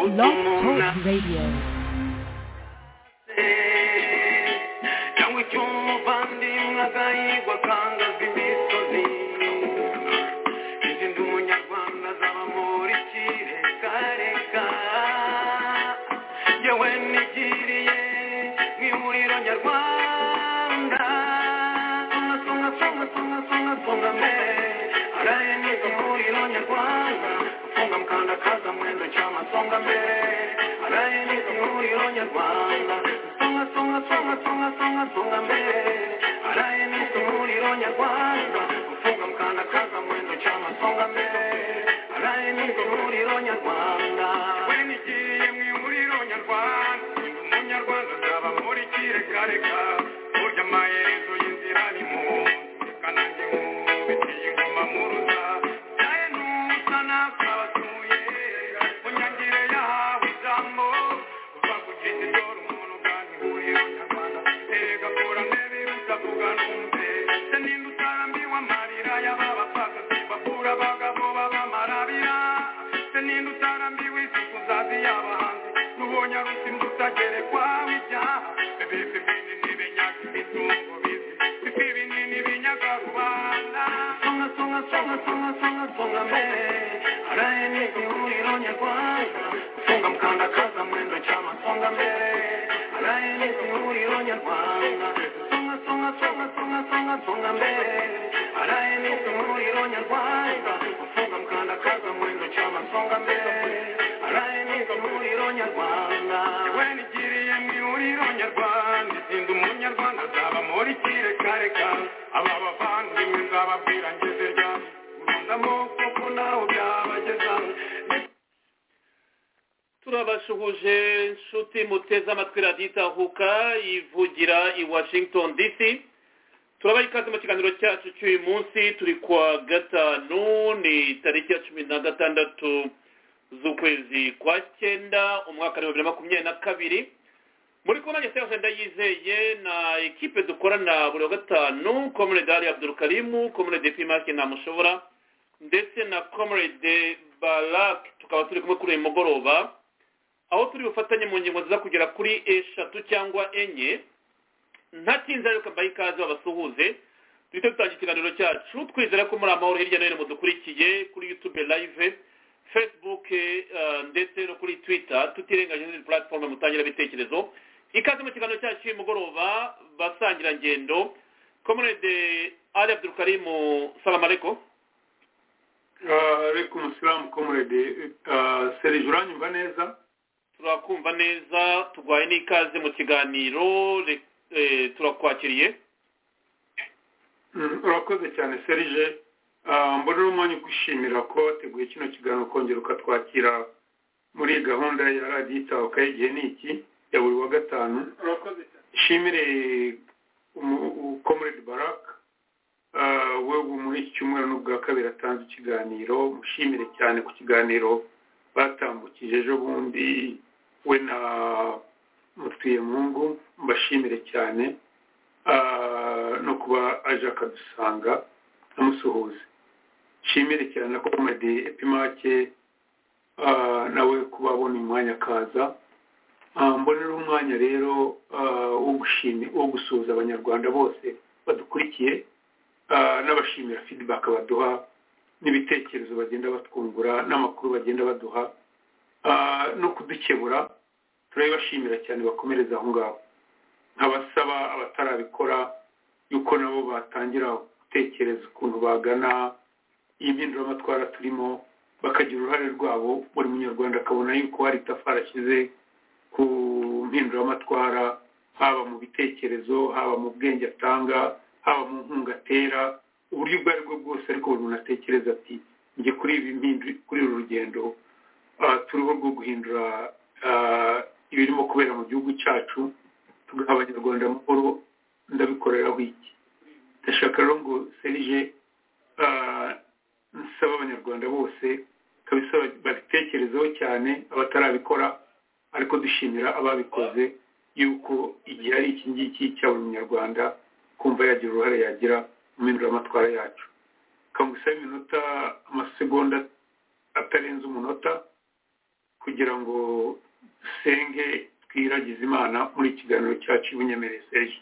Blog Talk Radio. turabashuhuje nshuti muteze amatwi radiyo itahuka ivugira i Washington DC. turabaha ikaze mu kiganiro cyacu cy'uyu munsi. turi kuwa gatanu, ni tariki ya 16 z'ukwezi kwa cyenda umwaka wa 2022. muri kumwe nanjye Serge Ndayizeye na ekipe dukorana buri wa gatanu, Comrade Ali Abdul Karim, Comrade Pimake Namushobora ndetse na Comrade Barak. tukaba turi kumwe kuri uyu mugoroba, aho turi bufatanye mu ngingo nziza kugera kuri 3 cyangwa 4. ntatinze ariko mbaye ikaze babasuhuze. duhita dutangira ikiganiro cyacu twizera ko muri amahoro hirya no hino mudukurikiye kuri YouTube live, Facebook ndetse no kuri Twitter, tutirengagije n'izindi platform mutangira ibitekerezo. ikaze mu kiganiro cyacu uyu mugoroba basangira ngendo. Comrade Ali Abdul Karim, salam alaikum. Alaikum salam Comrade Serge, uranyumva neza? turakumva neza, tugwaye n'ikaze mu kiganiro, turakwakiriye. Urakoze cyane Serge. mbonera umwanya gushimira ko wateguye kino kiganiro kongera ukatwakira muri gahunda ya radiyo itahuka y'igihe n'iki ya buri wa gatanu. urakoze cyane. Shimire Comrade Barak, we muri iki cyumweru n'ubwa kabiri atanze ikiganiro. mushimire cyane ku kiganiro batambukije ejo bundi we na Mutuyemungu. mbashimire cyane no kuba aje akadusanga amusuhuza. shimire cyane na Comrade Pimake nawe kuba abona umwanya akaza. mbonera umwanya rero wo gusuhuza abanyarwanda bose badukurikiye, n'abashimira feedback baduha n'ibitekerezo bagenda batwungura n'amakuru bagenda baduha, no kudukebura. turabashimira cyane, bakomereza aho ngaho. nkabasaba abatarabikora yuko nabo batangira gutekereza ukuntu bagana iyi mpinduramatwara turimo, bakagira uruhare rwabo. buri munyarwanda akabona yuko hari itafari ashyize ku mpinduramatwara, haba mu bitekerezo, haba mu bwenge atanga, haba mu nkunga atera, uburyo ubwo ari bwo bwose. ariko buri muntu atekereza ati njye kuri uru rugendo turiho rwo guhindura ibirimo kubera mu gihugu cyacu, tugaha abanyarwanda amahoro, ndabikoreraho iki. ndashaka rero ngo Serge nsaba abanyarwanda bose kabisa babitekerezeho cyane, abatarabikora. ariko dushimira ababikoze yuko igihe ari iki ngiki cya buri munyarwanda kumva yagira uruhare yagira mu mpinduramatwara yacu. kangusaba iminota, amasegonda atarenze umunota, kugira ngo dusenge twiragize Imana muri ikiganiro cyacu bunyemereye Serge.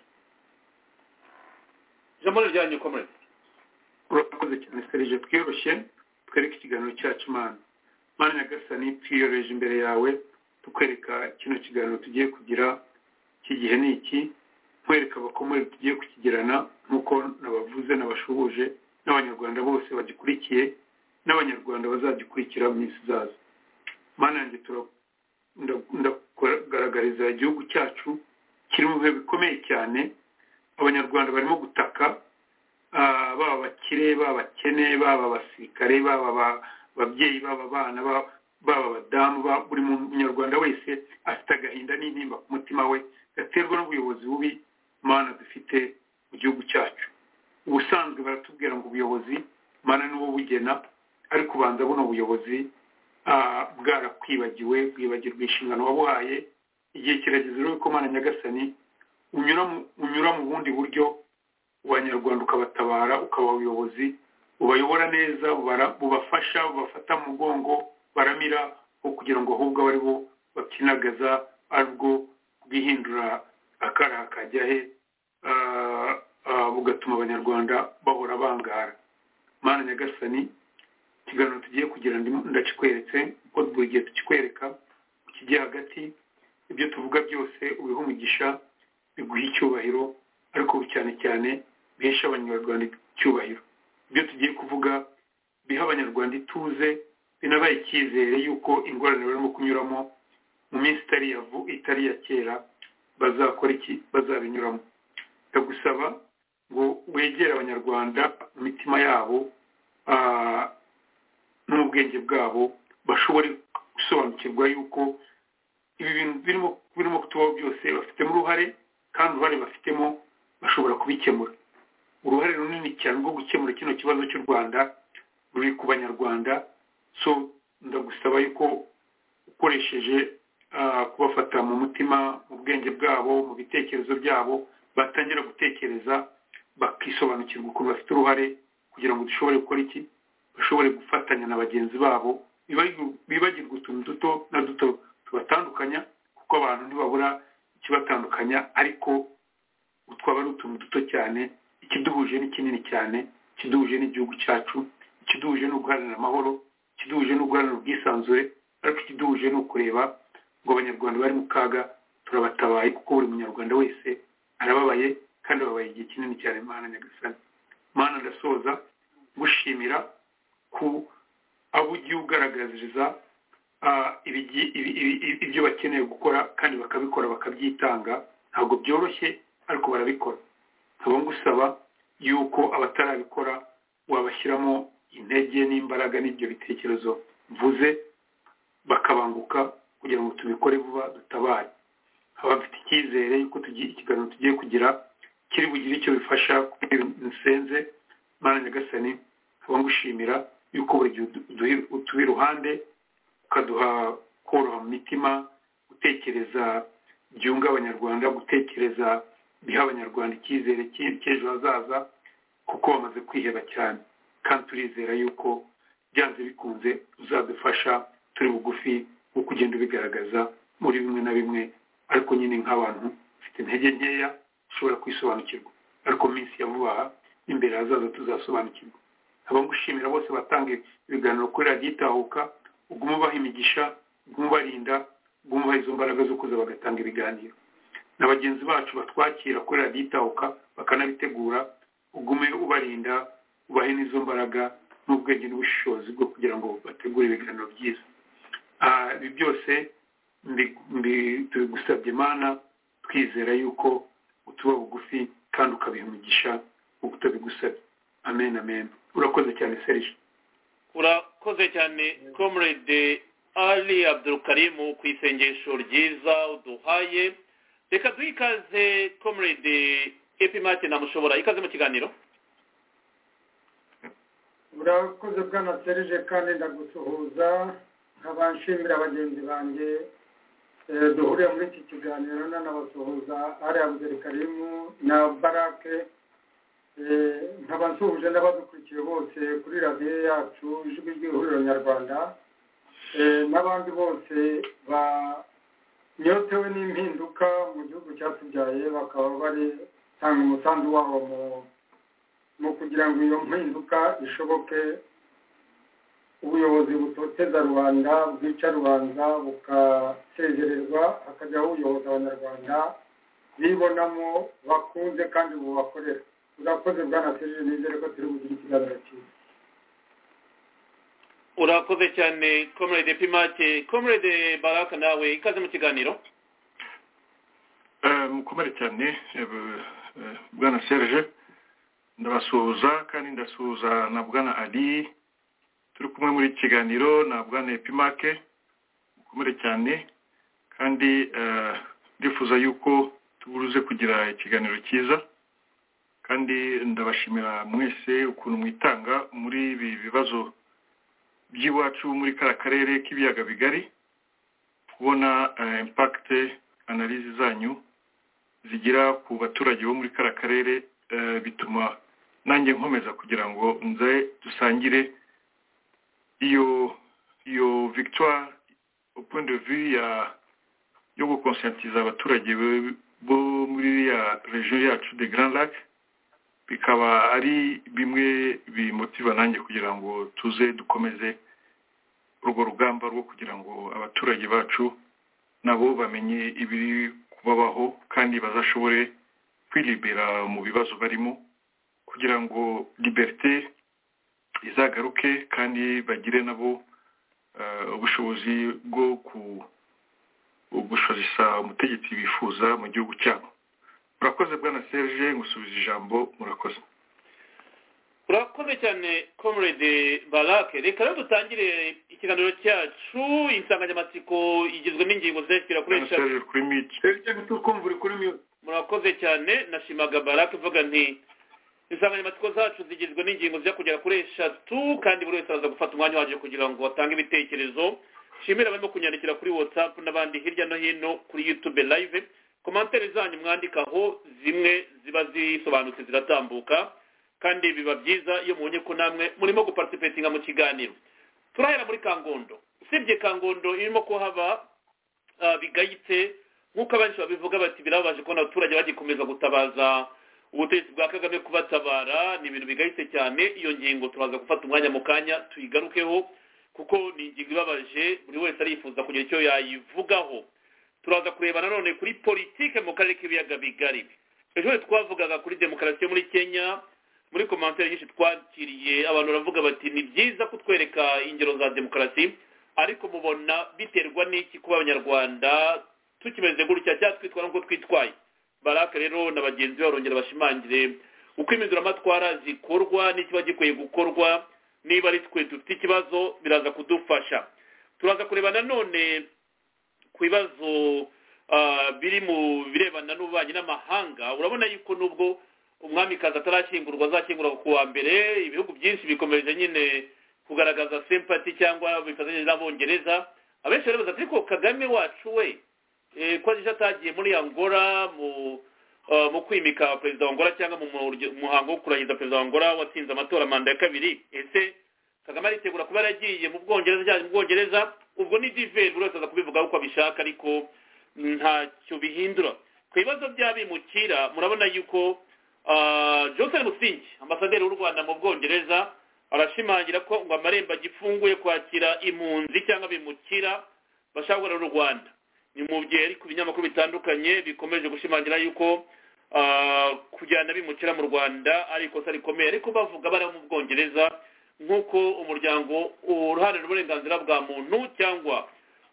Jambo ryanyu komere. Urakoze cyane Serge, twiyoroshye twereke ikiganiro cyacu Imana. Mana Nyagasani, twiyoroheje imbere yawe tukwereka kino kiganiro tugiye kugira kigihe niki, kwereka abakomere tugiye kukigirana nkuko nabavuze nabashuhuje n'abanyarwanda bose bagikurikiye n'abanyarwanda bazagikurikira mu minsi izaza. Mana yanjye ndagaragariza igihugu cyacu kiri mu bihe bikomeye cyane, abanyarwanda barimo gutaka, baba bakire, baba bakene, baba abasirikare, baba ababyeyi, baba abana, baba abadamu, buri munyarwanda wese afite agahinda n'intimba ku mutima we gaterwa n'ubuyobozi bubi Mana dufite mu gihugu cyacu. Ubusanzwe baratubwira ngo ubuyobozi Mana ni wowe bugena, ariko ubanza buno buyobozi bwarakwibagiwe, bwibagirwa inshingano wabuhaye. Igihe kirageze rero ko Mana Nyagasani unyura mu bundi buryo abanyarwanda ukabatabara, ukaba ubuyobozi ubayobora neza, bubafasha, bubafata mu mugongo, baramira aho kugira ngo ahubwo bari bo bakinagaza, aribwo bwihindura akara kajya he, bugatuma abanyarwanda bahora bangara. Mana Nyagasani, ikiganiro tugiye kugira ndakikweretse uko buri gihe tukikwereka kigiye hagati, ibyo tuvuga byose ubiha umugisha, biguha icyubahiro, ariko cyane cyane bihesha abanyarwanda icyubahiro. Ibyo tugiye kuvuga biha abanyarwanda ituze, binabaye icyizere yuko ingorane barimo kunyuramo mu minsi itari ya kera bazakora iki, bazabinyuramo. Ndagusaba ngo wegere abanyarwanda mu mitima yabo n'ubwenge bwabo, bashobore gusobanukirwa yuko ibi bintu birimo kutubaho byose bafitemo uruhare, kandi uruhare bafitemo bashobora kubikemura. Uruhare runini cyane rwo gukemura kino kibazo cy'u Rwanda ruri ku banyarwanda. So ndagusaba yuko ukoresheje kubafata mu mutima, mu bwenge bwabo, mu bitekerezo byabo, batangira gutekereza bakisobanukirwa ukuntu bafite uruhare, kugira ngo dushobore gukora iki, bashobore gufatanya na bagenzi babo, bibagirwa utuntu duto na duto tubatandukanya, kuko abantu ntibabura ikibatandukanya, ariko twaba ari utuntu duto cyane. Ikiduhuje ni kinini cyane, ikiduhuje n'igihugu cyacu, ikiduhuje no guharanira amahoro, ikiduhuje no guharanira ubwisanzure, ariko ikiduhuje no kureba ngo abanyarwanda bari mu kaga turabatabaye, kuko buri munyarwanda wese arababaye, kandi ababaye igihe kinini cyane. Mana Nyagasani, Mana ndasoza gushimira ku abo ugiye ugaragariza ibyo bakeneye gukora, kandi bakabikora, bakabyitanga. Ntabwo byoroshye, ariko barabikora. nkaba ngusaba yuko abatarabikora wabashyiramo intege n'imbaraga n'ibyo bitekerezo mvuze, bakabanguka kugira ngo tubikore vuba, dutabare. Abafite icyizere yuko ikiganiro tugiye kugira kiri bugire icyo bifasha kugira nsenze. Mana Nyagasani, nkaba ngushimira yuko buri gihe utuba iruhande, ukaduha koroha mu mitima, gutekereza byunga abanyarwanda, gutekereza biha abanyarwanda icyizere cy'ejo hazaza, kuko bamaze kwiheba cyane. Kandi turizera yuko byanze bikunze uzadufasha, turi bugufi nko kugenda ubigaragaza muri bimwe na bimwe, ariko nyine nk'abantu ufite intege nkeya ushobora kwisobanukirwa, ariko minsi ya vuba imbere hazaza tuzasobanukirwa. Nkaba ngushimira bose batanga ibiganiro kuri radiyo Itahuka, ugume ubaha imigisha, ugume ubarinda, ugume ubaha izo mbaraga zo kuza bagatanga ibiganiro. Na bagenzi bacu batwakira kuri radiyo Itahuka bakanabitegura, ugume ubarinda, ubahe n'izo mbaraga n'ubwenge n'ubushishozi bwo kugira ngo bategure ibiganiro byiza. Ibi byose tubigusabye Mana, twizera yuko utuba bugufi kandi ukabiha umugisha uko utabigusabye. Amen, amen. Urakoze cyane Serge. Urakoze cyane Comrade Ali Abdulkarim ku isengesho ryiza uduhaye. Reka duhikaze Comrade Epimake namushobora, ikaze mu kiganiro. Urakoze bwana Serge, kandi ndagusuhuza nk'abanshimira bagenzi banjye duhuriye muri iki kiganiro, n'abasuhuza Ali Abdulkarim na Barake, nk'abasuhuje n'abadukurikiye bose kuri radiyo yacu ijwi ry'ihuriro nyarwanda. n'abandi bose banyotewe n'impinduka mu gihugu cyatubyaye bakaba bari tanga umusanzu wabo mu kugira ngo iyo mpinduka ishoboke. Ubuyobozi butoteza rubanda bwica rubanda bukasezererwa hakajyaho ubuyobozi abanyarwanda bibonamo bakunze kandi bubakorera. Urakoze bwana Serge, nizere ko turi bugira ikiganiro cyiza. urakoze cyane comrade Pimake. Comrade Baraka nawe ikaze mu kiganiro. Mukomere cyane bwana Serge, ndabasuhuza kandi ndasuhuza na bwana Ali turi kumwe muri kiganiro na bwana Pimake. Mukomere cyane kandi ndifuza yuko tuburuze kugira ikiganiro cyiza, kandi ndabashimira mwese ukuntu mwitanga muri ibi bibazo by'iwacu muri kara karere k'ibiyaga bigari, kubona impact analyse zanyu zigira ku baturage bo muri kara karere, bituma nanjye nkomeza kugira ngo nze dusangire iyo victoire au point de vue yo gukonscientiza abaturage bo muri ya region yacu de Grand Lac, bikaba ari bimwe bimotiva nanjye kugira ngo tuze dukomeze urwo rugamba rwo kugira ngo abaturage bacu nabo bamenye ibiri kubabaho kandi bazashobore kwilibera mu bibazo barimo, kugira ngo liberté izagaruke kandi bagire nabo ubushobozi bwo gushorisa umutegetsi bifuza mu gihugu cyabo. Murakoze bwana Serge, ngusubiza ijambo. Murakoze. Urakoze cyane comrade Barake. Reka rero dutangire ikiganiro cyacu. Insanganyamatsiko igizwe n'ingingo zerekera kuri Serge kuri mute. Serge tukumva uri kuri mute. Murakoze cyane. Nashimaga Barake vuga nti insanganyamatsiko zacu zigizwe n'ingingo zijya kugera kuri 3 kandi buri wese araza gufata umwanya waje kugira ngo atange ibitekerezo. Shimira barimo kunyandikira kuri WhatsApp n'abandi hirya no hino kuri YouTube live. Komantere zanyu mwandikaho zimwe ziba zisobanutse ziratambuka, kandi biba byiza iyo mubonye ko namwe murimo guparticipatinga mu kiganiro. Turahera muri Kangondo. Usibye Kangondo irimo ko haba bigayitse nk'uko abanshi babivuga bati birabaje ko abaturage bagikomeza gutabaza ubutegetsi bwa Kagame kubatabara, ni ibintu bigayitse cyane. Iyo ngingo turaza gufata umwanya mu kanya tuyigarukeho kuko ni ingingo ibabaje, buri wese arifuza kugira icyo yayivugaho. Turaza kureba nanone kuri politike mu karere k'ibiyaga bigari. Ejo twavugaga kuri demokarasi muri Kenya, muri commentaire nyinshi twakiriye abantu baravuga bati ni byiza kutwereka ingero za demokarasi, ariko mubona biterwa n'iki kuba abanyarwanda tukimeze gutya cyatwitwa nuko twitwaye. Baraka rero na bagenzi barongera bashimangire uko impinduramatwara zikorwa n'ikiba gikwiye gukorwa. Niba ari twe dufite ikibazo biraza kudufasha. Turaza kureba nanone ku bibazo biri mu birebana n'ububanyi n'amahanga. Urabona yuko nubwo umwamikazi atarashyingurwa azashyingurwa ku wa mbere, ibihugu byinshi bikomeje nyine kugaragaza sympathy cyangwa bifatanyije n'Abongereza. Abenshi rero baza ariko Kagame wacu we ko aje atagiye muri Angola mu kwimika perezida wa Angola cyangwa mu muhango wo kurahiza perezida wa Angola watsinze amatora manda ya kabiri. Ese Kagame aritegura kuba yaragiye mu Bwongereza ubwo ni divert buri wese aza kubivuga uko abishaka, ariko ntacyo bihindura. Ku bibazo by'abimukira murabona yuko Johnson Musingi ambasaderi w'u Rwanda mu Bwongereza arashimangira ko ngo amarembo agifunguye kwakira impunzi cyangwa bimukira bashaka gukora n'u Rwanda. Ni mu gihe ari ku binyamakuru bitandukanye bikomeje gushimangira yuko kujyana bimukira mu Rwanda ari ikosa rikomeye, ariko bavuga bari mu Bwongereza nk'uko umuryango uruhare n'uburenganzira bwa muntu cyangwa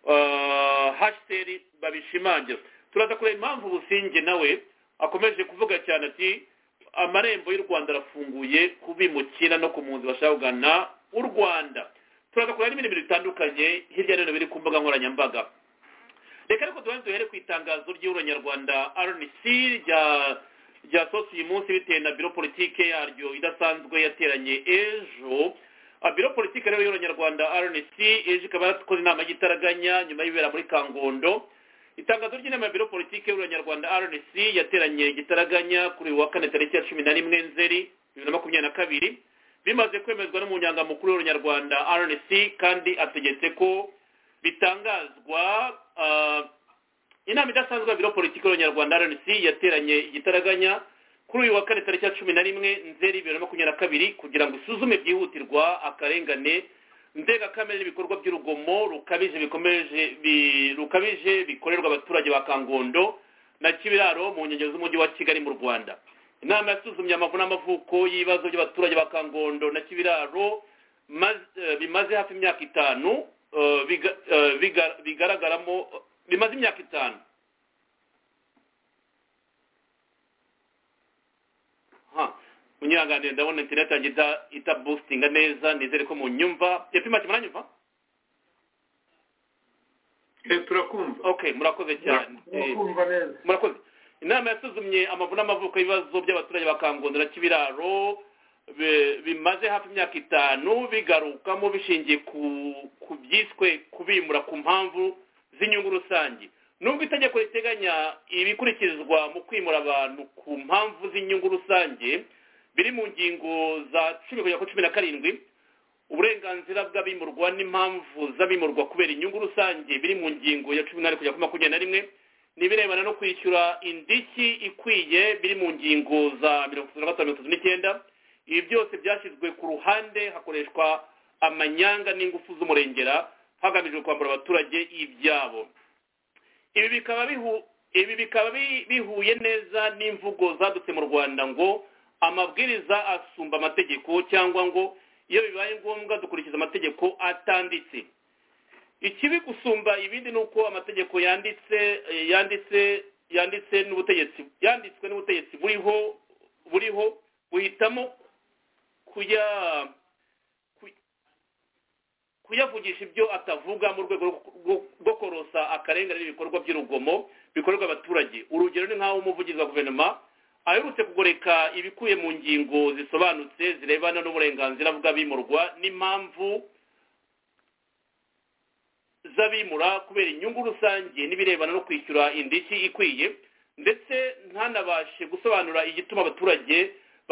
hashtag babishimangira. Turaza kureba impamvu Businge nawe akomeje kuvuga cyane ati amarembo y'u Rwanda arafunguye kubimukira no ku mpunzi bashaka kugana u Rwanda. Turaza kureba n'ibindi bintu bitandukanye hirya no hino biri ku mbuga nkoranyambaga. Reka ariko duhere ku itangazo ry'Uranyarwanda RNC ryasohotse uyu munsi bitewe na biro politike yaryo idasanzwe yateranye ejo. Biro politike rero y'Uranyarwanda RNC ejo ikaba yarakoze inama y'igitaraganya nyuma y'ibera muri Kangondo. Itangazo ry'inama ya biro politike y'Uranyarwanda RNC yateranye igitaraganya kuri wa 4 tariki ya 11 Nzeri 2022 bimaze kwemezwa n'umunyanga mukuru w'Uranyarwanda RNC, kandi ategetse ko bitangazwa inama idasanzwe ya biro politiki y'abanyarwanda RNC yateranye igitaraganya kuri uyu wa kane tariki ya 11 Nzeri 2022 kugira ngo isuzume byihutirwa akarengane ndengakamere n'ibikorwa by'urugomo rukabije bikorerwa abaturage ba Kangondo na Kibiraro mu nkengero z'umujyi wa Kigali mu Rwanda. Inama yasuzumye amavu n'amavuko y'ibibazo by'abaturage ba Kangondo na Kibiraro bimaze hafi imyaka 5 bigaragaramo bimaze imyaka 5. Munyiranganire ndabona internet yanjye ita boostinga neza, nizere ko mu nyumva. Epima kimuranyumva? Turakumva. Okay, murakoze cyane. Murakoze. Inama yasuzumye amavu n'amavuko y'ibibazo by'abaturage ba Kangondo na Kibiraro bimaze hafi imyaka 5 bigarukamo bishingiye ku byiswe kubimura ku mpamvu z'inyungu rusange. Nubwo itegeko riteganya ibikurikizwa mu kwimura abantu ku mpamvu z'inyungu rusange biri mu ngingo za 10-17, uburenganzira bw'abimurwa n'impamvu z'abimurwa kubera inyungu rusange biri mu ngingo ya 18-21, nibirebana no kwishyura indishyi ikwiye biri mu ngingo za 35-39. Ibi byose byashyizwe ku ruhande hakoreshwa amanyanga n'ingufu z'umurengera hagamijwe kwambura abaturage ibyabo. Ibi bikaba bihuye neza n'imvugo zadutse mu Rwanda ngo amabwiriza asumba amategeko, cyangwa ngo iyo bibaye ngombwa dukurikiza amategeko atanditse. Ikibi gusumba ibindi nuko amategeko yanditswe n'ubutegetsi buriho buhitamo kuyavugisha ibyo atavuga mu rwego rwo korosa akarengane n'ibikorwa by'urugomo bikorerwa abaturage. Urugero ni nk'aho umuvugizi wa guverinoma aherutse kugoreka ibikuye mu ngingo zisobanutse zirebana n'uburenganzira bw'abimurwa n'impamvu z'abimura kubera inyungu rusange n'ibirebana no kwishyura indishyi ikwiye, ndetse ntanabashe gusobanura igituma abaturage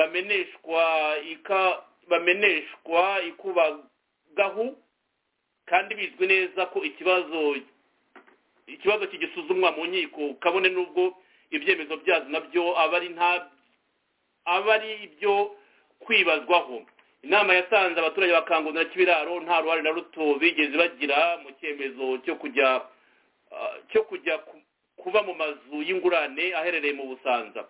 bameneshwa ikubagahu, kandi bizwi neza ko ikibazo kigisuzumwa mu nkiko kabone n'ubwo ibyemezo byazo nabyo aba ari ibyo kwibazwaho. Inama yasanze abaturage ba Kangondo na Kibiraro nta ruhare na ruto bigeze bagira mu cyemezo cyo kujya kuba mu mazu y'ingurane aherereye mu Busanza,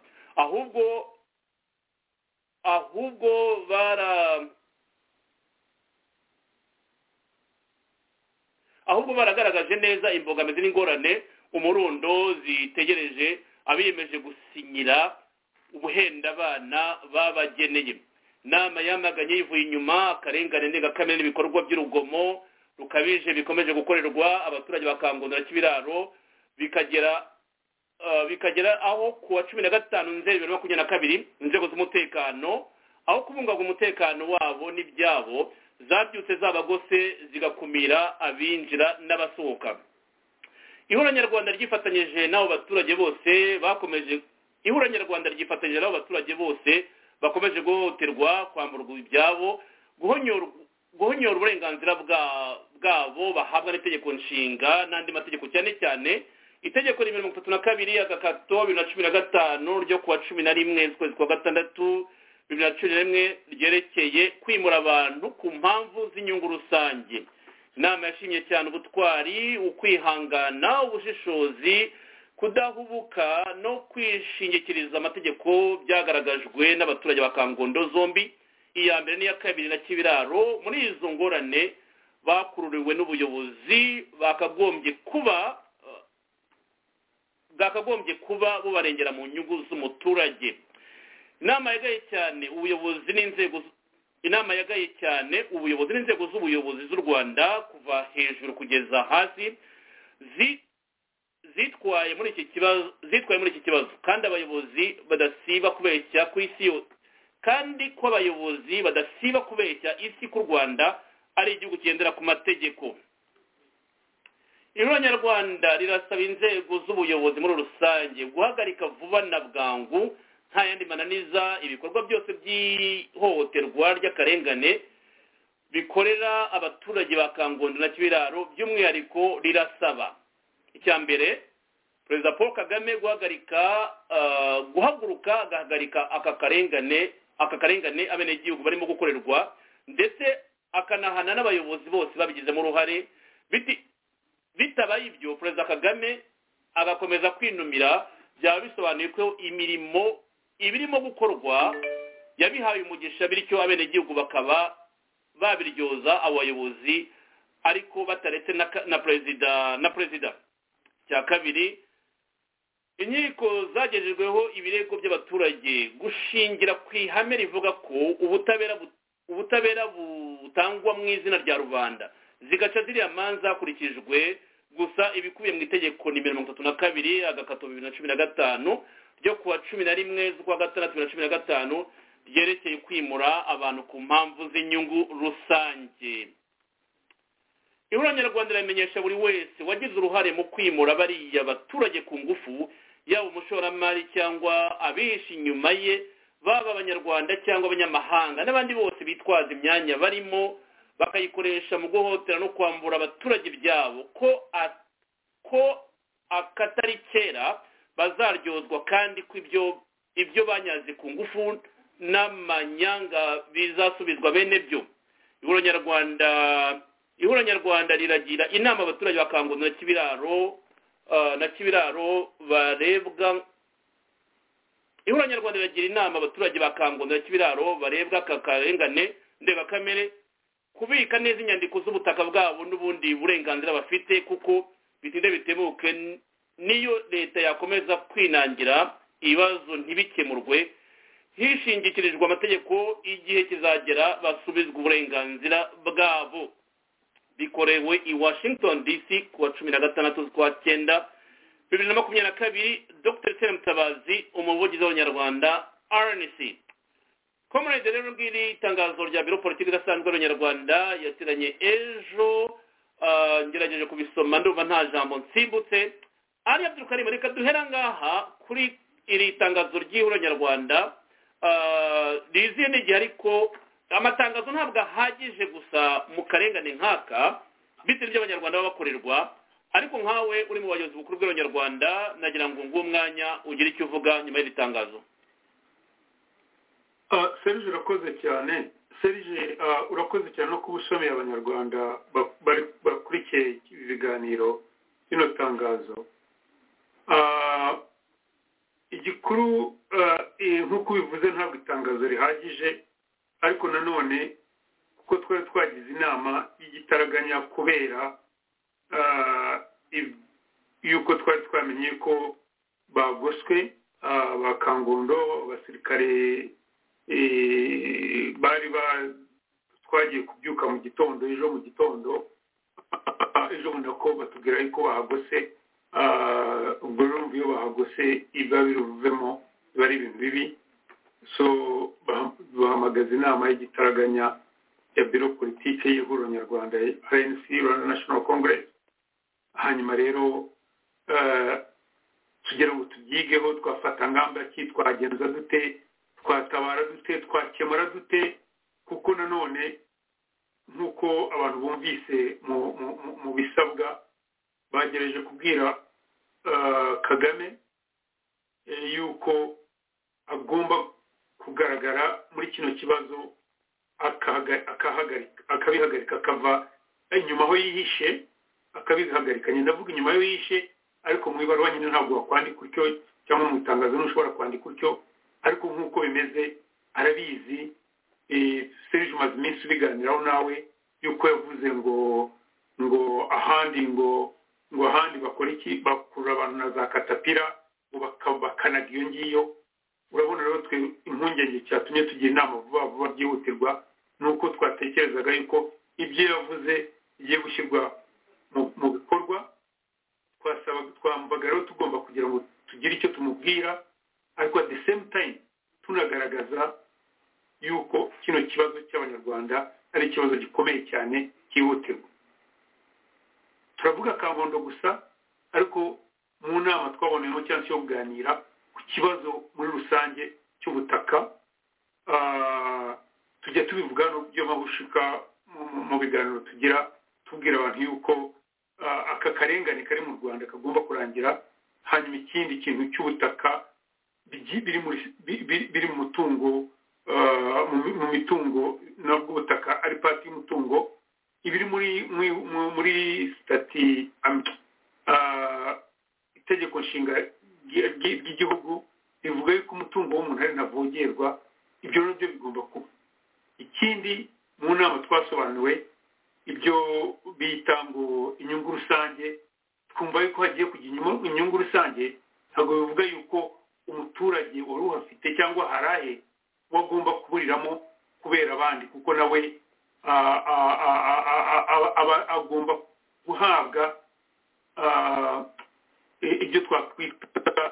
ahubwo baragaragaje neza imbogamizi n'ingorane umurundo zitegereje abiyemeje gusinyira ubuhenda abana babageneye. Inama yamaganye yivuye inyuma akarengane ndengakamere n'ibikorwa by'urugomo rukabije bikomeje gukorerwa abaturage ba Kangondo na Kibiraro bikagera aho kuwa 15 Nzeri 2022 inzego z'umutekano aho kubungabunga umutekano wabo n'ibyabo zabyutse zabagose zigakumira abinjira n'abasohoka. Ihura nyarwanda ryifatanyije n'abo baturage bose bakomeje guhohoterwa, kwamburwa ibyabo, guhonyora uburenganzira bwabo bahabwa n'itegeko nshinga n'andi mategeko, cyane cyane itegeko 32/2015 ryo kuwa 11 z'ukwezi kwa gatandatu 2011 ryerekeye kwimura abantu ku mpamvu z'inyungu rusange. Inama yashimye cyane ubutwari, ukwihangana, ubushishozi, kudahubuka no kwishingikiriza amategeko byagaragajwe n'abaturage ba Kangondo zombi, iya mbere n'iya kabiri na Kibiraro. Muri izo ngorane bakururiwe n'ubuyobozi bakagombye kuba bubarengera mu nyungu z'umuturage. Inama yagaye cyane ubuyobozi n'inzego z'ubuyobozi z'u Rwanda kuva hejuru kugeza hasi zitwaye muri iki kibazo, kandi abayobozi badasiba kubeshya ku isi yose, kandi ko abayobozi badasiba kubeshya isi ku Rwanda ari igihugu kigendera ku mategeko. Ihuriro nyarwanda rirasaba inzego z'ubuyobozi muri rusange guhagarika vuba na bwangu nta yandi mananiza ibikorwa byose by'ihohoterwa ry'akarengane bikorera abaturage ba Kangondo na Kibiraro by'umwihariko rirasaba icya mbere Perezida Paul Kagame guhaguruka agahagarika aka karengane abenegihugu barimo gukorerwa ndetse akanahana n'abayobozi bose babigizemo uruhare bitabaye ibyo Perezida Kagame agakomeza kwinumira byaba bisobanuye ko imirimo ibirimo gukorwa yabihaye umugisha bityo abenegihugu bakaba babiryoza abayobozi ariko bataretse na perezida cya kabiri inkiko zagejejweho ibirego by'abaturage gushingira ku ihame rivuga ko ubutabera butangwa mu izina rya rubanda zigaca ziriya manza hakurikijwe gusa ibikubiye mu itegeko nimero 32 agakato 2015 ryo kuwa 11 z'ukwa gatandatu 2015 ryerekeye kwimura abantu ku mpamvu z'inyungu rusange. Ihuriro nyarwanda riramenyesha buri wese wagize uruhare mu kwimura bariya baturage ku ngufu yaba umushoramari cyangwa abihishe inyuma ye baba abanyarwanda cyangwa abanyamahanga n'abandi bose bitwaza imyanya barimo bakayikoresha mu guhotera no kwambura abaturage byabo ko akatari kera bazaryozwa kandi ko ibyo banyaze ku ngufu n'amanyanga bizasubizwa bene byo. Ihuriro nyarwanda riragira inama abaturage ba Kangondo na Kibiraro barebwa. Ihuriro nyarwanda riragira inama abaturage ba Kangondo na Kibiraro barebwa aka karengane ndengakamere kubika neza inyandiko z'ubutaka bwabo n'ubundi burenganzira bafite kuko bitinde bitebuke niyo leta yakomeza kwinangira ibibazo ntibikemurwe hishingikirijwe amategeko igihe kizagera basubizwa uburenganzira bwabo. Bikorewe i Washington DC kuwa 16 z'ukwa 9 2022 Dr. Tere Mutabazi umuvugizi w'Abanyarwanda RNC. Comrade rero ngiri itangazo rya biro politiki idasanzwe y'Abanyarwanda yatiranye ejo ngerageje kubisoma ndumva nta jambo nsimbutse ari Abdulkarim reka duhera ngaha kuri iri tangazo ry'Ihuriro nyarwanda riziye n'igihe ariko amatangazo ntabwo ahagije gusa mu karengane nkaka bite by'Abanyarwanda babakorerwa ariko nkawe uri mu bayobozi bukuru bw'Abanyarwanda nagira ngo ngumwanya ugire icyo uvuga nyuma y'iri tangazo. Serge urakoze cyane. Serge urakoze cyane no kubusomeye Abanyarwanda bakurikiye ibiganiro bino tangazo. Igikuru nk'uko bivuze ntabwo itangazo rihagije ariko nanone kuko twari twagize inama y'igitaraganya kubera yuko twari twamenye ko bagoswe ba Kangondo abasirikare bari twagiye kubyuka mu gitondo ejo nako batubwira yuko bahagose ubwo rumva iyo bahagose iba biruvemo bari ibintu bibi so bahamagaza inama y'igitaraganya ya biro politike y'Ihuriro nyarwanda RNC Rwanda National Congress hanyuma rero tugira ngo tubyigeho twafata ngamba ki twagenza dute twatabara dute twakemura dute kuko nanone nk'uko abantu bumvise mu bisabwa bagereje kubwira Kagame yuko agomba kugaragara muri kino kibazo akabihagarika akava inyuma aho yihishe akabihagarika ndavuga inyuma aho yihishe ariko mu ibaruwa nyine ntabwo wakwandika utyo cyangwa mu itangazo ntushobora kwandika utyo ariko nk'uko bimeze arabizi Serge umaze iminsi ubiganiraho nawe yuko yavuze ngo ahandi ahandi bakora iki bakurura abantu na za katapira bakanaga iyo ngiyo. Urabona rero twe impungenge cyatumye tugira inama vuba byihutirwa nuko twatekerezaga yuko ibyo yavuze bigiye gushyirwa mu bikorwa. Twamvaga rero tugomba kugira ngo tugire icyo tumubwira ariko at the same time tunagaragaza yuko kino kibazo cy'Abanyarwanda ari ikibazo gikomeye cyane cyihutirwa. Turavuga Kangondo gusa ariko mu nama twaboneyemo cyangwa yo kuganira ku kibazo muri rusange cy'ubutaka tujya tubivuga no byo mabushika mu biganiro tugira tubwira abantu yuko aka karengane kari mu Rwanda kagomba kurangira, hanyuma ikindi kintu cy'ubutaka biri mu mutungo mu mitungo nabwo ubutaka ari pati y'umutungo ibiri muri stati itegeko nshinga ry'igihugu rivuga yuko umutungo w'umuntu ari ntavogerwa. Ibyo nabyo bigomba kuba. Ikindi mu nama twasobanuwe ibyo bita ngo inyungu rusange, twumva yuko hagiye kujya inyungu rusange, ntabwo bivuga yuko umuturage wari uhafite cyangwa harahe wagomba kuburiramo kubera abandi, kuko nawe agomba guhabwa ibyo twakwita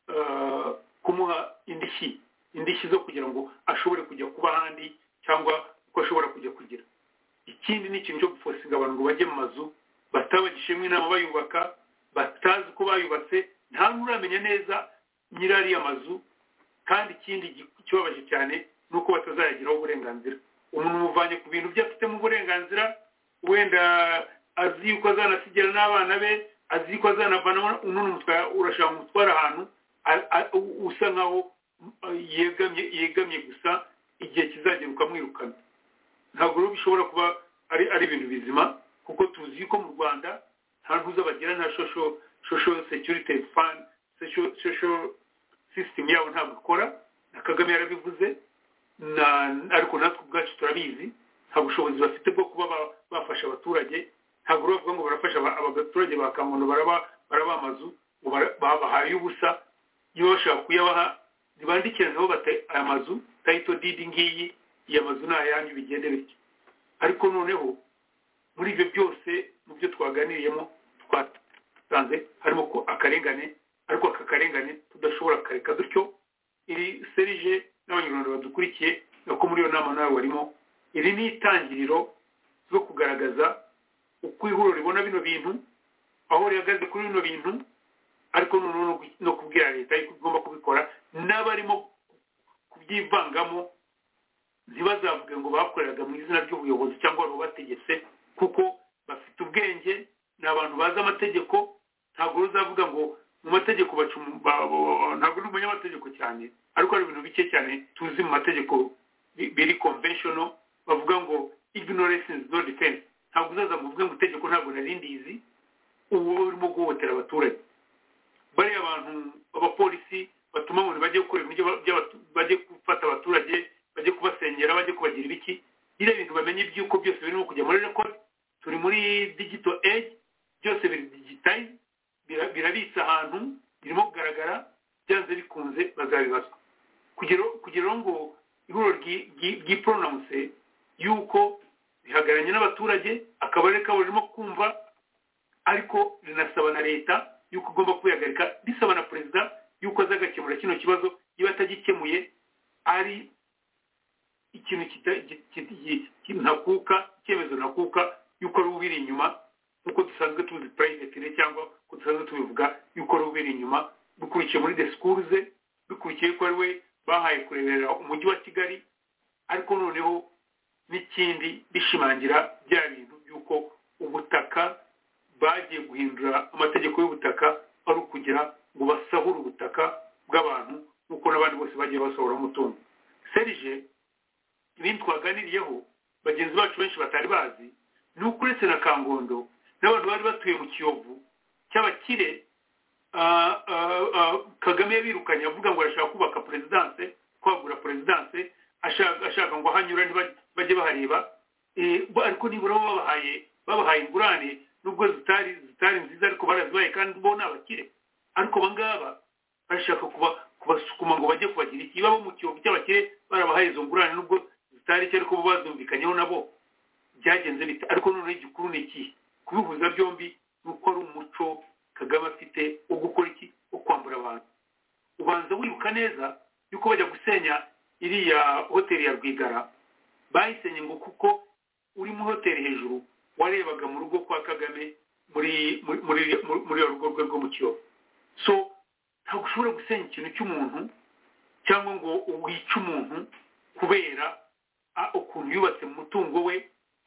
kumuha indishyi zo kugira ngo ashobore kujya kuba ahandi cyangwa uko ashobora kujya kugira. Ikindi ni ikintu cyo gufosinga abantu ngo bajye mu mazu batabagishemwe inama bayubaka, batazi ko bayubatse, nta n'uramenya neza nyirari amazu. Kandi ikindi kibabaje cyane nuko batazayagiraho uburenganzira. Umuntu muvanye ku bintu bye afitemo uburenganzira, wenda azi yuko azanasigira n'abana be, azi yuko azanavana urashaka umutwara ahantu usa nkaho yegamye gusa, igihe kizagera ukamwirukana. Ntabwo rero bishobora kuba ari ibintu bizima, kuko tuzi yuko mu Rwanda nta ntuza bagira, nta social security fund, social system yabo ntabwo ikora, na Kagame yarabivuze, ariko natwe ubwacu turabizi nta bushobozi bafite bwo kuba bafasha abaturage. Ntabwo bavuga ngo barafasha abaturage ba Kangondo baraba amazu babahaye ubusa. Iyo bashaka kuyabaha ntibandikira nabo bate aya mazu title deed ngiyi, iya mazu ni ayanyu, bigende bityo. Ariko noneho muri ibyo byose mu byo twaganiriyemo twatanze harimo ko akarengane, ariko aka karengane tudashobora kareka dutyo. Iri Serge n'abanyarwanda badukurikiye nako muri iyo nama nawe warimo, iri ni itangiriro zo kugaragaza uko ihuriro ribona bino bintu, aho rihagaze kuri bino bintu, ariko no kubwira leta yuko igomba kubikora. N'abarimo kubyivangamo ntibazavuge ngo bakoreraga mu izina ry'ubuyobozi cyangwa bategetse, kuko bafite ubwenge, ni abantu bazi amategeko. Ntabwo uzavuga ngo mu mategeko ntabwo uri umunyamategeko cyane, ariko hari ibintu bike cyane tuzi mu mategeko biri conventional, bavuga ngo ignorance is no defense. Ntabwo uzaza ngo uvuge ngo itegeko ntabwo narindizi, uwo urimo guhohotera abaturage. Bariya abantu abapolisi batuma ngo bajye gukora ibintu bajye gufata abaturage, bajye kubasenyera, bajye kubagira ibiki, biriya bintu bamenye iby'uko byose birimo kujya muri record. Turi muri digital age, byose biri digitize, birabitse ahantu, birimo kugaragara, byanze bikunze bazabibazwa. Kugira ngo ihuriro ry'ipronounce yuko bihagaranye n'abaturage, akabarere kabo ririmo kumva, ariko rinasaba na leta yuko igomba kubihagarika, risaba na perezida yuko azagakemura kino kibazo. Niba atagikemuye ari ikintu ntakuka, icyemezo ntakuka yuko ari ubiri inyuma, nk'uko dusanzwe tuzi private cyangwa ko dusanzwe tubivuga yuko ari ubiri inyuma, bikurikiye muri discours ze, bikurikiye ko ari we bahaye kureberera umujyi wa Kigali. Ariko noneho n'ikindi bishimangira bya bintu by'uko ubutaka bagiye guhindura amategeko y'ubutaka ari ukugira ngo basahure ubutaka bw'abantu, nk'uko n'abandi bose bagiye basohora umutungo. Serge, ibindi twaganiriyeho bagenzi bacu benshi batari bazi, ni uko uretse na Kangondo n'abantu bari batuye mu Kiyovu cy'abakire, Kagame yabirukanye avuga ngo arashaka kubaka presidence, kwagura presidence, ashaka ngo hanyura bajye bahareba, ariko nibura babahaye ingurane nubwo zitari nziza, ariko barazibaye kandi bo n'abakire. Ariko bangaba barashaka kubasukuma ngo bajye kubagira iki, babo mu Kiyovu cy'abakire barabahaye izo ngurane nubwo zitari cyo, ariko bazumvikanyeho nabo. Byagenze bite? Ariko none igikuru ni iki? Kubihuza byombi nuko ari umuco Kagame afite wo gukora iki, wo kwambura abantu. Ubanza wibuka neza yuko bajya gusenya iriya hoteli ya Rwigara, bayisenye ngo kuko uri mu hoteli hejuru warebaga mu rugo kwa Kagame muri rugo rwe rwo mu Kiyovu. So ntabwo ushobora gusenya ikintu cy'umuntu cyangwa ngo wice umuntu kubera ukuntu yubatse mu mutungo we,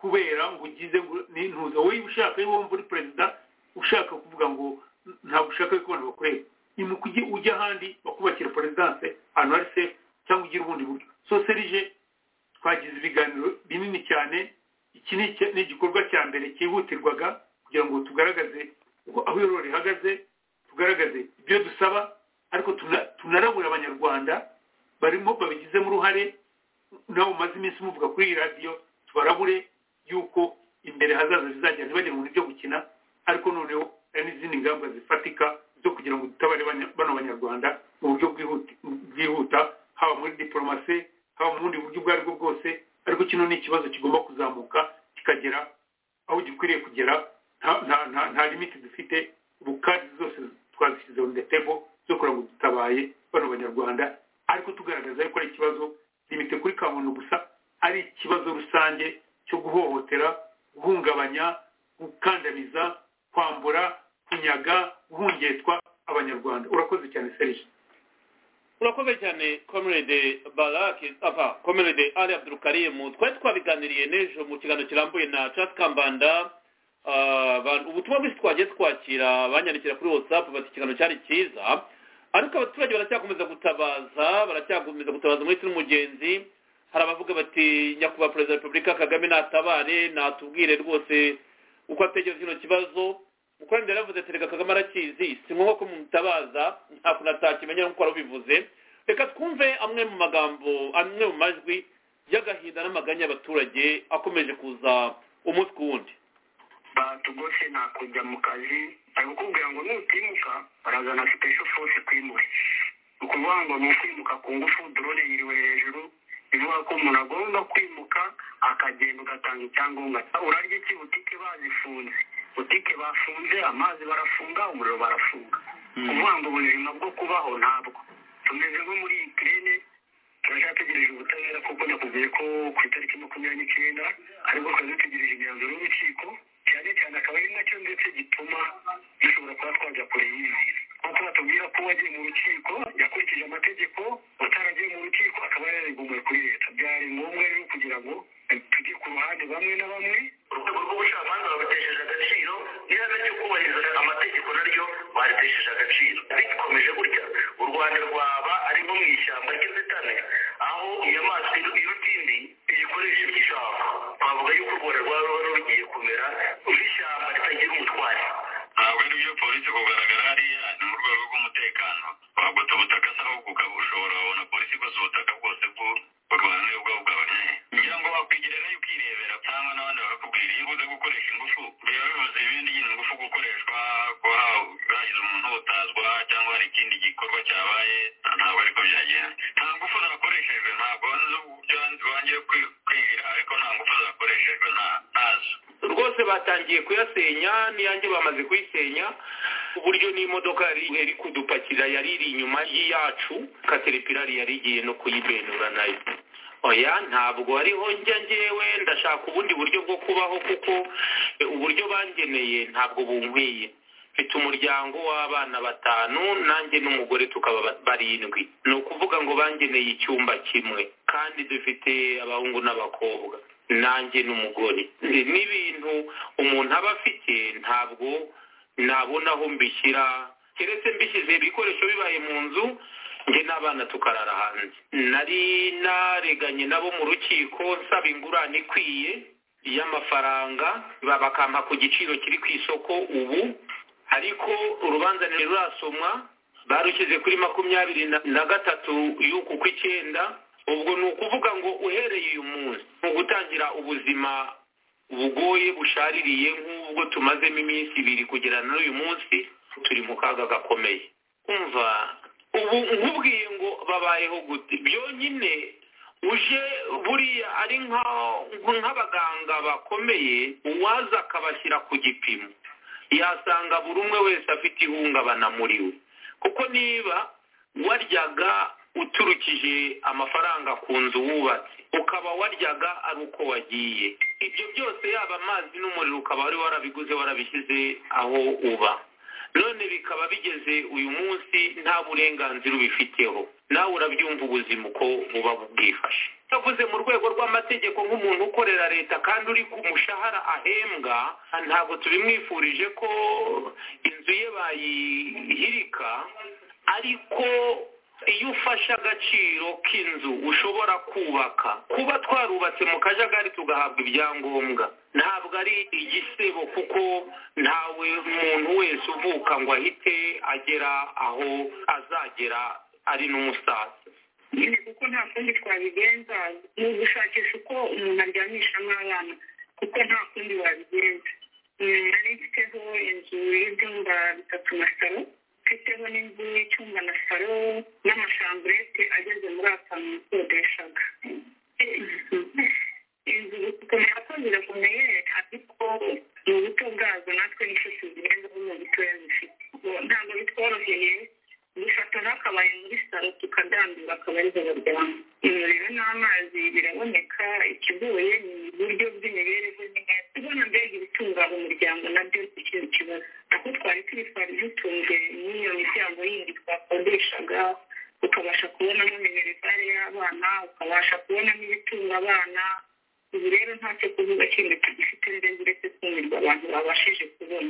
kubera ngo ugize n'intuza wowe ushaka iyo wumva uri perezida ushaka kuvuga ngo ntabwo ushaka ko abantu bakorera nimukujye ujya ahandi bakubakira perezidanse ahantu hari safe cyangwa ugira ubundi buryo so serije twagize ibiganiro binini cyane iki ni igikorwa cya mbere cyihutirwaga kugira ngo tugaragaze aho yororo rihagaze tugaragaze ibyo dusaba ariko tunarabura abanyarwanda barimo babigizemo uruhare nawe umaze iminsi muvuga kuri iyi radiyo tubarabure yuko imbere hazaza bizajya ntibajye mu byo gukina ariko noneho hari n'izindi ngamba zifatika zo kugira ngo dutabare bano banyarwanda mu buryo bwihuta haba muri diplomasi haba mu bundi buryo ubwo ari bwo bwose ariko kino ni ikibazo kigomba kuzamuka kikagera aho gikwiriye kugera nta limiti dufite ubukadi zose twazishyize on the table zo kugira ngo dutabaye bano banyarwanda ariko tugaragaza yuko ari ikibazo limite kuri kamuntu gusa ari ikibazo rusange cyo guhohotera guhungabanya gukandamiza kwambura kunyaga guhungetwa abanyarwanda urakoze cyane Serge urakoze cyane comrade Baraki comrade Ali Abdulkarim twari twabiganiriye n'ejo mu kiganiro kirambuye na Charles Kambanda ubutumwa bwinshi twagiye twakira banyandikira kuri WhatsApp bati ikiganiro cyari cyiza ariko abaturage baracyakomeza gutabaza muri n'umugenzi hari abavuga bati nyakubahwa perezida wa repubulika Kagame natabare natubwire rwose uko atekereza kino kibazo uko ndera yavuze tereka Kagame arakizi si ngombwa ko mutabaza nta kunatakimenya nkuko arabivuze reka twumve amwe mu magambo amwe mu majwi y'agahinda n'amaganya y'abaturage akomeje kuza umunsi ku wundi batugose nakujya mu kazi ari kukubwira ngo nutimuka barazana special force kwimura ukuvuga ngo ni ukwimuka ku ngufu drone yiriwe hejuru bivuga ko umuntu agomba kwimuka akagenda ugatanga icyangombwa urarya iki butike bazifunze butike bafunze amazi barafunga umuriro barafunga kuvuga ngo ubuzima bwo kubaho ntabwo tumeze nko muri Ukraine turacyategereje ubutabera kuko nakubwiye ko ku itariki 29 ariko twari dutegereje imyanzuro y'urukiko cyane cyane akaba ari nacyo ndetse gituma dushobora kuba twajya kure y'ibi kuko batubwira ko wagiye mu rukiko yakurikije amategeko utaragiye mu rukiko akaba yarigumuye kuri leta byari ngombwa rero kugira ngo tujye ku ruhande bamwe na bamwe urwego rw'ubucamanza babatesheje agaciro niba cyo kubahiriza amategeko naryo baritesheje agaciro bikomeje gutya u Rwanda rwaba ari nko mu ishyamba ry'inzitane aho inyamaswa y'urutindi igikoresho cy'ishamba bavuga yuko u Rwanda rwaba rugiye kumera nk'ishyamba ritagira umutware ntabwo ari byo polisi kugaragara hariya ni mu rwego rw'umutekano wagota ubutaka se ahubwo ukaba ushobora wabona polisi ikoze ubutaka bwose bw'u Rwanda niyo bwabo bw'abanye kugira ngo wakwigerera yo ukirebera cyangwa n'abandi bakakubwira iyo ubuze gukoresha ingufu biba bivuze ibindi ingufu gukoreshwa kuba hagize umuntu utazwa cyangwa hari ikindi gikorwa cyabaye ntabwo ariko byagenda nta ngufu zakoreshejwe ntabwo nzi uburyo wangiye kwigira ariko nta ngufu zakoreshejwe ntazo rwose batangiye kuyasenya niyange bamaze kuyisenya uburyo n'imodoka yari kudupakira yari iri inyuma yacu Caterpillar yari igiye no kuyibenura nayo oya ntabwo ariho njyewe ndashaka ubundi buryo bwo kubaho kuko uburyo bangeneye ntabwo bunkwiye mfite umuryango w'abana 5 nanjye n'umugore tukaba 7 ni ukuvuga ngo bangeneye icyumba kimwe kandi dufite abahungu n'abakobwa nanjye n'umugore n'ibintu umuntu aba afite ntabwo nabona aho mbishyira keretse mbishyize ibikoresho bibaye mu nzu nge n'abana tukarara hanze nari nareganye nabo mu rukiko nsaba ingurane ikwiye y'amafaranga bakampa ku giciro kiri ku isoko ubu ariko urubanza ntirurasomwa barushyize kuri 23 y'uku kw'icyenda ubwo ni ukuvuga ngo uhereye uyu munsi mu gutangira ubuzima bugoye bushaririye nk'ubwo tumazemo iminsi 2 kugera n'uyu munsi turi mu kaga gakomeye umva ubu nkubwiye ngo babayeho gute byonyine uje buriya ari nk'abaganga bakomeye uwaza akabashyira ku gipimo yasanga buri umwe wese afite ihungabana muri we kuko niba waryaga uturukije amafaranga ku nzu wubatse ukaba waryaga ari uko wagiye ibyo byose yaba amazi n'umuriro ukaba wari warabiguze warabishyize aho uba none bikaba bigeze uyu munsi nta burenganzira ubifiteho nawe urabyumva ubuzima uko buba bwifashe yavuze mu rwego rw'amategeko nk'umuntu ukorera leta kandi uri ku mushahara ahembwa ntabwo tubimwifurije ko inzu ye bayihirika ariko iyo ufashe agaciro k'inzu ushobora kubaka kuba twarubatse mu kajagari tugahabwa ibyangombwa ntabwo ari igisebo kuko ntawe muntu wese uvuka ngo ahite agera aho azagera ari n'umusaza nyine kuko nta kundi twabigenza ni ugushakisha uko umuntu aryamisha n'abana kuko nta kundi wabigenza nari mfiteho inzu y'ibyumba 3 na salo mfiteho n'inzu y'icyumba na salo n'amashamburete ageze muri 5 ikodeshaga inzu gukomera ko zirakomeye ariko mu buto bwazo natwe nicyo tuzirenza mu butoya zifite ntabwo bitworoheye dufata n'akabaye muri salo tukadandura akaba ariho baryama umuriro n'amazi biraboneka ikigoye ni uburyo bw'imibereho nyine tubona mbega ibitunga umuryango nabyo ikintu kibazo aho twari dutunze n'iyo miryango yindi twakodeshaga ukabasha kubonamo minerivare y'abana ukabasha kubonamo ibitunga abana ubu rero ntacyo kuvuga kindi tugifite ndetse uretse kumirwa abantu babashije kubona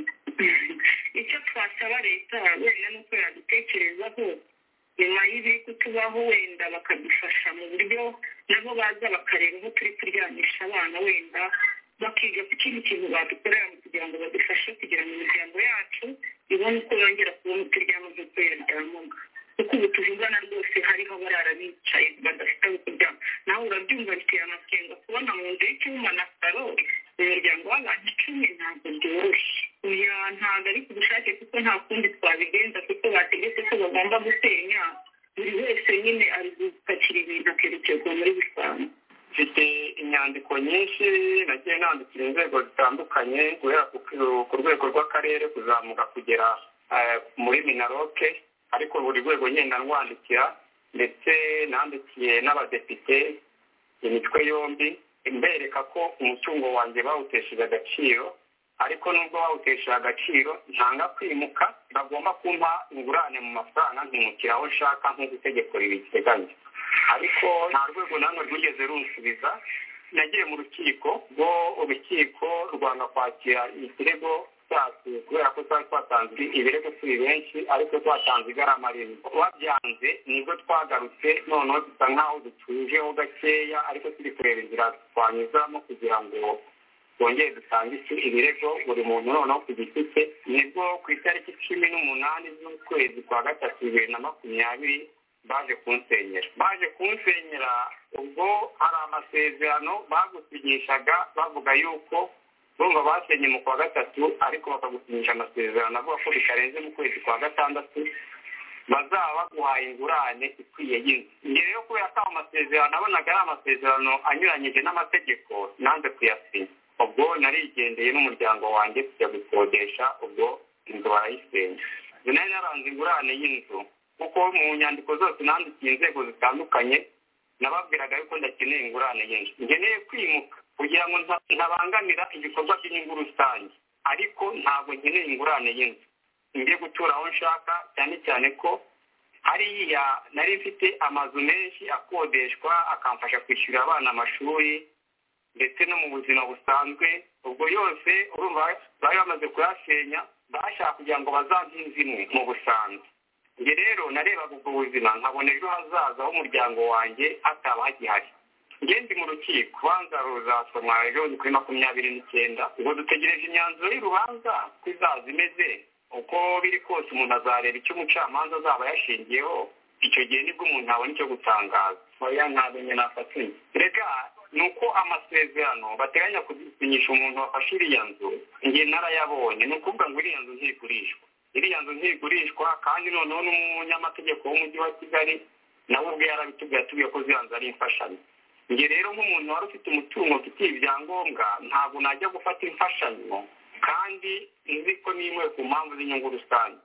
icyo twasaba leta wenda nuko yadutekerezaho nyuma y'ibiri kutubaho wenda bakadufasha mu buryo nabo baza bakareba aho turi kuryamisha abana wenda bakiga ku kindi kintu badukorera kugira ngo badufashe kugira ngo imiryango yacu ibone uko yongera kubona uturyamo nk'uko yaryamaga kuko ubu tuvugana rwose hariho abarara bicaye badafite aho kuryama nawe urabyumva biteye amakenga kubona mu nzu y'icyuma na salo umuryango w'abantu 10 ntabwo byoroshye uya ntabwo ari ku bushake kuko nta kundi twabigenza kuko bategetse ko bagomba gusenya buri wese nyine ari gupakira ibintu akerekezwa muri bisanzwe mfite inyandiko nyinshi nagiye nandikira inzego zitandukanye guhera ku rwego rw'akarere kuzamuka kugera muri minaroke ariko buri rwego ngenda ndwandikira ndetse nandikiye n'abadepite imitwe yombi imbereka ko umutungo wanjye bawutesheje agaciro ariko nubwo bawutesheje agaciro ntanga kwimuka bagomba kumpa ingurane mu mafaranga nkimukira aho nshaka nk'uko itegeko ribiteganya ariko nta rwego namwe rwigeze runsubiza nagiye mu rukiko rwo urukiko rwanga kwakira ikirego cyacu kubera ko twari twatanze ibirego turi benshi ariko twatanze igarama rimwe babyanze nibwo twagarutse noneho dusa nk'aho dutujeho gakeya ariko turi kureba inzira twanyuzamo kugira ngo twongere dutange ibirego buri muntu noneho ku giti cye nibwo ku itariki 18 z'ukwezi kwa 3 2020 baje kunsenyera ubwo hari amasezerano bagusinyishaga bavuga yuko bumva basenye mu kwa 3 ariko bakagusinyisha amasezerano avuga ko bikarenze mu kwezi kwa 6 bazaba baguhaye ingurane ikwiye y'inzu ngere yo kubera ko amasezerano nabonaga ari amasezerano anyuranyije n'amategeko nanze kuyasinya ubwo narigendeye n'umuryango wanjye kujya gukodesha ubwo inzu barayisenya nari naranze ingurane y'inzu kuko mu nyandiko zose nandikiye inzego zitandukanye nababwiraga yuko ndakeneye ingurane y'inzu ngeneye kwimuka kugira ngo ntabangamira ibikorwa by'inyungu rusange ariko ntabwo nkeneye ingurane y'inzu ngiye gutura aho nshaka cyane cyane ko hariya nari mfite amazu menshi akodeshwa akamfasha kwishyurira abana amashuri ndetse no mu buzima busanzwe ubwo yose urumva bari bamaze kuyasenya bashaka kugira ngo bazampe imwe mu busanzwe nge rero narebaga ubwo buzima nkabona ejo hazaza h'umuryango wanjye hataba hagihari ngende mu rukiko urubanza ruzasomwa ejo kuri 29 ubwo dutegereje imyanzuro y'urubanza ko izaza imeze uko biri kose umuntu azareba icyo umucamanza azaba yashingiyeho icyo gihe nibwo umuntu abona icyo gutangaza oya ntabwo nyine nafatanye rega nuko amasezerano bateganya kudusinyisha umuntu wafashe iriya nzu nge narayabonye ni ukuvuga ngo iriya nzu ntigurishwa kandi noneho n'umunyamategeko w'umujyi wa Kigali nawe ubwe yarabitubwiye ko ziriya nzu ari imfashanyo nge rero nk'umuntu wari ufite umutungo ufitiye ibyangombwa ntabwo najya gufata imfashanyo kandi nzi ko nimwe ku mpamvu z'inyungu rusange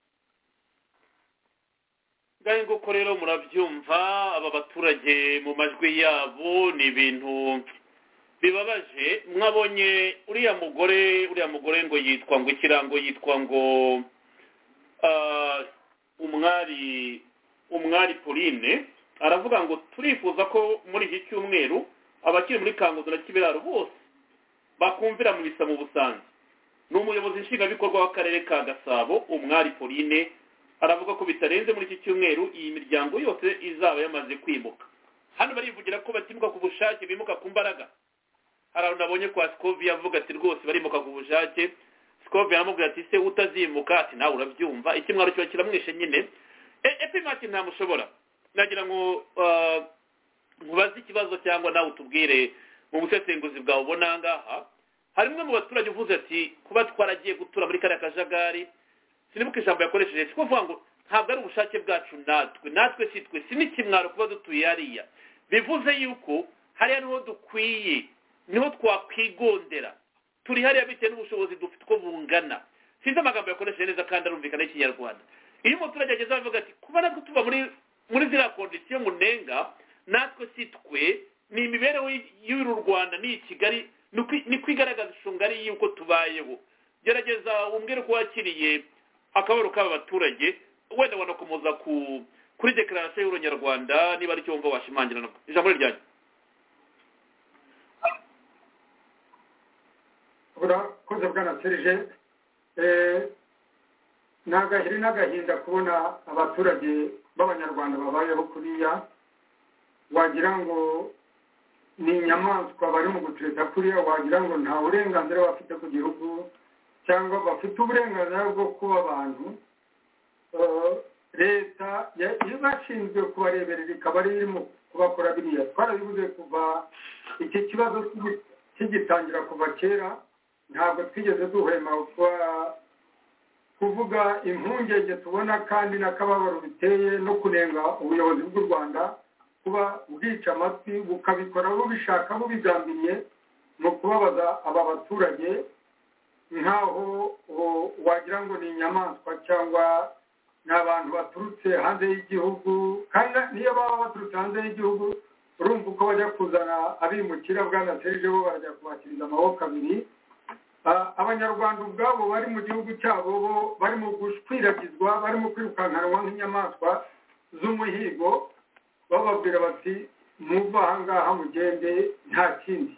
ngaho nguko rero murabyumva aba baturage mu majwi yabo ni ibintu bibabaje mwabonye uriya mugore ngo yitwa ngo ikirango yitwa ngo umwari Pauline aravuga ngo turifuza ko muri iki cyumweru abakiri muri Kangondo na Kibiraro bose bakumvira mu bisa mu Busanza. Ni umuyobozi nshingwabikorwa w'akarere ka Gasabo umwari Pauline aravuga ko bitarenze muri iki cyumweru iyi miryango yose izaba yamaze kwimuka. Hano barivugira ko batimuka ku bushake bimuka ku mbaraga. Hari nabonye kwa Scovia avuga ati rwose barimuka ku bushake. Scovia aramubwira ati se utazimuka ati nawe urabyumva ikimwaro cyo kiramwishe nyine. Epimati ntamushobora. Nagira ngo nkubaze ikibazo cyangwa nawe utubwire mu busesenguzi bwawe ubona ngaha. Harimwe mu baturage uvuze ati kuba twaragiye gutura muri kariya kajagari sinibuka ijambo yakoresheje siko vuga ngo ntabwo ari ubushake bwacu natwe sitwe sinikimwaro kuba dutuye hariya. Bivuze yuko hariya niho dukwiye niho twakwigondera turi hariya bitewe n'ubushobozi dufite uko bungana. Sinzi amagambo yakoresheje neza kandi arumvikana y'Ikinyarwanda. Iyo umuturage ageze avuga ati kuba natwe tuba muri ziriya kondisiyo munenga natwe sitwe ni imibereho y'uru Rwanda ni Kigali ni kwigaragaza ishungari y'uko tubayeho. Gerageza umbwire ko wakiriye akabaro k'aba baturage wenda wanakomoza kuri declaration y'Urwanda niba ari cyo wumva washimangira nako ijambo ryanyu. Urakoze bwana Serge. Nagahiri n'agahinda kubona abaturage b'abanyarwanda babayeho kuriya wagira ngo ni inyamaswa bari mu gutureta kuriya wagira ngo nta burenganzira bafite ku gihugu cyangwa bafite uburenganzira bwo kuba abantu. Leta ibashinzwe kubareberera ikaba ari irimo kubakora biriya. Twarabivuze kuva iki kibazo kigitangira kuva kera ntabwo twigeze duhema kuvuga impungenge tubona kandi n'akababaro biteye no kunenga ubuyobozi bw'u Rwanda kuba bwica amatwi bukabikora bubishaka bubigambiriye mu kubabaza aba baturage nkaho wagira ngo ni inyamaswa cyangwa n'abantu baturutse hanze y'igihugu. Kandi niyo baba baturutse hanze y'igihugu urumva uko bajya kuzana abimukira bwana Serge bo barajya kubakiriza amaboko abiri. Abanyarwanda ubwabo bari mu gihugu cyabo bo bari mu gukwiragizwa bari mu kwirukankanwa nk'inyamaswa z'umuhigo bababwira bati muva ahangaha mugende nta kindi.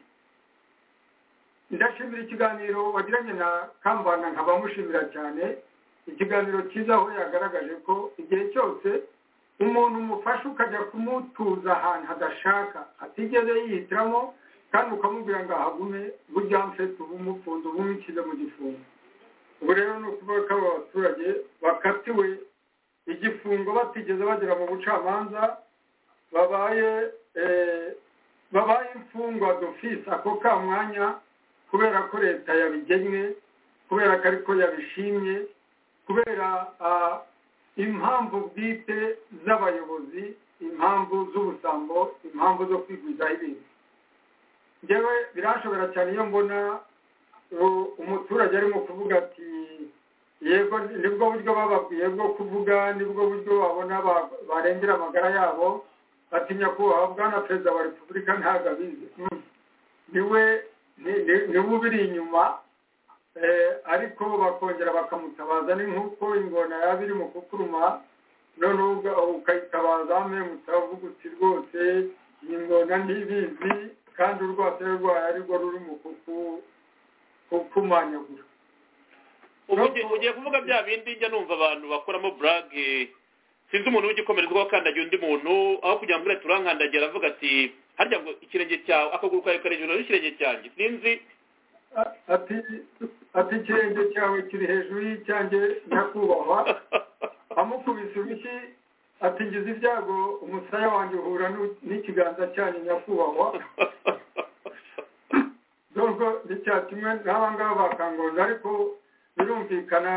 Ndashimira ikiganiro wagiranye na Kambanda nkabamushimira cyane. Ikiganiro cyiza aho yagaragaje ko igihe cyose umuntu umufasha ukajya kumutuza ahantu hadashaka atigeze yihitiramo kandi ukamubwira ngo ahagume burya mfite ubumufunze ubumukize mu gifungo. Ubu rero ni ukuvuga ko aba baturage bakatiwe igifungo batigeze bagera mu bucamanza babaye imfungwa d'office ako ka mwanya kubera ko leta yabigennye kubera ko ariko yabishimye kubera impamvu bwite z'abayobozi impamvu z'ubusambo impamvu zo kwigwizaho ibintu. Njyewe birashobora cyane iyo mbona umuturage arimo kuvuga ati yego nibwo buryo bababwiye bwo kuvuga nibwo buryo babona barengera amagara yabo ati nyakubahwa bwana perezida wa repubulika ntabwo abizi niwe ubiri inyuma ariko bakongera bakamutabaza ni nk'uko ingona yaba iri mu kukuruma none ukayitabaza mutavuga uti rwose iyi ngona ntibizi kandi urwase rwayo ari rwo ruri mu kukumanyagura. Ugiye kuvuga bya bindi njya numva abantu bakoramo burage sinzi umuntu w'igikomerezwa wakandagiye undi muntu aho kugira ngo turankandagira avuga ati harya ngo ikirenge cyawe akaguru kawe kari hejuru y'ikirenge cyanjye sinzi ati ikirenge cyawe kiri hejuru y'icyanjye nyakubahwa amukubise urushyi ati ngize ibyago umusaya wanjye uhura n'ikiganza cyanyu nyakubahwa. Nubwo nticyatuma n'aba ngaba bakangoza ariko birumvikana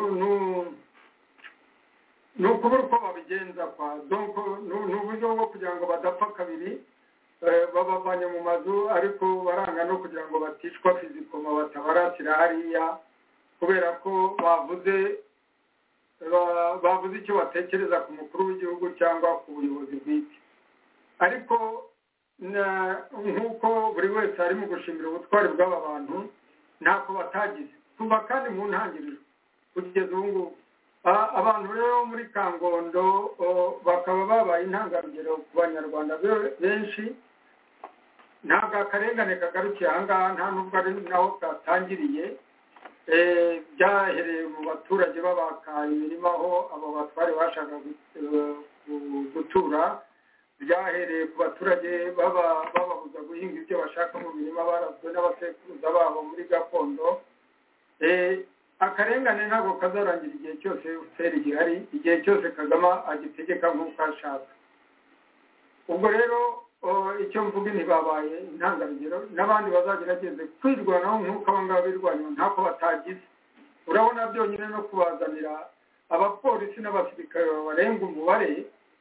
ni ukubura uko babigenza kwa ni uburyo bwo kugira ngo badapfa kabiri babavanye mu mazu ariko baranga no kugira ngo baticwa fizikoma batabarasira hariya kubera ko bavuze icyo batekereza ku mukuru w'igihugu cyangwa ku buyobozi bwite. Ariko nk'uko buri wese ari mu gushimira ubutwari bw'aba bantu ntako batagize kuva kandi mu ntangiriro kugeza ubu ngubu abantu rero muri Kangondo bakaba babaye intangarugero ku banyarwanda benshi ntabwo akarengane kagarukiye aha ngaha nta nubwo ari naho katangiriye byahereye mu baturage babaka imirima aho abo batware bashaka gutura byahereye ku baturage bababuza guhinga ibyo bashaka mu mirima barazwe n'abasekuruza babo muri gakondo akarengane ntabwo kazarangira igihe cyose feri gihari igihe cyose Kagame agitegeka nk'uko ashaka ubwo rero icyo mvuga ntibabaye intangarugero n'abandi bazagerageze kwirwanaho nk'uko abo ngabo birwanya ntako batagize urabona byonyine no kubazanira abapolisi n'abasirikare barenga umubare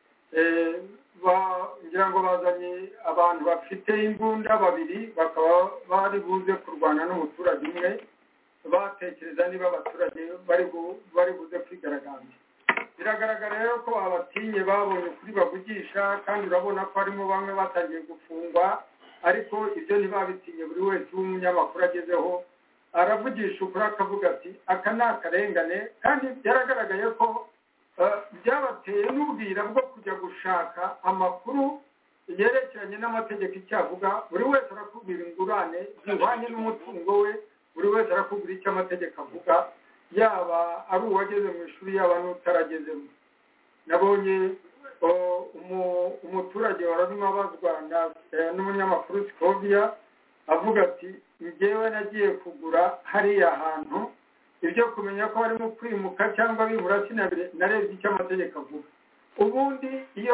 ngira ngo bazanye abantu bafite imbunda babiri bakaba bari buze kurwana n'umuturage umwe batekereza niba abaturage bari buze kwigaragambya biragaragara rero ko abatinye babonye kuri bavugisha kandi urabona ko harimo bamwe batangiye gufungwa ariko ibyo ntibabitinye buri wese w'umunyamakuru agezeho aravugisha ukuri akavuga ati aka ni akarengane kandi byaragaragaye ko byabateye n'ubwira bwo kujya gushaka amakuru yerekeranye n'amategeko icyavuga buri wese arakubwira ingurane zihwanye n'umutungo we buri wese arakubwira icyo amategeko avuga yaba ari uwageze mu ishuri yaba n'utaragezemo nabonye umuturage wararimo abazwa n'umunyamakuru Sikovia avuga ati njyewe nagiye kugura hariya hantu ibyo kumenya ko barimo kwimuka cyangwa bibura narebye icyo amategeko avuga ubundi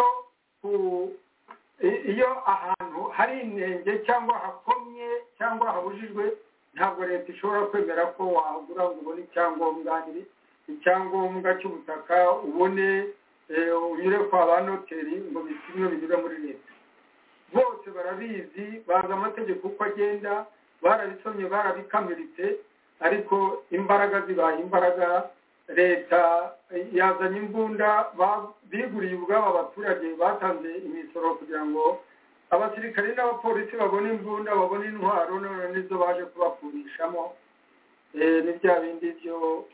iyo ahantu hari inenge cyangwa hakomye cyangwa habujijwe ntabwo leta ishobora kwemera ko wagura ngo ubone icyangombwa cy'ubutaka ubone unyure kwa ba noteri ngo bisinywe binyure muri leta bose barabizi bazi amategeko uko agenda barabisomye barabikamiritse ariko imbaraga zibaye imbaraga leta yazanye imbunda biguriye ubwabo abaturage batanze imisoro kugira ngo abasirikare n'abapolisi babone imbunda babone intwaro none nizo baje kubakurishamo ni bya bindi byo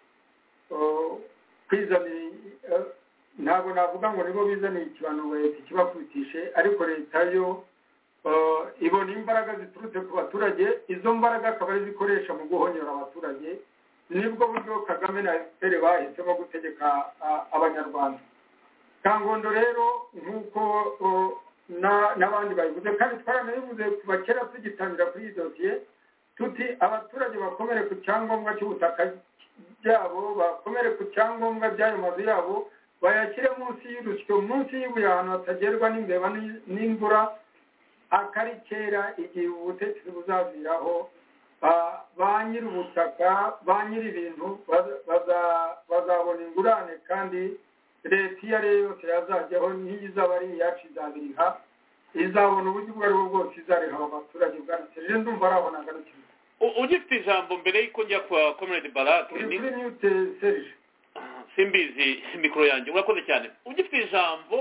kwizanira ntabwo navuga ngo nibo bizaniye ikibano leta kibakubitishe ariko leta yo ibona imbaraga ziturutse ku baturage izo mbaraga akaba ari zikoresha mu guhonyora abaturage nibwo buryo Kagame na FPR bahisemo gutegeka abanyarwanda Kangondo rero nk'uko n'abandi bayivuze kandi twaranabivuze kuva kera tugitangira kuri iyi dosiye tuti abaturage bakomere ku cyangombwa cy'ubutaka byabo bakomere ku cyangombwa by'ayo mazu yabo bayashyire munsi y'urusyo munsi y'ibuye ahantu hatagerwa n'imbeba n'imvura akari kera igihe ubutegetsi buzaviraho ba nyiri ubutaka ba nyiri ibintu bazabona ingurane kandi leta iyo ari yo yose yazajyaho n'iyo izaba ari iyacu izabiriha izabona uburyo ubwo ari bwo bwose izariha abo baturage bwanaseje ndumva ari aho nagarukira ugifite ijambo mbere y'uko njya kwa Comrade Barake uri kuri mute Serge simbizi mikoro yanjye urakoze cyane ugifite ijambo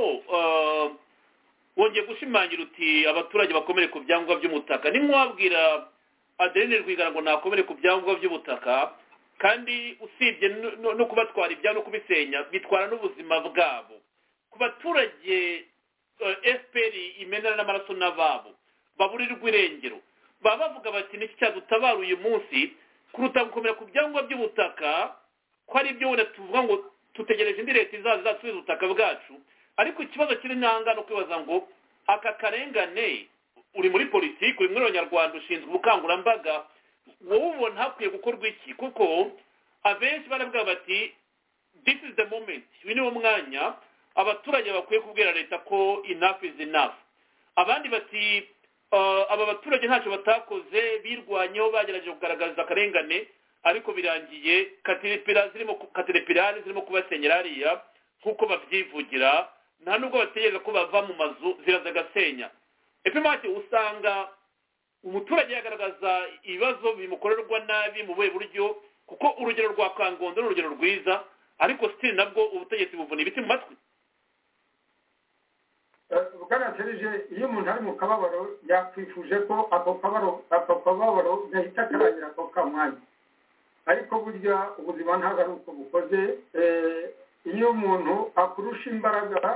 wongeye gushimangira uti abaturage bakomere ku byangombwa by'umutaka nimwabwira Adeline Rwigara ngo nakomere ku byangombwa by'ubutaka kandi usibye no kubatwara ibya no kubisenya bitwara n'ubuzima bwabo ku baturage FPR imenera n'amaraso n'ababo baburirwa irengero baba bavuga bati niki cyadutabara uyu munsi kuruta gukomera ku byangombwa by'ubutaka ko ari byo wenda tuvuga ngo tutegereje indi leta izasubiza ubutaka bwacu ariko ikibazo kiri nanga no kwibaza ngo aka karengane uri muri politiki uri muri abanyarwanda ushinzwe ubukangurambaga wowe ubona hakwiye gukorwa iki kuko abenshi baravuga bati this is the moment uyu ni wo mwanya abaturage bakwiye kubwira leta ko enough is enough abandi bati aba baturage ntacyo batakoze birwanyeho bagerageje kugaragaza akarengane ariko birangiye katerepirari zirimo kubasenyera hariya nk'uko babyivugira nta nubwo bategereza ko bava mu mazu ziraza agasenya epimati usanga umuturage yagaragaza ibibazo bimukorerwa nabi mu buhe buryo kuko urugero rwa Kangondo ni urugero rwiza ariko sitiri nabwo ubutegetsi buvuna ibiti mu matwi bwanatereje iyo umuntu ari mu kababaro yakwifuje ko ako kababaro gahita karangira ako kamwanya ariko burya ubuzima ntabwo ari uko bukoze iyo umuntu akurusha imbaraga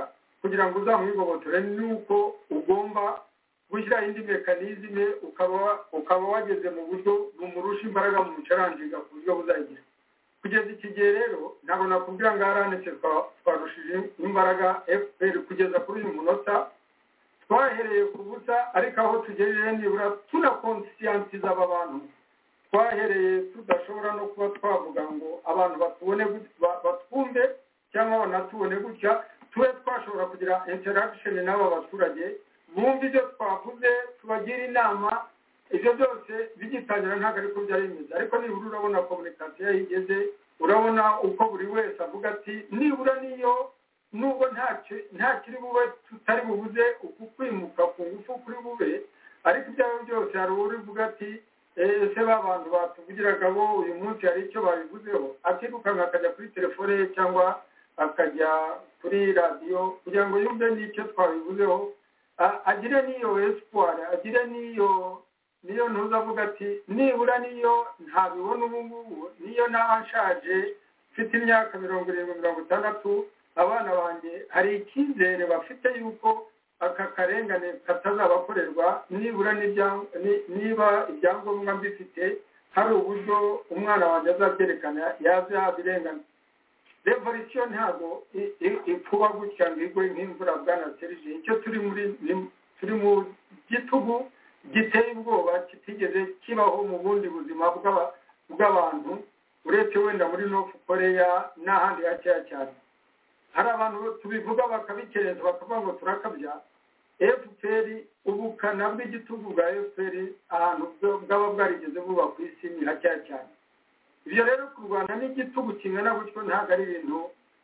kugira ngo uzamwigobotore nuko ugomba gushyira indi mekanizme ukaba wageze mu buryo bumurusha imbaraga mu mucarangiga ku buryo buzagira kugeza iki gihe rero ntabwo nakubwira ngo aranetse twarushije imbaraga FPR kugeza kuri uyu munota twahereye ku busa ariko aho tugejeje nibura tunakonscientiza aba bantu twahereye tudashobora no kuba twavuga ngo abantu batwumve cyangwa banatubone gutya tube twashobora kugira interaction n'aba baturage bumva ibyo twavuze tubagira inama ibyo byose bigitangira ntabwo ariko byari bimeze ariko nibura urabona komunikasiyo yigeze urabona uko buri wese avuga ati nibura niyo nubwo nta kiri bube tutari bubuze uku kwimuka ku ngufu kuri bube ariko ibyawe byose hari urivuga ati ese bantu batuvugiraga bo uyu munsi hari icyo babivuzeho akirukanka akajya kuri telefone ye cyangwa akajya kuri radiyo kugira ngo yumve n'icyo twabivuzeho agire n'iyo espoir agire n'iyo ntuzavuga ati nibura niyo ntabibona ubu ngubu niyo naba nshaje mfite imyaka 70-60 abana banjye hari icyizere bafite yuko aka karengane katazabakorerwa nibura niba ibyangombwa mbifite hari uburyo umwana wanjye azabyerekana yazabirengana revolution ntabwo ikuba gutya ngo igwe nk'imvura bwana Serge icyo turi mu gitugu giteye ubwoba kitigeze kibaho mu bundi buzima bw'abantu uretse wenda muri North Korea n'ahandi hakeya cyane hari abantu tubivuga bakabikereza bakavuga ngo turakabya FPR ubukana bw'igitugu bwa FPR ahantu bwaba bwarigeze buba ku isi ni hakeya cyane ibyo rero kurwana n'igitugu kingana gutyo ntabwo ari ibintu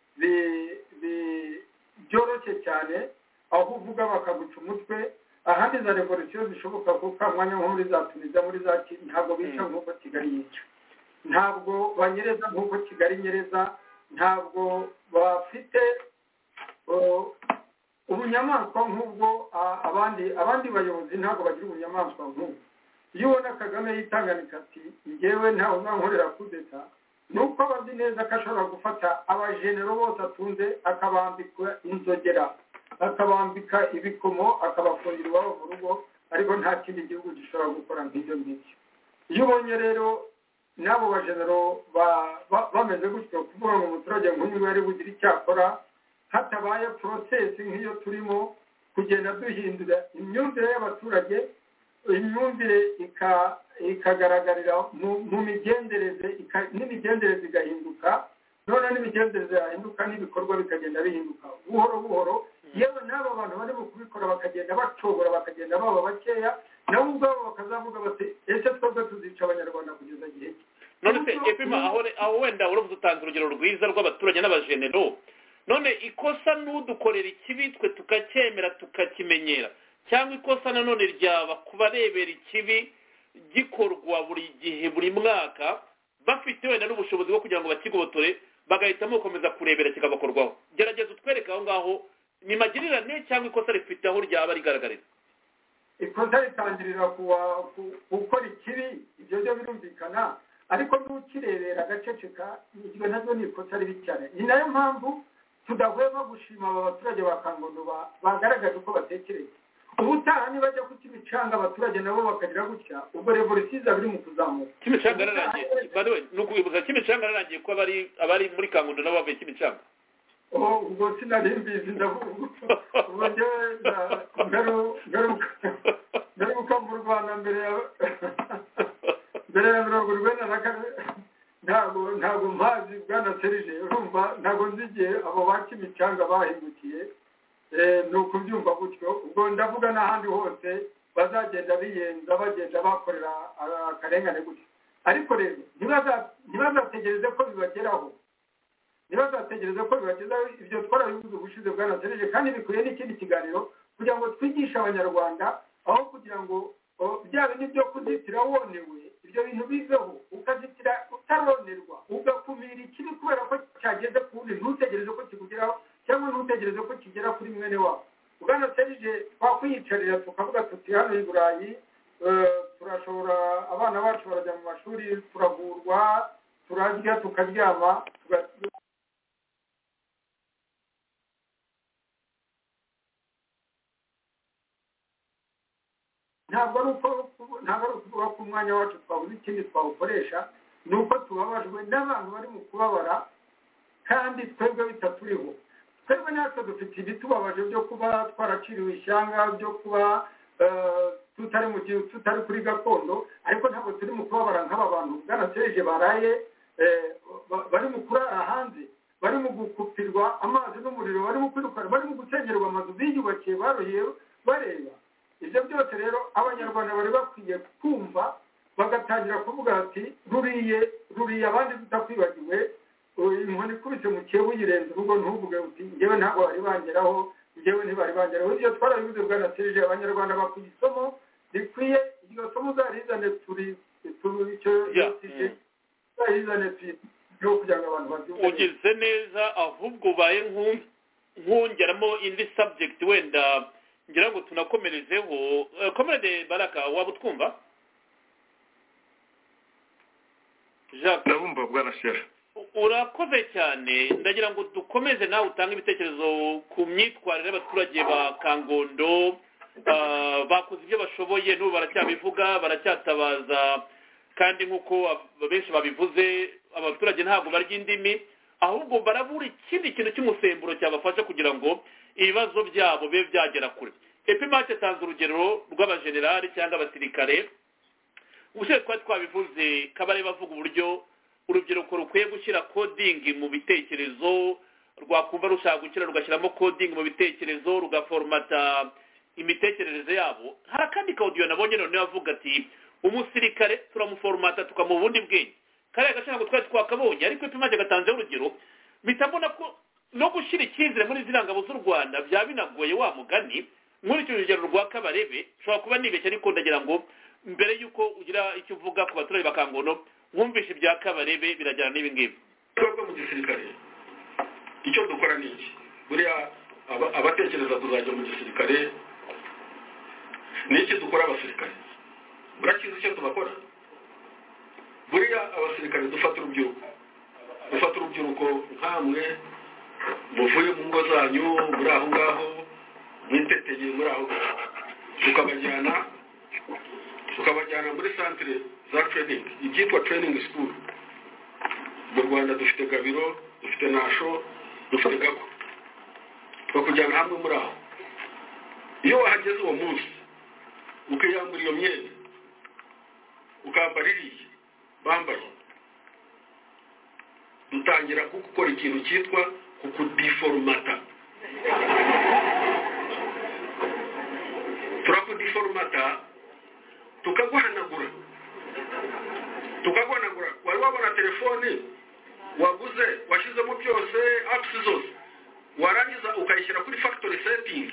byoroshye cyane aho uvuga bakaguca umutwe ahandi za revolution zishoboka kuko amwanya nko muri za Tunisia muri za ntabwo bica nk'uko Kigali yica ntabwo banyereza nk'uko Kigali nyereza ntabwo bafite ubunyamaswa nk'ubwo abandi bayobozi ntabwo bagira ubunyamaswa nk'ubwo iyo ubona Kagame yitanganika ati njyewe ntawe uzankorera kudeta nuko abazi neza ko ashobora gufata abajenero bose atunze akabambika inzogera akabambika ibikomo akabafungira iwabo mu rugo ariko nta kindi gihugu gishobora gukora nk'ibyo ngibyo iyo ubonye rero n'abo bajenero bameze gutyo kuvuga ngo umuturage nk'uyu yari bugira icyakora hatabaye process nk'iyo turimo kugenda duhindura imyumvire y'abaturage imyumvire ikagaragarira mu migendereze n'imigendereze igahinduka none n'imigendereze yahinduka n'ibikorwa bikagenda bihinduka buhoro buhoro yewe n'abo bantu bari kubikora bakagenda bacobora bakagenda baba bakeya nabo ubwabo bakazavuga bati ese twebwe tuzica abanyarwanda kugeza gihe none se epima aho wenda uravuze utanze urugero rwiza rw'abaturage n'abajenero none ikosa n'udukorera ikibi twe tukacyemera tukakimenyera cyangwa ikosa nanone ryaba kubarebera ikibi gikorwa buri gihe buri mwaka bafite wenda n'ubushobozi bwo kugira ngo bakigobotore bagahitamo gukomeza kurebera kikabakorwaho gerageza utwereke aho ngaho ni magirirane cyangwa ikosa rifite aho ryaba rigaragarira ikosa ritangirira gukora ikibi ibyo byo birumvikana ariko n'ukirebera agaceceka iryo naryo ni ikosa ribi cyane ni nayo mpamvu tudahwema gushima aba baturage ba Kangondo bagaragaje uko batekereza ubutaha nibajya ku Kimicanga abaturage nabo bakagira gutya ubwo revolution biri mu kuzamuka Kimicanga ararangiye bari no kubibuza Kimicanga ararangiye ko abari muri Kangondo nabo bavuye Kimicanga ubwo sinari mbizi ndavuga ubwo ngaruka mu Rwanda mbere ya 40 ntabwo mpazi bwana Serge urumva ntabwo nzigiye abo ba Kimicanga bahindukiye ni ukubyumva gutyo ubwo ndavuga n'ahandi hose bazagenda biyenza bagenda bakorera akarengane gutyo ariko rero ntibazategereze ko bibageraho ibyo twarabivuze ubushize bwana Serge kandi bikuye n'ikindi kiganiro kugira ngo twigishe abanyarwanda aho kugira ngo bya bintu byo kuzitira wonewe ibyo bintu biveho ukazitira utaronerwa ugakumira ikibi kubera ko cyageze ku wundi ntutegereze ko kikugeraho cyangwa ntutegereze ko kigera kuri mwene wawe bwana Serge twakwiyicarira tukavuga tuti hano i Burayi turashobora abana bacu barajya mu mashuri turavurwa turarya tukaryama ntabwo ari ukuvuga ko umwanya wacu twabuze ikindi twawukoresha ni uko tubabajwe n'abantu bari mu kubabara kandi twebwe bitaturiho twebwe natwe dufite ibitubabaje byo kuba twaraciriwe ishyanga byo kuba tutari mu gihe tutari kuri gakondo ariko ntabwo turi mu kubabara nk'aba bantu bwanasereje baraye bari mu kurara hanze bari mu gukupirwa amazi n'umuriro bari mu kwirukana bari mu gusengerwa amazu biyubakiye baruhiye bareba ibyo byose rero abanyarwanda bari bakwiye kumva bagatangira kuvuga ati ruriye abandi tutakwibagiwe inkoni ikubise mu kiyobo uyirenze urugo ntuvuge uti njyewe ntabwo bari bangeraho njyewe ntibari bangeraho ibyo twarabivuze bwanasereje abanyarwanda bakwiye isomo rikwiye iryo somo uzarizane ugeze neza ahubwo ubaye nkungeramo indi subject wenda ngira ngo tunakomerezeho comrade Baraka waba utwumva Jacques ndabumva bwanasera urakoze cyane ndagira ngo dukomeze nawe utange ibitekerezo ku myitwarire y'abaturage ba Kangondo bakoze ibyo bashoboye n'ubu baracyabivuga baracyatabaza kandi nk'uko benshi babivuze abaturage ntabwo barya indimi ahubwo barabura ikindi kintu cy'umusemburo cyabafasha kugira ngo ibibazo byabo bibe byagera kure epimake tanze urugero rw'abajenerali cyangwa abasirikare ubushize twari twabivuze kabare bavuga uburyo urubyiruko rukwiye gushyira coding mu bitekerezo rwakumva rushaka gukira rugashyiramo coding mu bitekerezo rugaformata imitekerereze yabo hari akandi kaudiyo nabonye noneho avuga ati umusirikare turamuformata tukamuha ubundi bwenge kariya gace ntabwo twari twakabonye ariko ipimage gatanzeho urugero mpita mbona ko no gushyira icyizere muri ziriya ngabo z'u Rwanda byaba binagoye wa mugani muri icyo rugero rwa Kabarebe ushobora kuba nibeshya ariko ndagira ngo mbere y'uko ugira icyo uvuga ku baturage ba Kangono mwumvishe ibya Kabarebe birajyana n'ibi ngibi twebwe mu gisirikare icyo dukora ni iki buriya abatekereza kuzajya mu gisirikare ni iki dukora abasirikare urakizi icyo tubakora buriya abasirikare dufata urubyiruko nkamwe muvuye mu ngo zanyu muri aho ngaho mwiteteye muri aho tukabajyana muri centre za training ibyitwa training school mu Rwanda dufite Gabiro dufite Nasho dufite Gago tukujyana hamwe muri aho iyo wahageze uwo munsi ukiyambura iyo myenda ukambara iriya bambaye dutangira gukora ikintu cyitwa kukudiformata turakudiformata tukaguhanagura wari wabona telefone waguze washyizemo byose apps zose warangiza ukayishyira kuri factory setting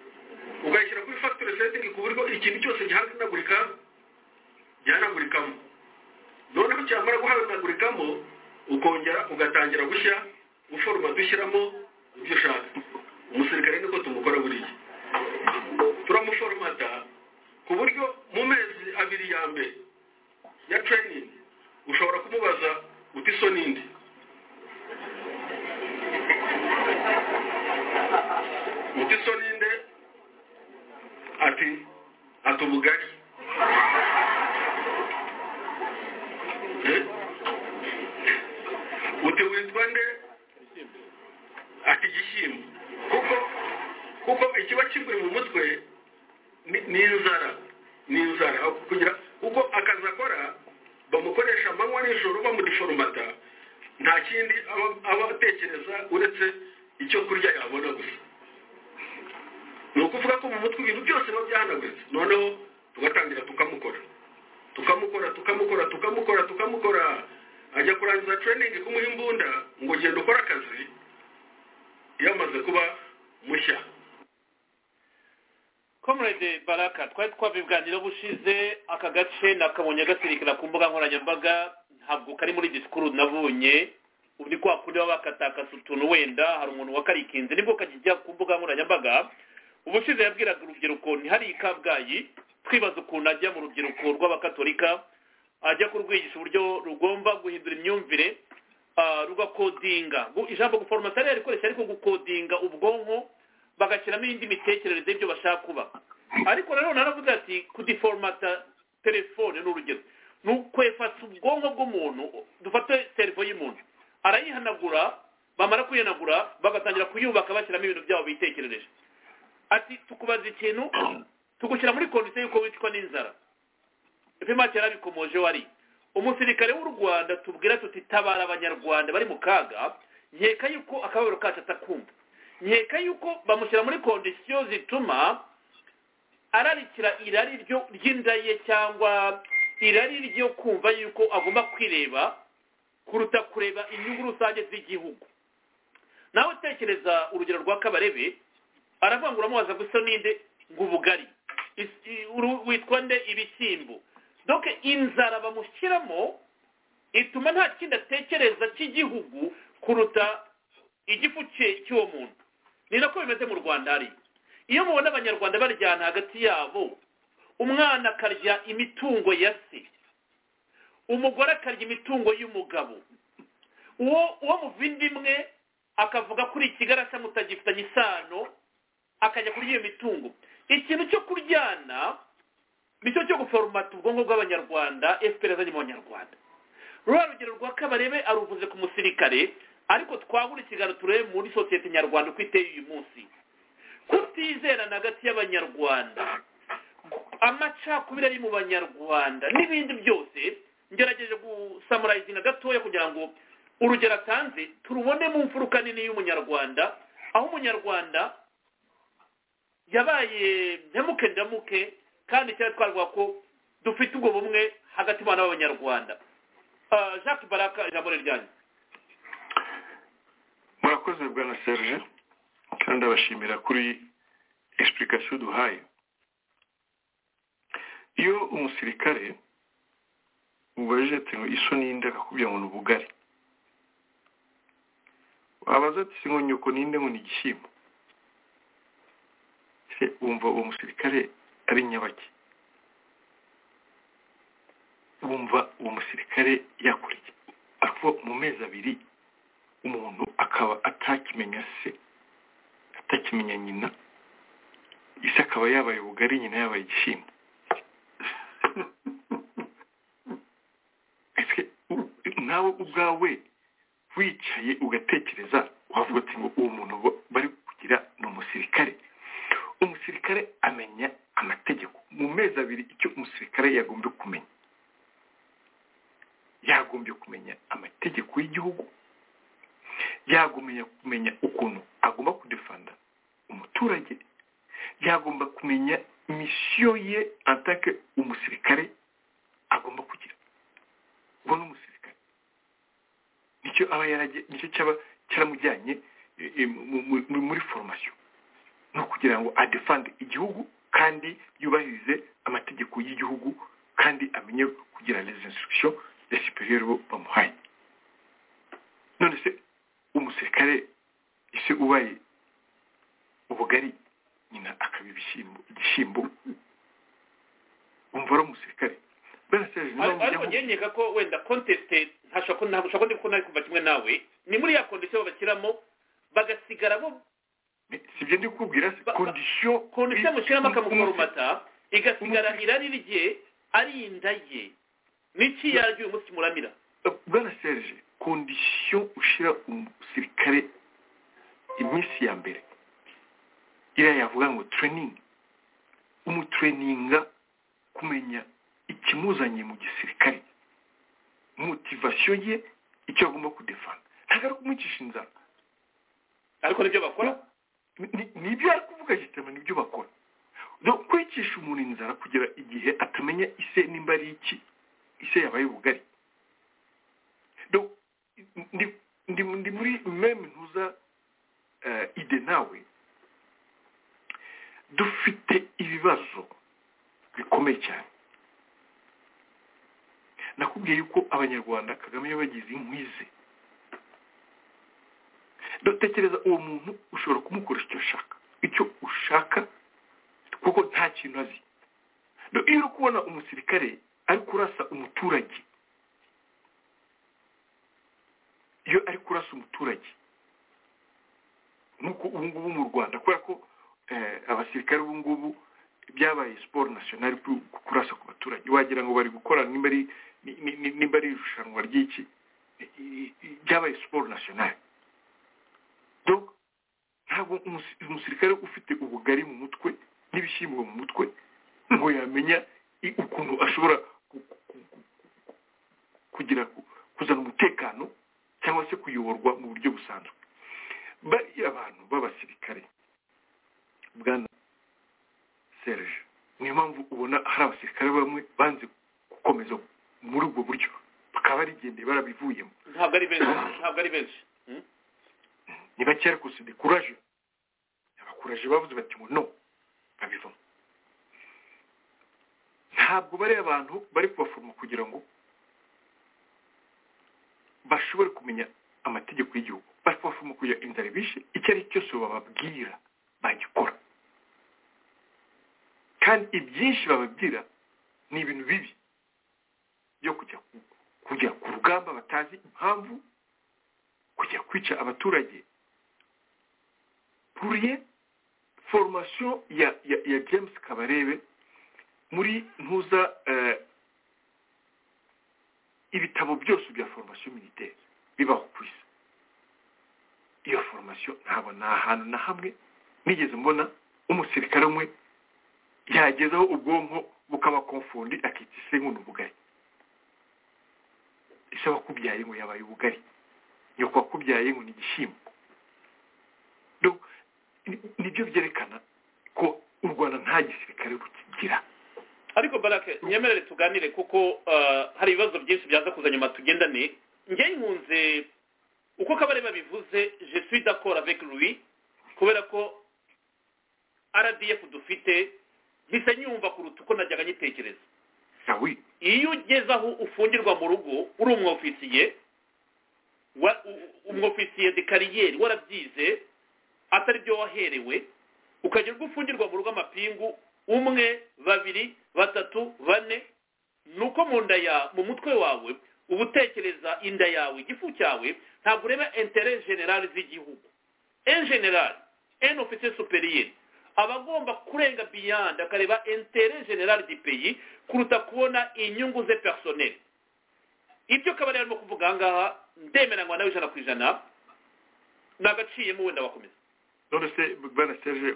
ku buryo ikintu cyose gihanagurikamo noneho cyamara guhanagurikamo ukongera ugatangira gushya uforoma dushyiramo ibyo ushaka umusirikare niko tumukora buriya turamuforomata ku buryo mu mezi abiri ya mbere ya training ushobora kumubaza uti so ninde ati atubugari uti witwa nde ati gishyimbo kuko ikiba kiguri mu mutwe ni inzara kugira kuko akazi akora bamukoresha amanywa n'ijoro bamudiforomata nta kindi aba atekereza uretse icyo kurya yabona gusa ni ukuvuga ko mu mutwe ibintu byose biba byahanaguritse noneho tugatangira tukamukora ajya kurangiza training kumuha imbunda ngo genda ukora akazi yamaze kuba mushya. Comrade Baraka twari twabiganira bushize aka gace nakabonye gasirikira ku mbuga nkoranyambaga ntabwo kari muri disikuru nabonye ubwo kwa kuri bakataka utuntu wenda hari umuntu wakarikinze nibwo kajya ku mbuga nkoranyambaga ubushize yabwiraga urubyiruko ni hari ikabwayi twibaza ukuntu ajya mu rubyiruko rw'abakatolika ajya kurwigisha uburyo rugomba guhindura imyumvire rugakodinga ijambo guforomata rikoresha ariko gukodinga ubwonko bagashyiramo indi mitekerereze y'ibyo bashaka kuba ariko rero naravuze ati kudiformata telefone n'urugero ni ukwefasa ubwonko bw'umuntu dufate servo y'umuntu arayihanagura bamara kuyihanagura bagatangira kuyubaka bashyiramo ibintu byabo bitekerereje ati tukubaza ikintu tugushyira muri kondisiyo y'uko wicwa n'inzara epimake yarabikomoje wari umusirikare w'u Rwanda tubwira tuti tabara abanyarwanda bari mu kaga nkeka yuko akababaro kacu atakumva nkeka yuko bamushyira muri kondisiyo zituma ararikira irari ryo ry'inda ye cyangwa irari ryo kumva yuko agomba kwireba kuruta kureba inyungu rusange z'igihugu nawe tekereza urugero rwa Kabarebe aravuga ngo uramubaza gusa ninde ngo ubugari witwa nde ibishyimbo donc inzara bamushyiramo ituma nta kindi atekereza cy'igihugu kuruta igifu cye cy'uwo muntu ni nako bimeze mu Rwanda hari iyo mubona abanyarwanda baryana hagati yabo umwana akarya imitungo ya se umugore akarya imitungo y'umugabo uwo muvindimwe akavuga kuri ikigarasha mutagifitanye isano akajya kuri iyo mitungo ikintu cyo kuryana nicyo cyo guforomata ubwonko bw'abanyarwanda FPR azanye mu banyarwanda rugero rwa Kabarebe aruvuze ku musirikare ariko twabura ikiganiro turebe muri sosiyete nyarwanda uko iteye uyu munsi kutizerana hagati y'abanyarwanda amacakubiri ari mu banyarwanda n'ibindi byose ngerageje gusamurayizinga gatoya kugira ngo urugero atanze turubone mu mfuruka nini y'umunyarwanda aho umunyarwanda yabaye ndamuke kandi cyane twavuga ko dufite ubwo bumwe hagati y'abana b'abanyarwanda Jacques Baraka ijambo ryanyu murakoze bwana Serge kandi abashimira kuri explication duhaye iyo umusirikare ubajije ati ngo iso ninde akakubwira ngo ni ubugari wabaza ati ngo nyoko ninde ngo ni igishyimbo se wumva uwo musirikare ari nyabaki wumva uwo musirikare yakuriye ariko mu mezi abiri umuntu akaba atakimenya se atakimenya nyina ise akaba yabaye ubugari nyina yabaye igishyimbo nawe ubwawe wicaye ugatekereza wavuga ati ngo uwo muntu bari kugira ni umusirikare amenya amategeko mu mezi abiri icyo umusirikare yagombye kumenya amategeko y'igihugu yagomba kumenya ukuntu agomba kudefanda umuturage yagomba kumenya misiyo ye antake umusirikare agomba kugira ubona umusirikare nicyo aba yaragiye nicyo cyaba cyaramujyanye muri formation no kugira ngo adefande igihugu kandi yubahirize amategeko y'igihugu kandi amenye kugira les instructions des supérieurs bamuhaye none se umusirikare ise ubaye ubugari nyina akaba igishyimbo umva ari umusirikare ariko ngenyeka ko wenda conteste ntashobora ko nari kuva kimwe nawe ni muri ya condition bashyiramo bagasigara bo sibyo ndi kukubwira condition mushyiramo akamuforomata igasigara irari rye ari inda ye n'iki yaryo uyu munsi muramira bwana Serge condition ushyira umusirikare iminsi ya mbere iriya yavuga ngo training umutraininga kumenya ikimuzanye mu gisirikare motivation ye icyo agomba kudefanda ntabwo ari kumwicisha inzara ariko nibyo bakora nibyo ari kuvuga gitema nibyo bakora kwicisha umuntu inzara kugira igihe atamenya ise nimba ari iki ise yabaye ubugari ndi muri meme ntuza ide nawe dufite ibibazo bikomeye cyane nakubwiye yuko abanyarwanda Kagame yabagize inkwize dutekereza uwo muntu ushobora kumukoresha icyo ushaka kuko nta kintu azi iyo uri kubona umusirikare ari kurasa umuturage iyo ari kurasa umuturage nk'uko ubu ngubu mu Rwanda kubera ko abasirikare ubu ngubu byabaye sport national kurasa ku baturage wagira ngo bari gukora nimba ari irushanwa ry'iki byabaye sport national. Donc ntabwo umusirikare ufite ubugari mu mutwe n'ibishyimbo mu mutwe ngo yamenya ukuntu ashobora kugira kuzana umutekano cyangwa se kuyoborwa mu buryo busanzwe. Bari abantu b'abasirikare bwana Serge, niyo mpamvu ubona hari abasirikare bamwe banze gukomeza muri ubwo buryo bakaba barigendeye barabivuyemo. Ntabwo ari benshi ni bake ariko si dekuraje. Abakuraje bavuze bati ngo no babivamo. Ntabwo bari abantu bari kubaforma kugira ngo bashobore kumenya amategeko y'igihugu, bari kubaforma kugira inzara bishe icyo ari cyose bababwira bagikora, kandi ibyinshi bababwira ni ibintu bibi byo kujya ku rugamba batazi impamvu, kujya kwica abaturage. Kuriye formation ya James Kabarebe muri ntuza ibitabo byose bya formation militaire bibaho ku isi. Iyo formation ntabwo nta hantu na hamwe nigeze mbona umusirikare umwe yagezaho ubwonko bukaba konfundi akitise nk'ubugari. Ese wakubyaye ngo yabaye ubugari, nyoko wakubyaye ngo ni igishyimbo. Donc nibyo byerekana ko u Rwanda nta gisirikare rukigira. Ariko Barake nyemerere tuganire kuko hari ibibazo byinshi byaza kuza nyuma tugendane. Njye nkunze uko kabare babivuze, je suis d'accord avec lui, kubera ko RDF dufite mpise nyumva kuruta uko najyaga nyitekereza. Sawi iyo ugeze aho ufungirwa mu rugo uri umwofisiye de kariyeri warabyize atari byo waherewe, ukagira ubwo ufungirwa mu rugo amapingu 1 2 3 4, nuko mu mutwe wawe ubutekereza inda yawe igifu cyawe ntabwo ureba intérêt général z'igihugu. En général un officier supérieur abagomba kurenga beyond akareba intérêt général du pays kuruta kubona inyungu ze personnel. Ibyo kabari arimo kuvuga ngaha ndemeranywa nawe 100% nagaciyemo wenda wakomeza. None se bwana Serge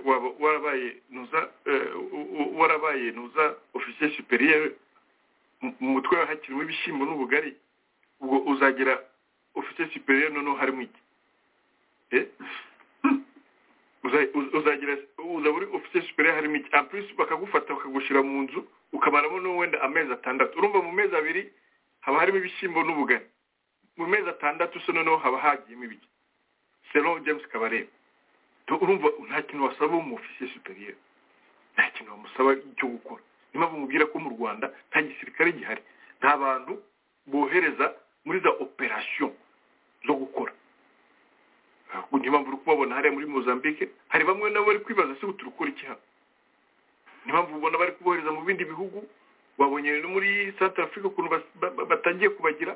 warabaye nuza officier supérieur mu mutwe wa hakirimo ibishimbo n'ubugari, ubwo uzagira officier supérieur noneho harimo iki? Uzagira uzaburi officier supérieur harimo iki? En plus bakagufata bakagushira mu nzu ukamaramo no wenda amezi 6. Urumva mu mezi 2 haba harimo ibishimbo n'ubugari, mu mezi 6 so noneho haba hagiyemo ibiki? Selon James Kabarebe. Urumva nta kintu wasaba mu officier supérieur, nta kintu wamusaba cyo gukora. Niba bamubwira ko mu Rwanda nta gisirikare gihari, nta bantu bohereza muri za operation zo gukora. Niba mburu kubabona hari muri Mozambique, hari bamwe nabo bari kwibaza se uturukora iki hano. Niba mbubona bari kubohereza mu bindi bihugu, wabonye no muri Central Africa ukuntu batangiye kubagira.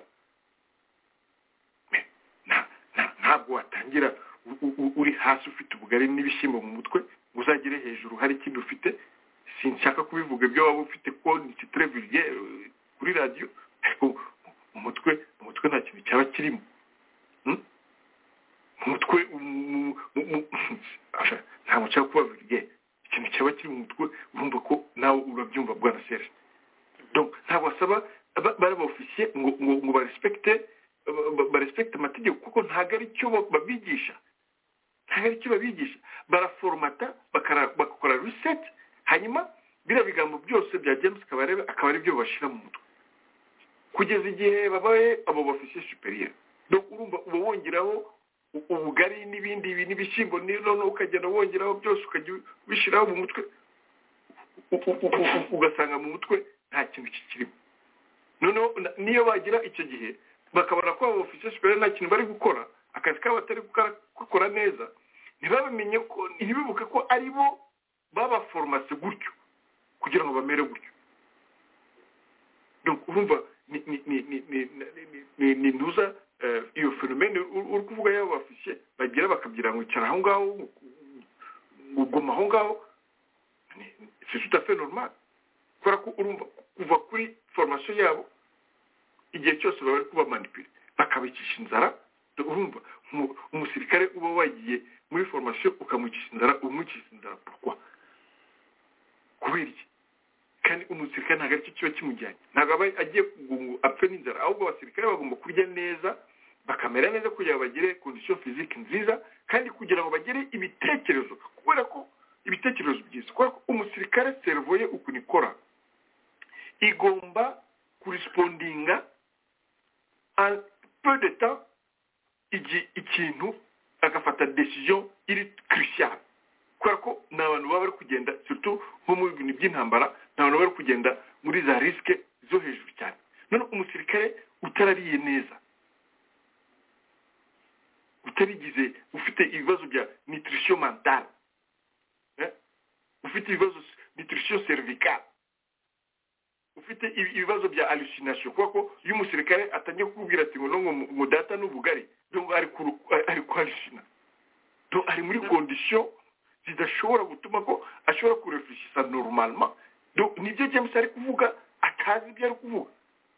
Ntabwo watangira uri hasi ufite ubugari n'ibishyimbo mu mutwe uzagire hejuru hari ikintu ufite. Sinshaka kubivuga ibyo waba ufite ko ni très vulgaire kuri radio, ariko mu mutwe nta kintu cyaba kirimo. Umutwe ntabwo cyaba kuba vulgaire, ikintu cyaba kiri mu mutwe urumva ko nawe urabyumva bwana Serge. Donc ntabwo asaba bari officier ngo barespecte amategeko kuko ntago ari cyo babigisha. Baraformata bakakora reset, hanyuma bira bigambo byose bya James Kabarebe akaba ari byo bashira mu mutwe kugeza igihe babaye abo officier supérieur. Donc urumva uba wongeraho ubugari n'ibindi n'ibishyimbo none ukagenda wongeraho byose ukajya bishiraho mu mutwe, ugasanga mu mutwe nta kintu kikirimo. Noneho niyo bagira icyo gihe bakabona ko abo officier supérieur nta kintu bari gukora, akazi kabo batari gukora neza, ntibamenye ko ntibibuke ko ari bo baba formase gutyo kugira ngo bamere gutyo. Donc urumva ni ntuza iyo phénomène uri kuvuga y'abo officier bagira bakabyira ngo cyara aho ngaho ugoma aho ngaho c'est tout à fait normal kubera ko urumva kuva kuri formation yabo igihe cyose bari kuba manipule bakabicisha inzara urumva umusirikare uba wagiye muri formation ukamucisha inzara umucisha inzara pourquoi kubera iki kandi umusirikare ntabwo aricyo kiba kimujyanye ntabwo aba agiye apfe n'inzara ahubwo abasirikare bagomba kurya neza bakamera neza kugira ngo bagire condition physique nziza kandi kugira ngo bagire ibitekerezo kubera ko ibitekerezo byiza kubera ko umusirikare cerveau ye ukuntu ikora igomba correspondinga en peu de temps ikintu agafata decision iri crucial kubera ko ni abantu baba bari kugenda surtout nko mu bintu by'intambara ni abantu bari kugenda muri za risque zo hejuru cyane none umusirikare utarariye neza utarigize ufite ibibazo bya nutrition mentale ufite ibibazo nutrition cervicale ufite ibibazo bya hallucination kuko iyo umusirikare atangiye kukubwira ati ngo data n'ubugari donc ari hallucina donc ari muri condition zidashobora gutuma ko ashobora kurefleshisa normalement donc nibyo James ari kuvuga atazi ibyo ari kuvuga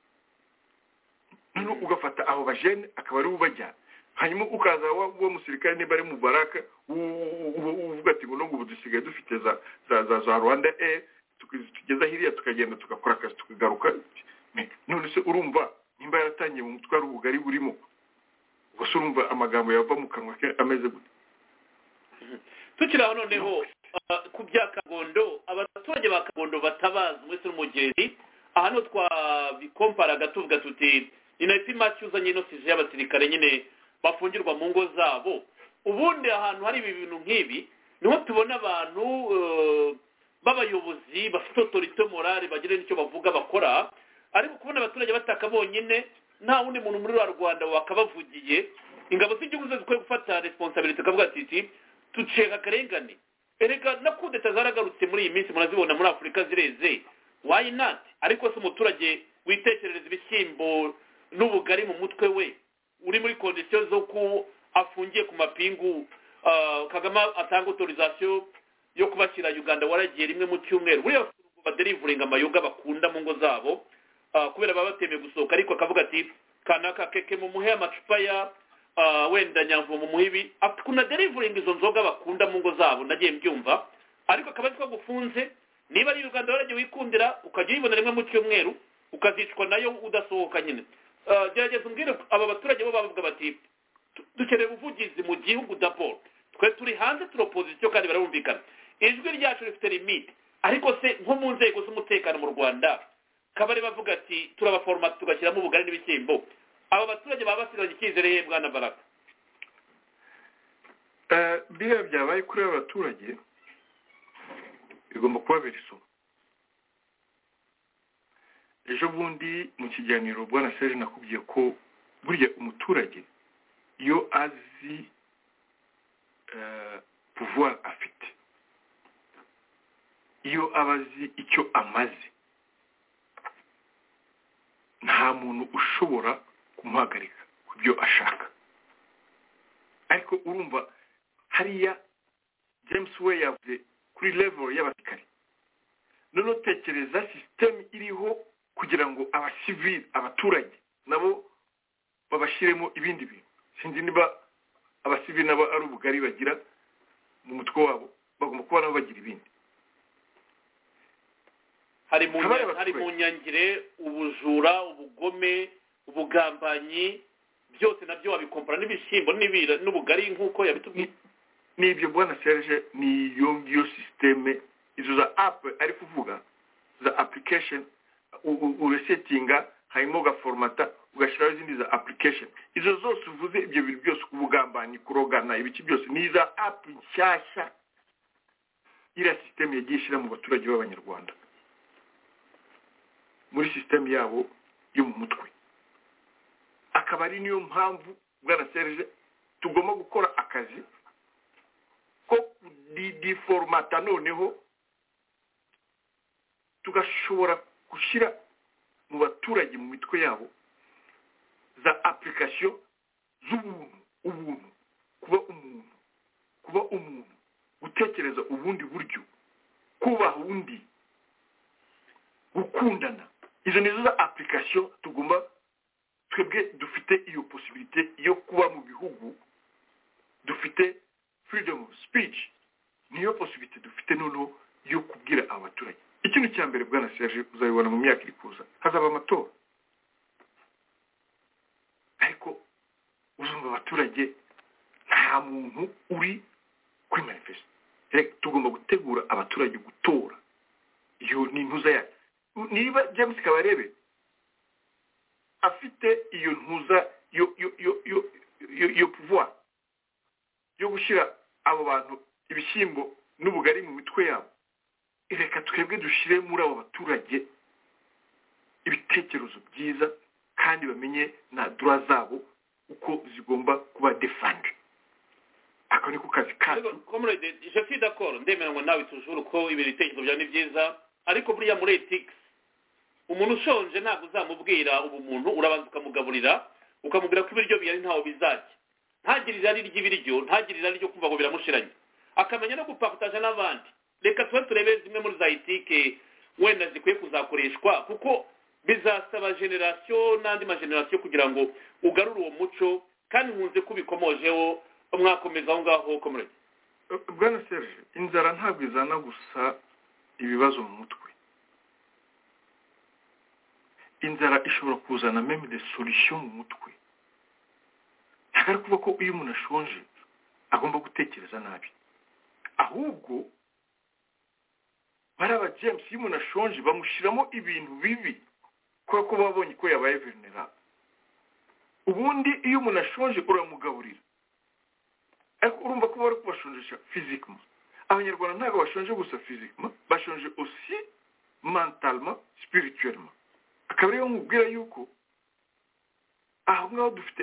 none ugafata aho bajene akaba ari ubajyana hanyuma ukaza wo musirikare niba ari mu baraka uvuga ati ngo ubu dusigaye dufite za Rwanda tugeza hiriya tukagenda tugakora akazi tukagaruka none se urumva nimba yaratangiye mu mutwaro ubugari burimo gusa urumva amagambo yava mu kanwa ke ameze gute tukiraho noneho ku bya Kagondo abaturage ba Kagondo batabaza mwese n'umugezi hano twabikomparaga tuvuga tuti inaipi macyuzanye no sije y'abasirikare nyine bafungirwa mu ngo zabo ubundi ahantu hari ibi bintu nk'ibi niho tubona abantu b'abayobozi bafite autorité morale bagire n'icyo bavuga bakora ariko kubona abaturage bataka bonyine nta wundi muntu muri Rwanda wakabavugiye ingabo z'igihugu zikwiye gufata responsibility kavuga ati tuceka karengane erega na kudeta zaragarutse muri iyi minsi murazibona muri Afrika zireze why not ariko se umuturage witekerereza ibishyimbo n'ubugari mu mutwe we uri muri condition zo ku afungiye ku mapingu Kagame atanga autorisation yo kubashyira Uganda waragiye rimwe mu cyumweru buriya badeliveryinga amayoga bakunda mu ngo zabo kubera baba batemeye gusohoka ariko akavuga ati kanaka keke mu muhe amacupa ya wenda nyamvu mu muhibi akuna delivering izo nzoga bakunda mu ngo zabo nagiye mbyumva ariko akaba twa gufunze niba ari Uganda waragiye wikundira ukajya yibona rimwe mu cyumweru ukazicwa nayo udasohoka nyine gerageza umbwire aba baturage bo bavuga bati dukeneye ubuvugizi mu gihugu d'abord twe turi hanze turi opposition kandi barumvikana ijwi ryacu rifite limite ariko se nko mu nzego z'umutekano mu Rwanda kabari bavuga ati turabaforma tugashyiramo ubugari n'ibishyimbo aba baturage baba basiganye icyizere ye Bwana Baraka biriya byabaye kuri aba baturage bigomba kuba biriso ejo bundi mu kiganiro Bwana Serge nakubwiye ko burya umuturage iyo azi pouvoir afite iyo abazi icyo amaze nta muntu ushobora kumuhagarika ku byo ashaka ariko urumva hariya James we yavuze kuri level y'abasirikare none tekereza system iriho kugira ngo abasivili abaturage nabo babashiremo ibindi bintu sinzi niba abasivili nabo ari ubugari bagira mu mutwe wabo bagomba kuba nabo bagira ibindi hari mu nyangire ubujura ubugome ubugambanyi byose nabyo wabikompara n'ibishyimbo n'ibira n'ubugari nk'uko yabitubwiye n'ibyo Bwana Serge ni yo systeme izo za app ari kuvuga za application uresetinga harimo gaformata ugashyiraho izindi za application izo zose uvuze ibyo bintu byose ubugambanyi kurogana ibiki byose ni za app nshyashya ira systeme yagiye ishyira mu baturage b'abanyarwanda muri systeme yabo yo mu mutwe akaba ari niyo mpamvu Bwana Serge tugomba gukora akazi ko di formata noneho tugashobora gushyira mu baturage mu mitwe yabo za application z'ubuntu kuba umuntu gutekereza ubundi buryo kubaha undi, gukundana. Izo nizo za application tugomba twebwe dufite iyo possibilité yo kuba mu bihugu dufite freedom of speech, niyo possibilité dufite noneho yo kubwira abaturage. Ikintu cya mbere bwana Serge uzabibona mu myaka iri kuza, hazaba amatora, ariko uzumva abaturage nta muntu uri kuri manifeste. Tugomba gutegura abaturage gutora. Iyo ni ntuza ya niba James Kabarebe afite iyo ntuza yo pouvoir yo gushira abo bantu ibishyimbo n'ubugari mu mitwe yabo, reka twebwe dushire muri abo baturage ibitekerezo byiza kandi bamenye na droit zabo uko zigomba kuba defendre. Ako niko kazi kacu. Comrade, je suis d'accord, ndemera ngo nawe tujuru ko ibitekerezo bya ni byiza, ariko buriya muri ethics umuntu ushonje ntabwo uzamubwira ubumuntu, urabanza ukamugaburira ukamubwira ko ibiryo biyari ntaho bizajya, ntagire irari ry'ibiryo, ntagire irari ryo kumva ngo biramushiranye, akamenya no gupartager n'abandi. Reka turebe zimwe muri za ethique wenda zikwiye kuzakoreshwa, kuko bizasaba generation n'andi mageneration kugira ngo ugarure uwo muco, kandi nkunze kubikomojeho mwakomeza aho ngaho comrade. Bwana Serge, inzara ntabwo izana gusa ibibazo mu mutwe. Inzara ishobora kuzana meme des solutions mu mutwe. Ntabwo ari kuvuga ko iyo umuntu ashonje agomba gutekereza nabi, ahubwo baraba James iyo umuntu ashonje bamushiramo ibintu bibi kubera ko babonye ko yabaye vulnerable. Ubundi iyo umuntu ashonje uramugaburira, ariko urumva ko bari kubashonjesha physiquement. Abanyarwanda ntabwo bashonje gusa physiquement, bashonje aussi mentalement, spirituellement. Akaba rero nkubwira yuko aho ngaho dufite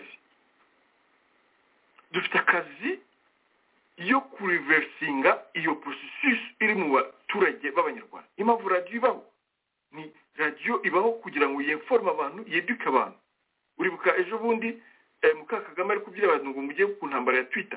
akazi yo kuriversinga iyo processus iri mu baturage b'abanyarwanda. Impamvu radio ibaho, ni radio ibaho kugira ngo yinforme abantu, yeduke abantu. Uribuka ejo bundi Muka Kagame ari kubyira abantu ngo mujye ku ntambara ya Twitter,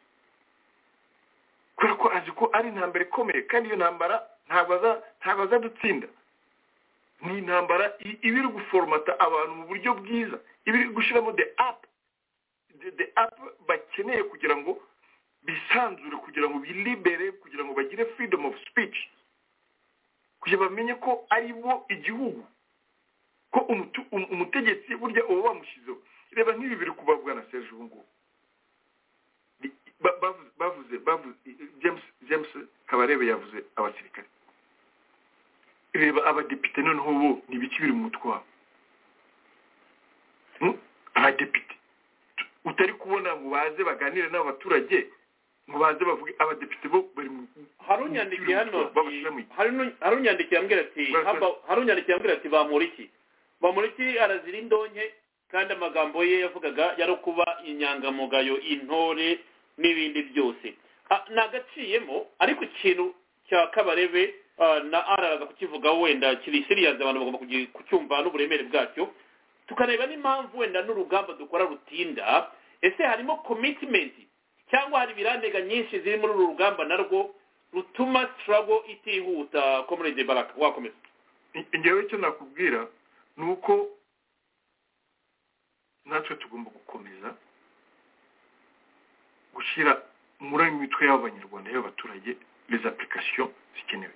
kubera ko azi ko ari intambara ikomeye, kandi iyo ntambara ntabwo azadutsinda. Ni intambara ibiri guformata abantu mu buryo bwiza, ibiri gushiramo the app bakeneye kugira ngo bisanzure, kugira ngo bilibere, kugira ngo bagire freedom of speech, kugira bamenye ko ari bo igihugu, ko umutegetsi burya uwo bamushizeho. Reba nk'ibi biri kubabwa na Serge Bungu, bavuze James Kabarebe yavuze abasirikare. Reba abadepite noneho bo nibiki biri mu mutwe wabo. Abadepite utari kubona ngo baze baganire n'abaturage, ngo baze bavuge. Abadepite bo bari mu harunyandikiye hano, harunyandikiye ambwira ati bamuriki arazira indonke, kandi amagambo ye yavugaga yari kuba inyangamugayo, intore n'ibindi byose. Nagaciyemo, ariko ikintu cya Kabarebe na araza kukivuga wenda kiri serious, abantu bagomba kucyumva n'uburemere bwacyo, tukareba n'impamvu wenda n'urugamba dukora rutinda. Ese harimo commitment cyangwa hari birandega nyinshi ziri muri uru rugamba narwo rutuma struggle itihuta? Comrade Baraka, wakomeza. Ngewe icyo nakubwira nuko natwe tugomba gukomeza gushyira muri mitwe y'abanyarwanda y'abaturage les applications zikenewe.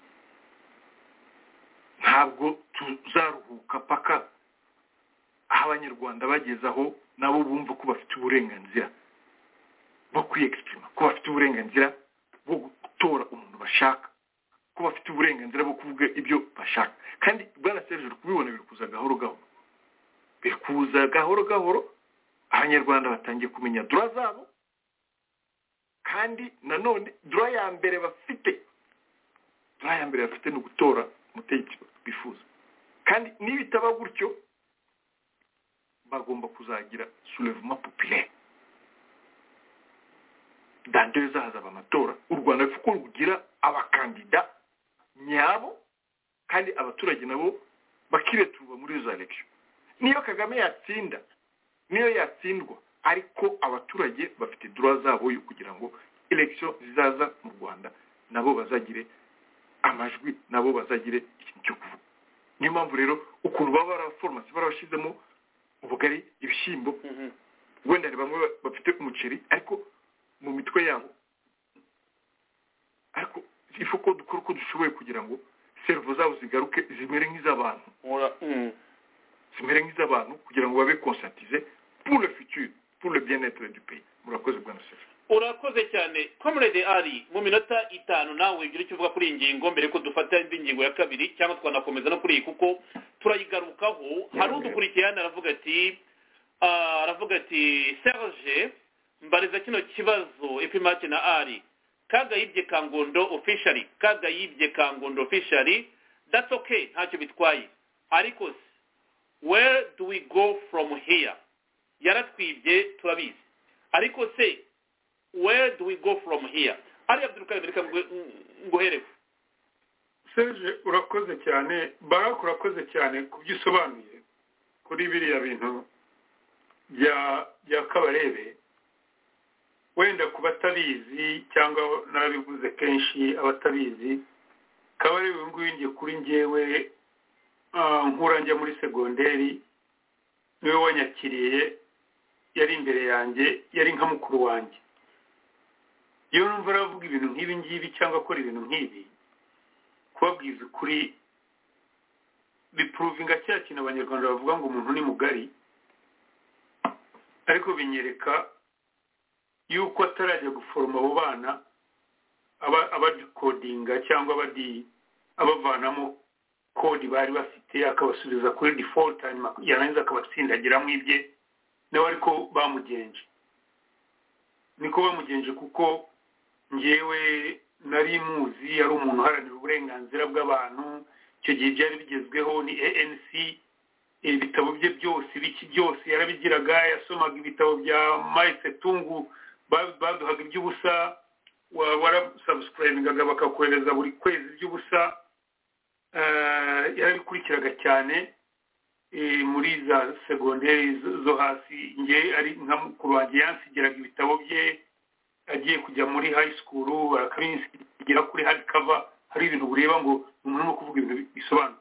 Ntabwo tuzaruhuka paka abanyarwanda bagezaho nabo bumva ko bafite uburenganzira bwo kwiyexprima, ko bafite uburenganzira bwo gutora umuntu bashaka, ko bafite uburenganzira bwo kuvuga ibyo bashaka. Kandi bwana Serge kubibona biri kuza gahoro gahoro, bikuza gahoro gahoro. Abanyarwanda batangiye kumenya droit zabo, kandi nanone droit ya mbere bafite no gutora umutegetsi bifuza. Kandi nibitaba gutyo bagomba kuzagira soulèvement populaire. Dans 2 ans hazaba amatora. U Rwanda rufuko rugira abakandida nyabo, kandi abaturage nabo bakiretuba muri izo election. Niyo Kagame yatsinda, niyo yatsindwa, ariko abaturage bafite droit zabo yo kugira ngo election zizaza mu Rwanda nabo bazagire amajwi nabo bazagire ikintu cyo kuvuga. Niyo mpamvu rero ukuntu baba baraforomasi barabashizemo ubugari ibishyimbo wenda ni bamwe bafite umuceri ariko mu mitwe yabo, ariko ifu ko dukora uko dushoboye kugira ngo servo zabo zigaruke zimere nk'iz'abantu, zimere nk'iz'abantu kugira ngo babe conscientisés pour le futur, pour le bien-être du pays. Murakoze bwana Serge. Urakoze cyane Comrade Ali, mu minota 5 nawe ugira icyo uvuga kuri iyi ngingo mbere ko dufata indi ngingo ya kabiri cyangwa twanakomeza no kuri iyi kuko turayigarukaho. Hari udukurikiye hano aravuga ati Serge mbariza kino kibazo Epimake na Ali kaga yibye Kangondo officially, kaga yibye Kangondo officially, that's okay, ntacyo bitwaye, ariko where do we go from here? Yaratwibye turabizi, ariko se where do we go from here? Ari Abdulkarim reka nguherewe. Serge urakoze cyane, Barak urakoze cyane kubyisobanuye kuri biriya bintu bya Kabarebe. Wenda kubatabizi cyangwa nabivuze kenshi abatabizi, Kabarebe ngwingiye kuri njyewe nkuranje muri segonderi niwe wanyakiriye, yari imbere yanjye, yari nka mukuru wanjye. Iyo numva aravuga ibintu nk'ibi ngibi cyangwa akora ibintu nk'ibi, kubabwiza ukuri biprovinga cya kintu abanyarwanda bavuga ngo umuntu ni mugari, ariko binyereka yuko atarajya guforoma abo bana abadikodinga cyangwa abavanamo kodi bari bafite akabasubiza kuri default, hanyuma yarangiza akabatsindagiramo ibye, nawe ariko bamugenje niko bamugenje kuko ngewe nari muzi ari umuntu uharanira uburenganzira bw'abantu. Icyo gihe byari bigezweho ni ANC, ibitabo bye byose biki byose yarabigiraga, yasomaga ibitabo bya Maise Tungu baduhaga iby'ubusa, warasubscribingaga bakakohereza buri kwezi iby'ubusa. Yarabikurikiraga cyane muri za segonderi zo hasi. Nge ari nka mukuru wanjye yansigiraga ibitabo bye, agiye kujya muri high school akabinsigira kuri hard cover, hari ibintu ureba ngo umuntu no kuvuga ibintu bisobanura.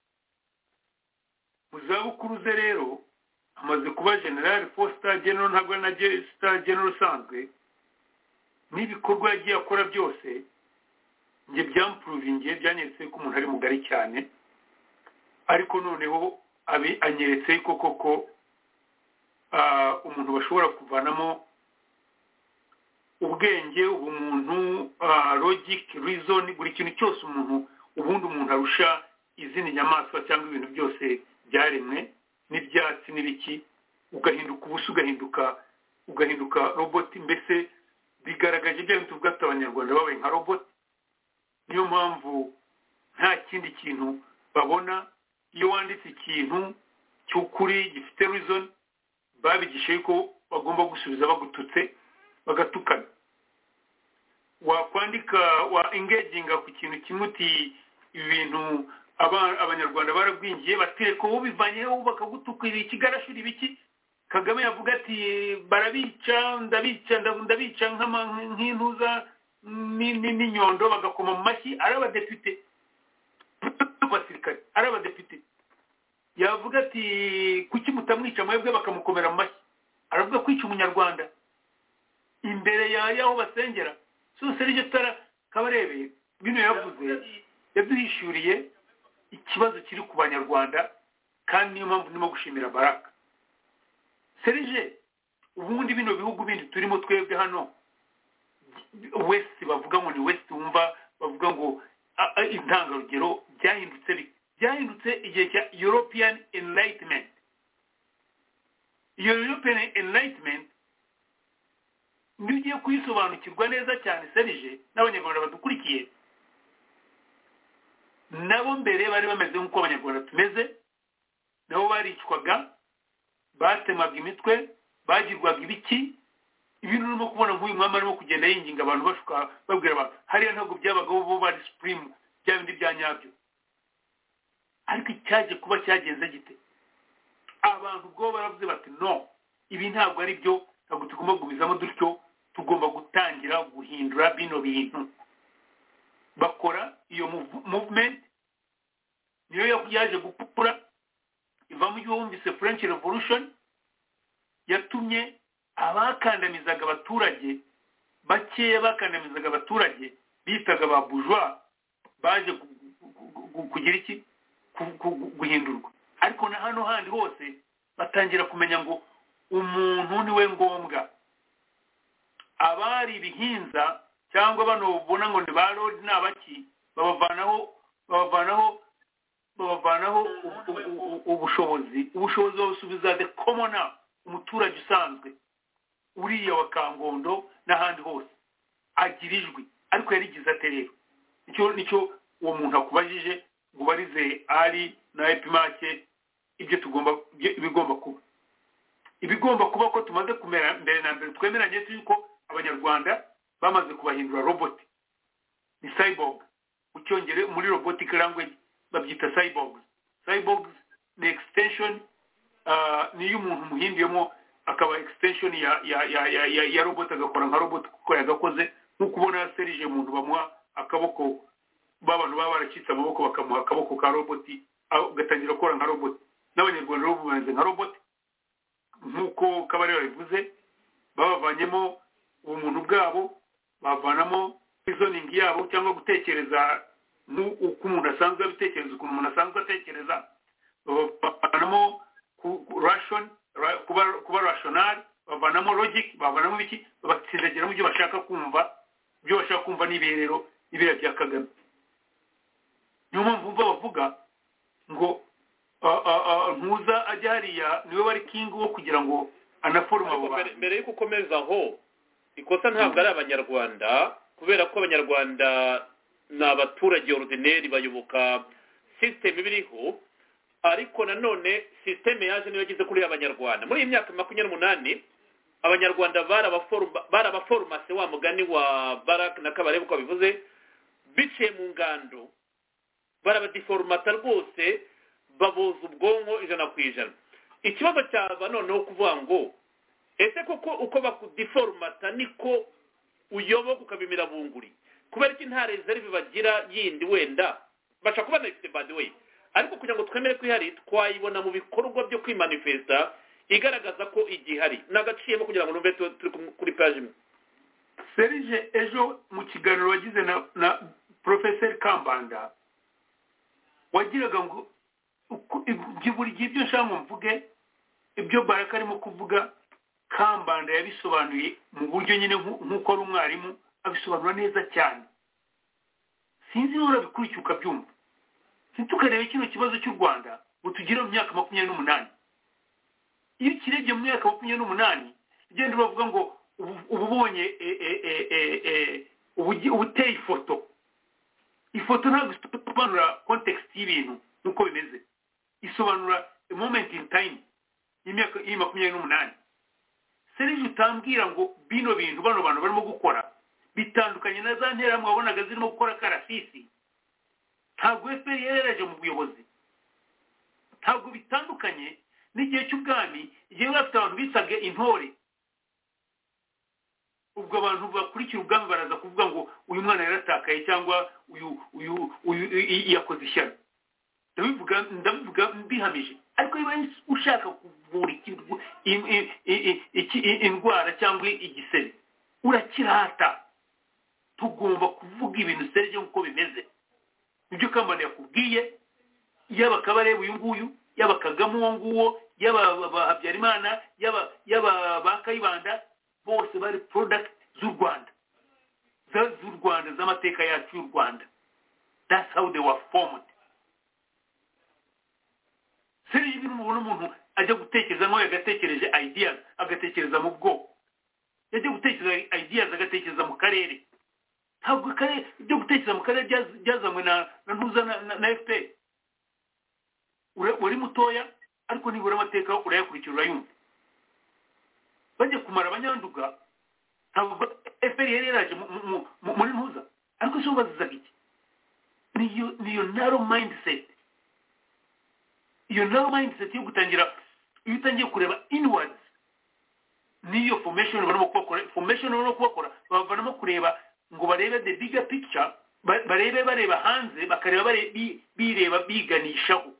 Muzabukuru ze rero amaze kuba general, poster general, ntabwo na star general usanzwe, n'ibikorwa yagiye akora byose nge byamprovingiye, byanyeretse ko umuntu ari mugari cyane, ariko noneho anyeretse ko koko umuntu bashobora kuvanamo ubwenge, ubumuntu, logic, reason, buri kintu cyose ubundi umuntu arusha izindi nyamaswa cyangwa ibintu byose byaremwe n'ibyatsi n'ibiki, ugahinduka ubusa, ugahinduka robot. Mbese bigaragaje bya bintu tuvuga abanyarwanda babaye nka robot. Niyo mpamvu nta kindi kintu babona. Iyo wanditse ikintu cy'ukuri gifite reason, babigishe ko bagomba gusubiza bagututse, bagatukana. Wakwandika wa engaginga ku kintu kimuti ibintu abanyarwanda barabwingiye batireko ubivanyeho bakagutuka ikigarashuri ibiki. Kagame yavuga ati barabica, ndabica nk'intuza n'inyondo, bagakoma mu mashyi. Ari abadepite basirikare, ari abadepite. Yavuga ati kuki mutamwica mwebwe, bakamukomera mu mashyi. Aravuga kwica umunyarwanda imbere yaho basengera. So Serge Kabarebe bino yavuze yaduhishuriye ikibazo kiri ku banyarwanda, kandi niyo mpamvu ndimo gushimira Baraka. Serge, ubundi bino bihugu bindi turimo twebwe hano West, bavuga ngo ni West, wumva bavuga ngo intangarugero, byahindutse igihe cya European Enlightenment. Iyo European Enlightenment niyo ugiye kuyisobanukirwa neza cyane Serge n'abanyarwanda badukurikiye, nabo mbere bari bameze nk'uko abanyarwanda tumeze, nabo baricwaga, batemaga imitwe, bagirwaga ibiki. Ibintu urimo kubona nk'uyu mwami arimo kugenda yinginga abantu bashuka babwira abantu hariya ntabwo byabagaho, bo bari supreme, bya bindi bya nyabyo. Ariko icyaje kuba cyagenze gite? Abantu ubwo baravuze bati no, ibi ntabwo ari byo, ntabwo tugomba gubizamo dutyo, tugomba gutangira guhindura bino bintu. bakora iyo movement niyo yaje gupfura iva mu gihe wumvise French Revolution yatumye abakandamizaga abaturage bakeya bakandamizaga abaturage bitaga ba bourgeois baje kugira iki guhindurwa ariko na hano handi hose batangira kumenya ngo umuntu niwe ngombwa abari bihinza cyangwa bano ubona ngo ni ba road n'abaki babavanaho ubushobozi babusubiza the commoner umuturage usanzwe uriya wa Kangondo n'ahandi hose agira ijwi ariko yarigize aterero nicyo uwo muntu akubajije ngo barize ari na epimake ibigomba kuba ko tumaze kumera mbere na mbere twemeranye yuko abanyarwanda bamaze kubahindura robot ni cyborg ucyongere muri robotic language babyita cyborgs ni extension niyo umuntu muhindiyemo akaba extension ya robot agakora nka robot kuko yagakoze nkuko ubona serije umuntu bamuha akaboko babantu baba baracitse amaboko bakamuha akaboko ka robot gatangira gukora nka robot n'abanyarwanda bo bumeze nka robot nkuko kabari babivuze babavanyemo ubumuntu bwabo bavanamo reasoning yabo cyangwa gutekereza uko umuntu asanzwe abitekereza ukuntu umuntu asanzwe atekereza bavanamo kuba rational bavanamo logic bavanamo biki babatsindagira mu byo bashaka kumva n'iberero ibira bya Kagame niyo mpamvu bavuga ngo ntuza ajya hariya niwe wari king wo kugira ngo anaforma abo bantu mbere yuko ukomeza aho ikosa ntabwo ari abanyarwanda kubera ko abanyarwanda ni abaturage ordinaire bayoboka system biriho ariko nanone system yaje niyo yagize kuri abanyarwanda muri iyi myaka 28 abanyarwanda barabaformase wa mugani wa Barak na Kabarebe ko bivuze biciye mu ngando barabadiformata rwose baboza ubwonko 100%. Ikibazo cyaba noneho kuvuga ngo ese koko uko bakudiformata niko uyoboka ukabimira bunguri kubera ko nta reserve bagira yindi wenda basha kuba next by the way ariko kugira ngo twemere ko ihari twayibona mu bikorwa byo kwimanifesta igaragaza ko igihari nagaciyemo kugira ngo numve turi kuri page imwe. Serije ejo mu kiganiro wagize na Professor Kambanda wagiraga ngo buri gihe ibyo nshaka mvuge ibyo Baraka arimo kuvuga Kambanda yabisobanuye mu buryo nyine nk'uko ari umwarimu abisobanura neza cyane sinzi nora bikuricyuka byumva sintukarebe kino kibazo cy'u Rwanda butugire mu myaka 28 iyo kirebye mu myaka 28 igenda bavuga ngo ububonye ubuteye ifoto ntabwo isobanura context y'ibintu nuko bimeze isobanura a moment in time y'imyaka 28 serije utambwira ngo bino bintu bano bantu barimo gukora bitandukanye na za ntera mwabonaga zirimo gukora karasisi ntabwo FPR yereje mu buyobozi ntabwo bitandukanye n'igihe cy'ubwami igihe bafite abantu bisabwe intore ubwo abantu bakurikira ubwami baraza kuvuga ngo uyu mwana yaratakaye cyangwa uyu yakoze ishyano ndabivuga mbihamije ariko niba ushaka kuvura indwara cyangwa igisebe urakirata tugomba kuvuga ibintu serije nk'uko bimeze ibyo Kambanda yakubwiye yaba Kabarebe uyu nguyu yaba Kagame uwo nguwo yaba Habyarimana yaba Bakayibanda bose bari product z'u Rwanda z'amateka yacu y'u Rwanda. That's how they were formed. Seri ibintu mubona umuntu ajya gutekereza ngo yagatekereje ideas agatekereza mu bwoko yajya gutekereza ideas agatekereza mu karere ntabwo kare ibyo gutekereza mu karere byazamwe na ntuza na FPR uri mutoya ariko nibura amateka urayakurikira urayumva bajye kumara abanyanduga ntabwo FPR yaraje muri ntuza ariko cyo bazizaga iki niyo narrow mindset yo gutangira iyo utangiye kureba inwards niyo formation barimo kubakora bavanamo kureba ngo barebe the bigger picture bareba hanze bakareba bireba biganishaho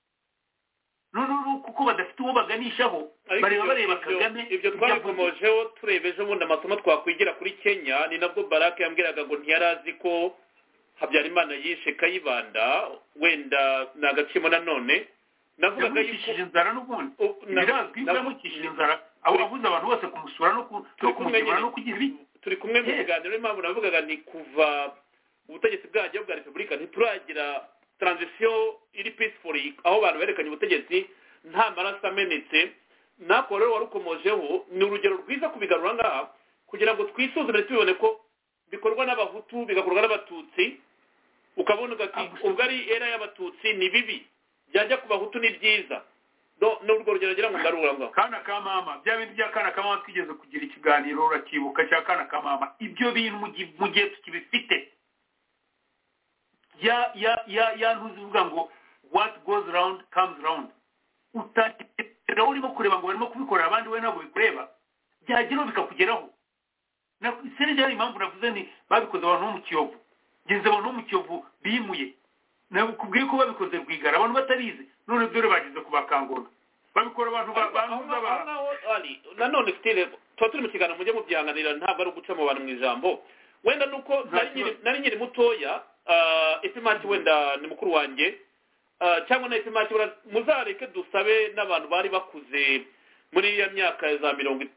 kuko badafite uwo baganishaho bareba Kagame. Ibyo twabikomojeho turebe ejo bundi amasomo twakwigira kuri Kenya, ni nabwo Baraka yambwiraga ngo ntiyari azi ko Habyarimana yishe Kayibanda, wenda ni agaciro nanone navugaga yuko inzara n'ubundi birazwi ko yamukishije inzara abuza abantu bose kumusura no kumugema no kugira ibi. Turi kumwe mu kiganiro impamvu navugaga ni kuva ubutegetsi bwajya bwa Repubulika ntituragira transition iri peaceful aho abantu berekanye ubutegetsi nta maraso amenetse. Nako rero warukomojeho ni urugero rwiza kubigarura ngaha kugira ngo twisuzume tubone ko bikorwa n'abahutu bigakorwa n'abatutsi, ukabona ugati ubwo ari era y'abatutsi ni bibi, byajya ku bahutu ni byiza. N'urwo rugero ngira ngo ndarura ngaho kana ka mama bya bindi bya kana ka mama twigeze kugira ikiganiro urakibuka cya kana ka mama. Ibyo bintu mu gihe tukibifite ya ntuzivuga ngo what goes round comes round. Utakira urimo kureba ngo barimo kubikorera abandi we nabo bikureba byageraho bikakugeraho. Serije hari impamvu navuze ni babikoze abantu mu Kiyovu, ngenze abantu mu Kiyovu bimuye nakubwiye ko babikoze Rwigara abantu batarize, none dore bagize kubakangura babikora abantu ali nanone stile turi mu kiganiro mujye mubyanganira ntabwo ari uguca mu bantu mu ijambo. Wenda nuko nari nyiri mutoya epimaki wenda ni mukuru wanjye cyangwa na epimaki muzareke dusabe n'abantu bari bakuze muri ya myaka za 60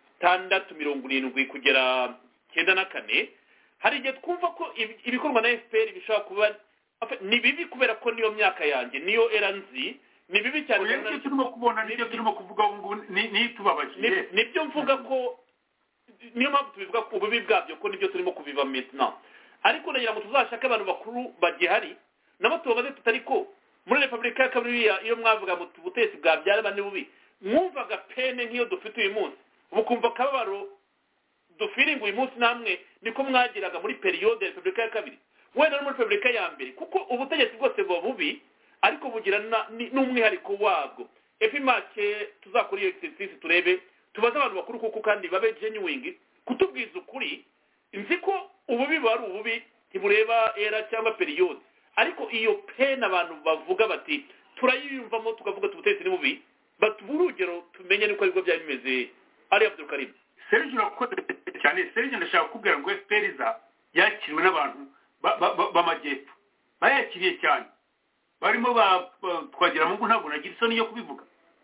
70 kugera 94. Hari igihe twumva ko ibikorwa na FPR bishobora kuba ni bibi kubera ko niyo myaka yanjye niyo era nzi ni bibi cyane. Nibyo turimo kubona, nibyo turimo kuvuga ngo ni tubabaje. Nibyo mvuga ko niyo mpamvu tubivuga ko ububi bwabyo ko nibyo turimo kubiva maintenant. Ariko nagira ngo tuzashake abantu bakuru bagihari nabo tubabaze tutari ko muri Repubulika ya Kabiri iyo mwavuga mu butegetsi bwa byaraba ni bubi, mwumvaga pene nk'iyo dufite uyu munsi ubukumva kababaro dufiringa uyu munsi namwe niko mwagiraga muri periode ya Repubulika ya Kabiri wenda muri Repubulika ya Mbere, kuko ubutegetsi bwose buba bubi ariko bugira n'umwihariko wabwo. Epimake tuzakora iyo exercise turebe tubaze abantu bakuru kuko kandi babe genuine kutubwiza ukuri. Nzi ko ububi bari ububi ntibureba era cyangwa periode, ariko iyo pena abantu bavuga bati turayiyumvamo tukavuga tubutegetsi ni bubi batubura urugero tumenye niko ariko byari bimeze. Ari Abdul Karim Serge urakoze cyane. Serge ndashaka kubwira ngo FPR yakiriwe n'abantu b'amajyepfo bayakiriye cyane, barimo twagira mu ntabwo nagira isoni yo kubivuga,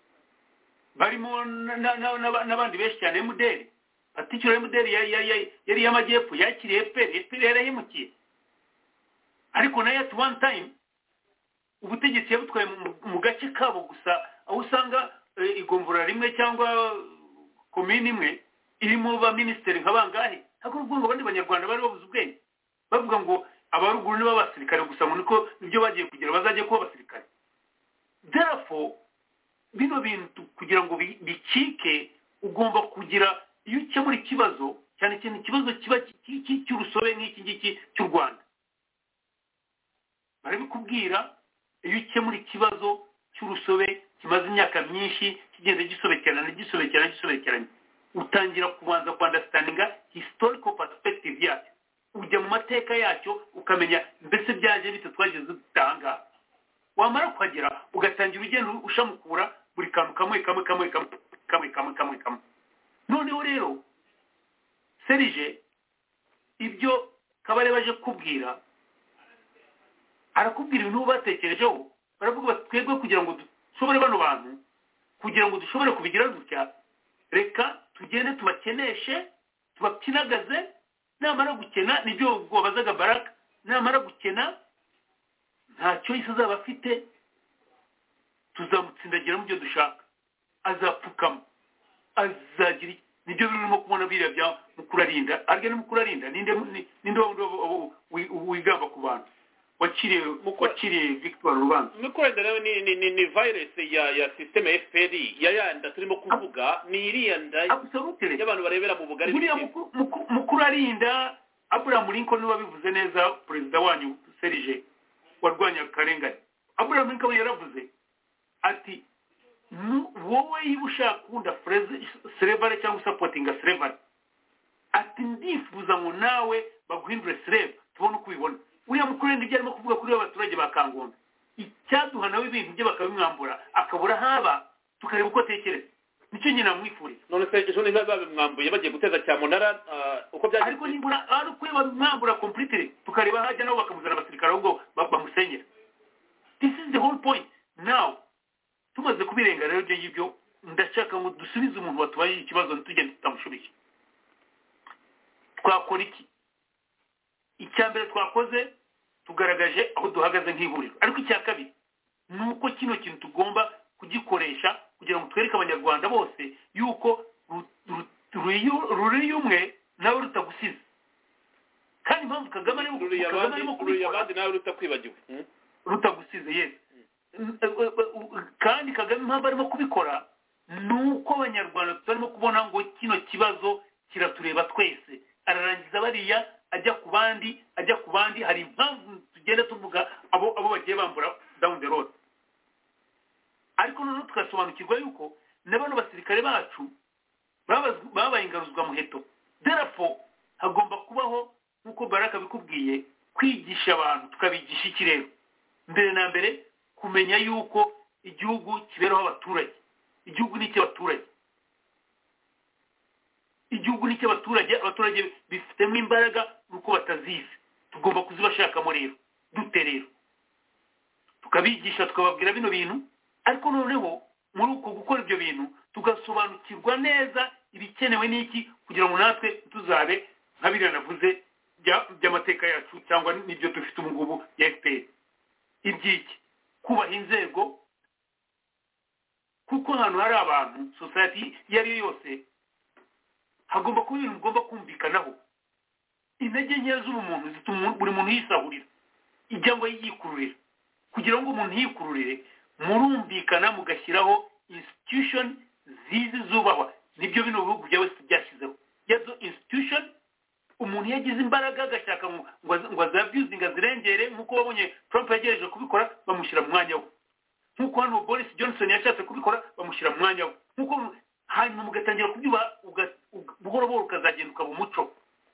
barimo n'abandi benshi cyane. MDR atikira MDR yari y'amajyepfo yakiriye FPR yarahemukiye, ariko nayo at one time ubutegetsi yabutwaye mu gace kabo gusa, aho usanga igomvura rimwe cyangwa komini imwe irimo ba ministeri nk'abangahe. Ntabwo ngo abandi banyarwanda bari babuze ubwenge bavuga ngo abaruguru niba basirikare gusa ngo niko nibyo bagiye kugira bazajye kuba abasirikare. Therefore bino bintu kugira ngo bicike ugomba kugira iyo ukemura ikibazo cyane cyane ikibazo kiba cy'urusobe nk'iki ngiki cy'u Rwanda. Barabikubwira iyo ukemura ikibazo cy'urusobe kimaze imyaka myinshi kigenda gisobekerana utangira kubanza understandinga historical perspective yacyo, ujya mu mateka yacyo ukamenya mbese byaje bite twageze dutanga. Wamara kuhagera ugatangira ugenda ushamukura buri kantu kamwe. Noneho rero Serge ibyo Kabare baje kubwira arakubwira ibintu batekerejeho, baravuga bati twebwe kugira ngo dushobore bano bantu kugira ngo dushobore kubigira dutya reka tugende tubakeneshe tubapinagaze, namara gukena nibyo ubwo bazaga Baraka, namara gukena nta choice azaba afite tuzamutsindagira mu byo dushaka, azapfukama azagira nibyo birimo kubona biriya bya Mukurarinda. Arge ni Mukurarinda ninde wigamba ku bantu wakiriye Victoire Rubanza. Mukurarinda nawe ni virus ya system FPR yayanda turimo kuvuga ni iriyanda y'abantu barebera mu bugari. Buriya Mukurarinda Abraham Lincoln wabivuze neza, perezida wanyu Serge warwanya karengane. Abraham Lincoln yaravuze ati wowe yibushaka kunda slavery cyangwa supporting slavery, ati ndifuza ngo nawe baguhindure slave tubone uko ubibona. Uriya kangondo icyaduha nawe ibintu bye bakabimwambura akabura haba tukareba uko atekereza nicyo nyine namwifuriza none se ejo niba babimwambuye bagiye guteza cyamunara uko byagiye ariko nibura ari uko bamwambura completely tukareba hajya nabo bakamuzana abasirikare ahubwo bamusenyera. This is the whole point. Now tumaze kubirenga rero ibyo ngibyo ndashaka ngo dusubize umuntu watubaye ikibazo ntitugende tutamushubije. Twakora iki? Icyambere twakoze tugaragaje aho duhagaze nk'ihuriro, ariko icya kabiri nuko kino kintu tugomba kugikoresha kugira ngo twereke abanyarwanda bose yuko ruri umwe nawe rutagusize. Kandi impamvu Kagame arimo kubikora abandi nawe rutakwibagiwe rutagusize yes. Kandi Kagame impamvu arimo kubikora nuko abanyarwanda tutarimo kubona ngo kino kibazo kiratureba twese. Ararangiza bariya ajya ku bandi hari impamvu tugenda tuvuga abo bagiye bambura down the road. Ariko noneho tugasobanukirwa yuko n'abano basirikare bacu babaye ingaruzwa muheto. Therefore hagomba kubaho nkuko Baraka bikubwiye kwigisha abantu tukabigisha ikirero. Mbere na mbere kumenya yuko igihugu kiberaho abaturage. Igihugu ni cy'abaturage. Igihugu ni cy'abaturage, abaturage bifitemo imbaraga nuko batazizi. Tugomba kuzibashakamo rero duterero. Tukabigisha tukababwira bino bintu, ariko noneho muri uko gukora ibyo bintu tugasobanukirwa neza ibikenewe n'iki kugira ngo natwe tuzabe nk'abiriya navuze by'amateka yacu cyangwa n'ibyo dufite umugubu ya FPR. Ibyiki kubaha inzego, kuko hano hari abantu society yari yose hagomba kuba ibintu mugomba kumvikanaho. Intege nke z'umuntu zituma buri muntu yisahurira ijya ngo yikururire. Kugira ngo umuntu yikururire murumvikana mugashyiraho institution zizi zubahwa. Nibyo bino bihugu bya West byashyizeho yazo institution. Umuntu yagize imbaraga agashaka ngo azabyuzinga zirengere nkuko babonye Trump yagereje kubikora bamushyira mu mwanya we, nkuko hano Boris Johnson yashatse kubikora bamushyira mu mwanya we, nkuko hanyuma mugatangira kubyuba buhoro buhoro ukazagenda ukaba umuco.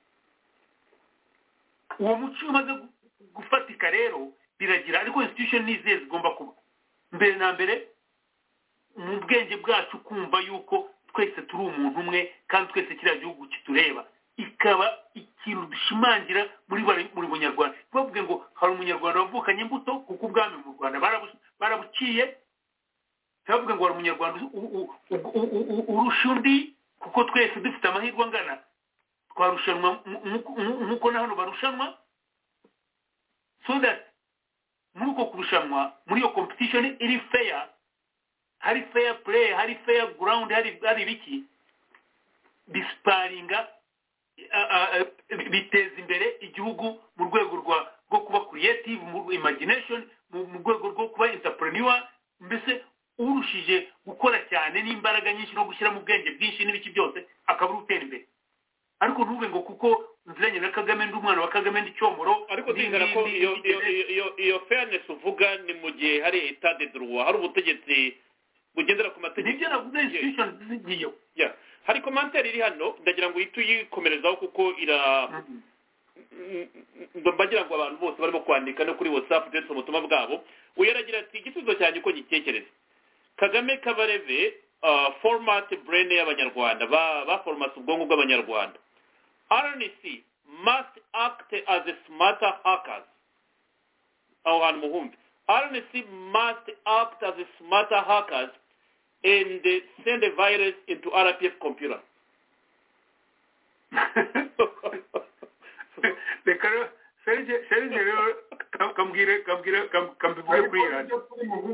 Uwo muco umaze gufatika rero biragira, ariko institution nize zigomba kuba mbere na mbere mu bwenge bwacu kumva yuko twese turi umuntu umwe kandi twese kiriya gihugu kitureba, ikaba ikintu dushimangira muri Bunyarwanda. Bavuga ngo hari umunyarwanda wavukanye imbuto kuko ubwami mu Rwanda barabuciye. Bavuga ngo hari umunyarwanda urusha undi kuko twese dufite amahirwe angana twarushanwa nkuko na hano barushanwa. So that muri uko kurushanwa muri iyo competition iri fair, hari fair play, hari fair ground, hari biki disparinga biteza imbere igihugu mu rwego rwo kuba creative, mu imagination, mu rwego rwo kuba entrepreneur. Mbese urushije gukora cyane n'imbaraga nyinshi no gushyira mu bwenge bwinshi n'ibiki byose akabura utera imbere. Ariko ntube ngo kuko nziranye na Kagame ndi umwana wa Kagame ndi cyomoro. Ariko tingana ko iyo fairness uvuga ni mu gihe hari etat de droit, hari ubutegetsi bugendera ku mategeko. Nibyo navuze institution zigiyeho. Yeah. Hari commentaire iri hano ndagira ngo uyikomerezaho kuko bagira ngo abantu bose barimo kwandika no kuri WhatsApp ndetse mu butumwa bwabo. Uyaragira ati igisubizo cyane uko gitekereza Kagame Kabarebe format brain y'abanyarwanda ba format ubwonko bw'abanyarwanda. RNC must act as a smarter hackers. Aho hantu muhumbi RNC must act as a smarter hackers and send a virus into RPF computer. Serge rero kambwire kuri radio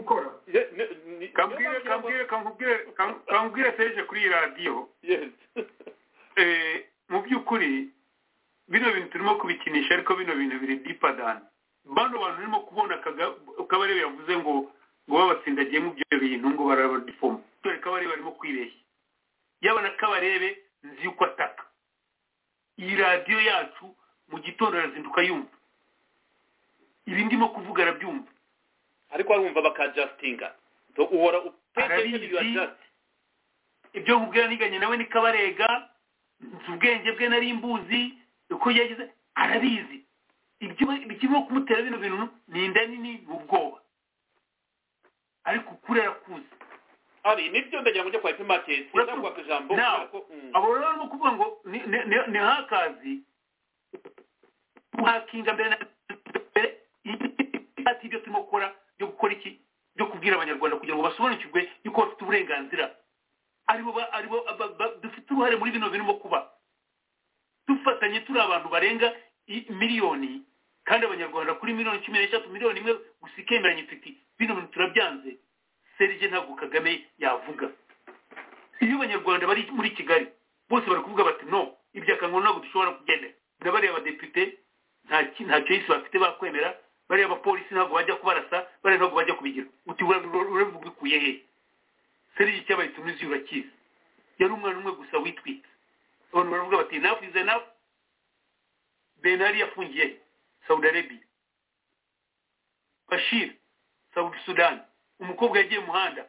kambwire Serge kuri radio. Yes. Mu by'ukuri bino bintu turimo kubikinisha, ariko bino bintu biri deeper than bano bantu urimo kubona Kabarebe yavuze ngo babatsindagiye mu byo bintu ngo barabadifoma. Dore Kabarebe barimo kwibeshya. Yabana Kabarebe nzi yuko ataka iyi radio yacu mu gitondo arazinduka yumva ibi ndimo kuvuga arabyumva, ariko arumva bakajustinga to uhora upeteje you adjust. Ibyo nkubwira niganye nawe ni Kabarega ubwenge bwe nari imbuzi uko yagize arabizi. ikirimo kumutera bino bintu ni inda nini n'ubwoba ariko kuri arakuze ari nibyo ndagira ngo njye kwa epimake sinakwa kujambo abo rero barimo kuvuga ngo ni hakazi hakinga mbere na ibyo turimo gukora byo gukora iki byo kubwira abanyarwanda kugira ngo basobanukirwe yuko bafite uburenganzira aribo dufite uruhare muri bino birimo kuba dufatanye turi abantu barenga miliyoni kandi abanyarwanda kuri miliyoni 13 miliyoni imwe gusa ikemeranya ifite bino bintu turabyanze Serge ntabwo Kagame yavuga iyo abanyarwanda bari muri Kigali bose bari kuvuga bati no ibyakango ntabwo dushobora kugenda ndabari abadepite nta case bafite bakwemera bari abapolisi ntabwo bajya kubarasa bari ntabwo bajya kubigira uti uravuga kuye he Serge cyabaye tumizi urakiza yari umwana umwe gusa witwitse abantu baravuga bati enough is enough Benali yafungiye Saudi Arabia Bashir Saudi Sudan umukobwa yagiye muhanda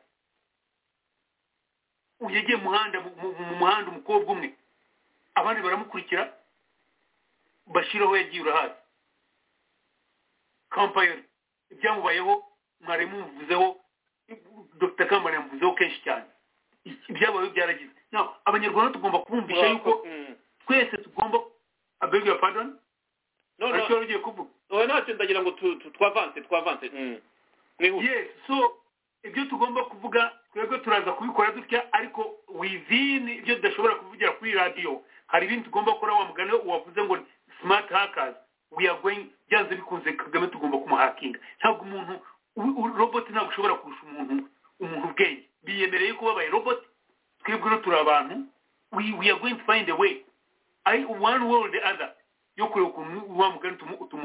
uyagiye muhanda mu muhanda umukobwa umwe abandi baramukurikira Bashir aho yagiye urahazi Kampayoni ibyamubayeho mwari muvuzeho Dr. Kambana yamuvuzeho kenshi cyane ibyabaye byaragize no abanyarwanda tugomba kubumvisha yuko twese tugomba abega pardon no ugiye kuvuga ntacyo ndagira ngo twavance yes so ibyo tugomba kuvuga twebwe turaza kubikora dutya ariko within ibyo tudashobora kuvugira kuri radio hari ibintu tugomba gukora wa mugane wavuze ngo smart hackers we are going byanze bikunze Kagame tugomba kumuhakinga ntabwo umuntu robot ntabwo ushobora kurusha umuntu ubwenge biyemereye ko babaye robot twebwe no turi abantu we are going to find a way one way or the other yo kureba ukuntu wa mugani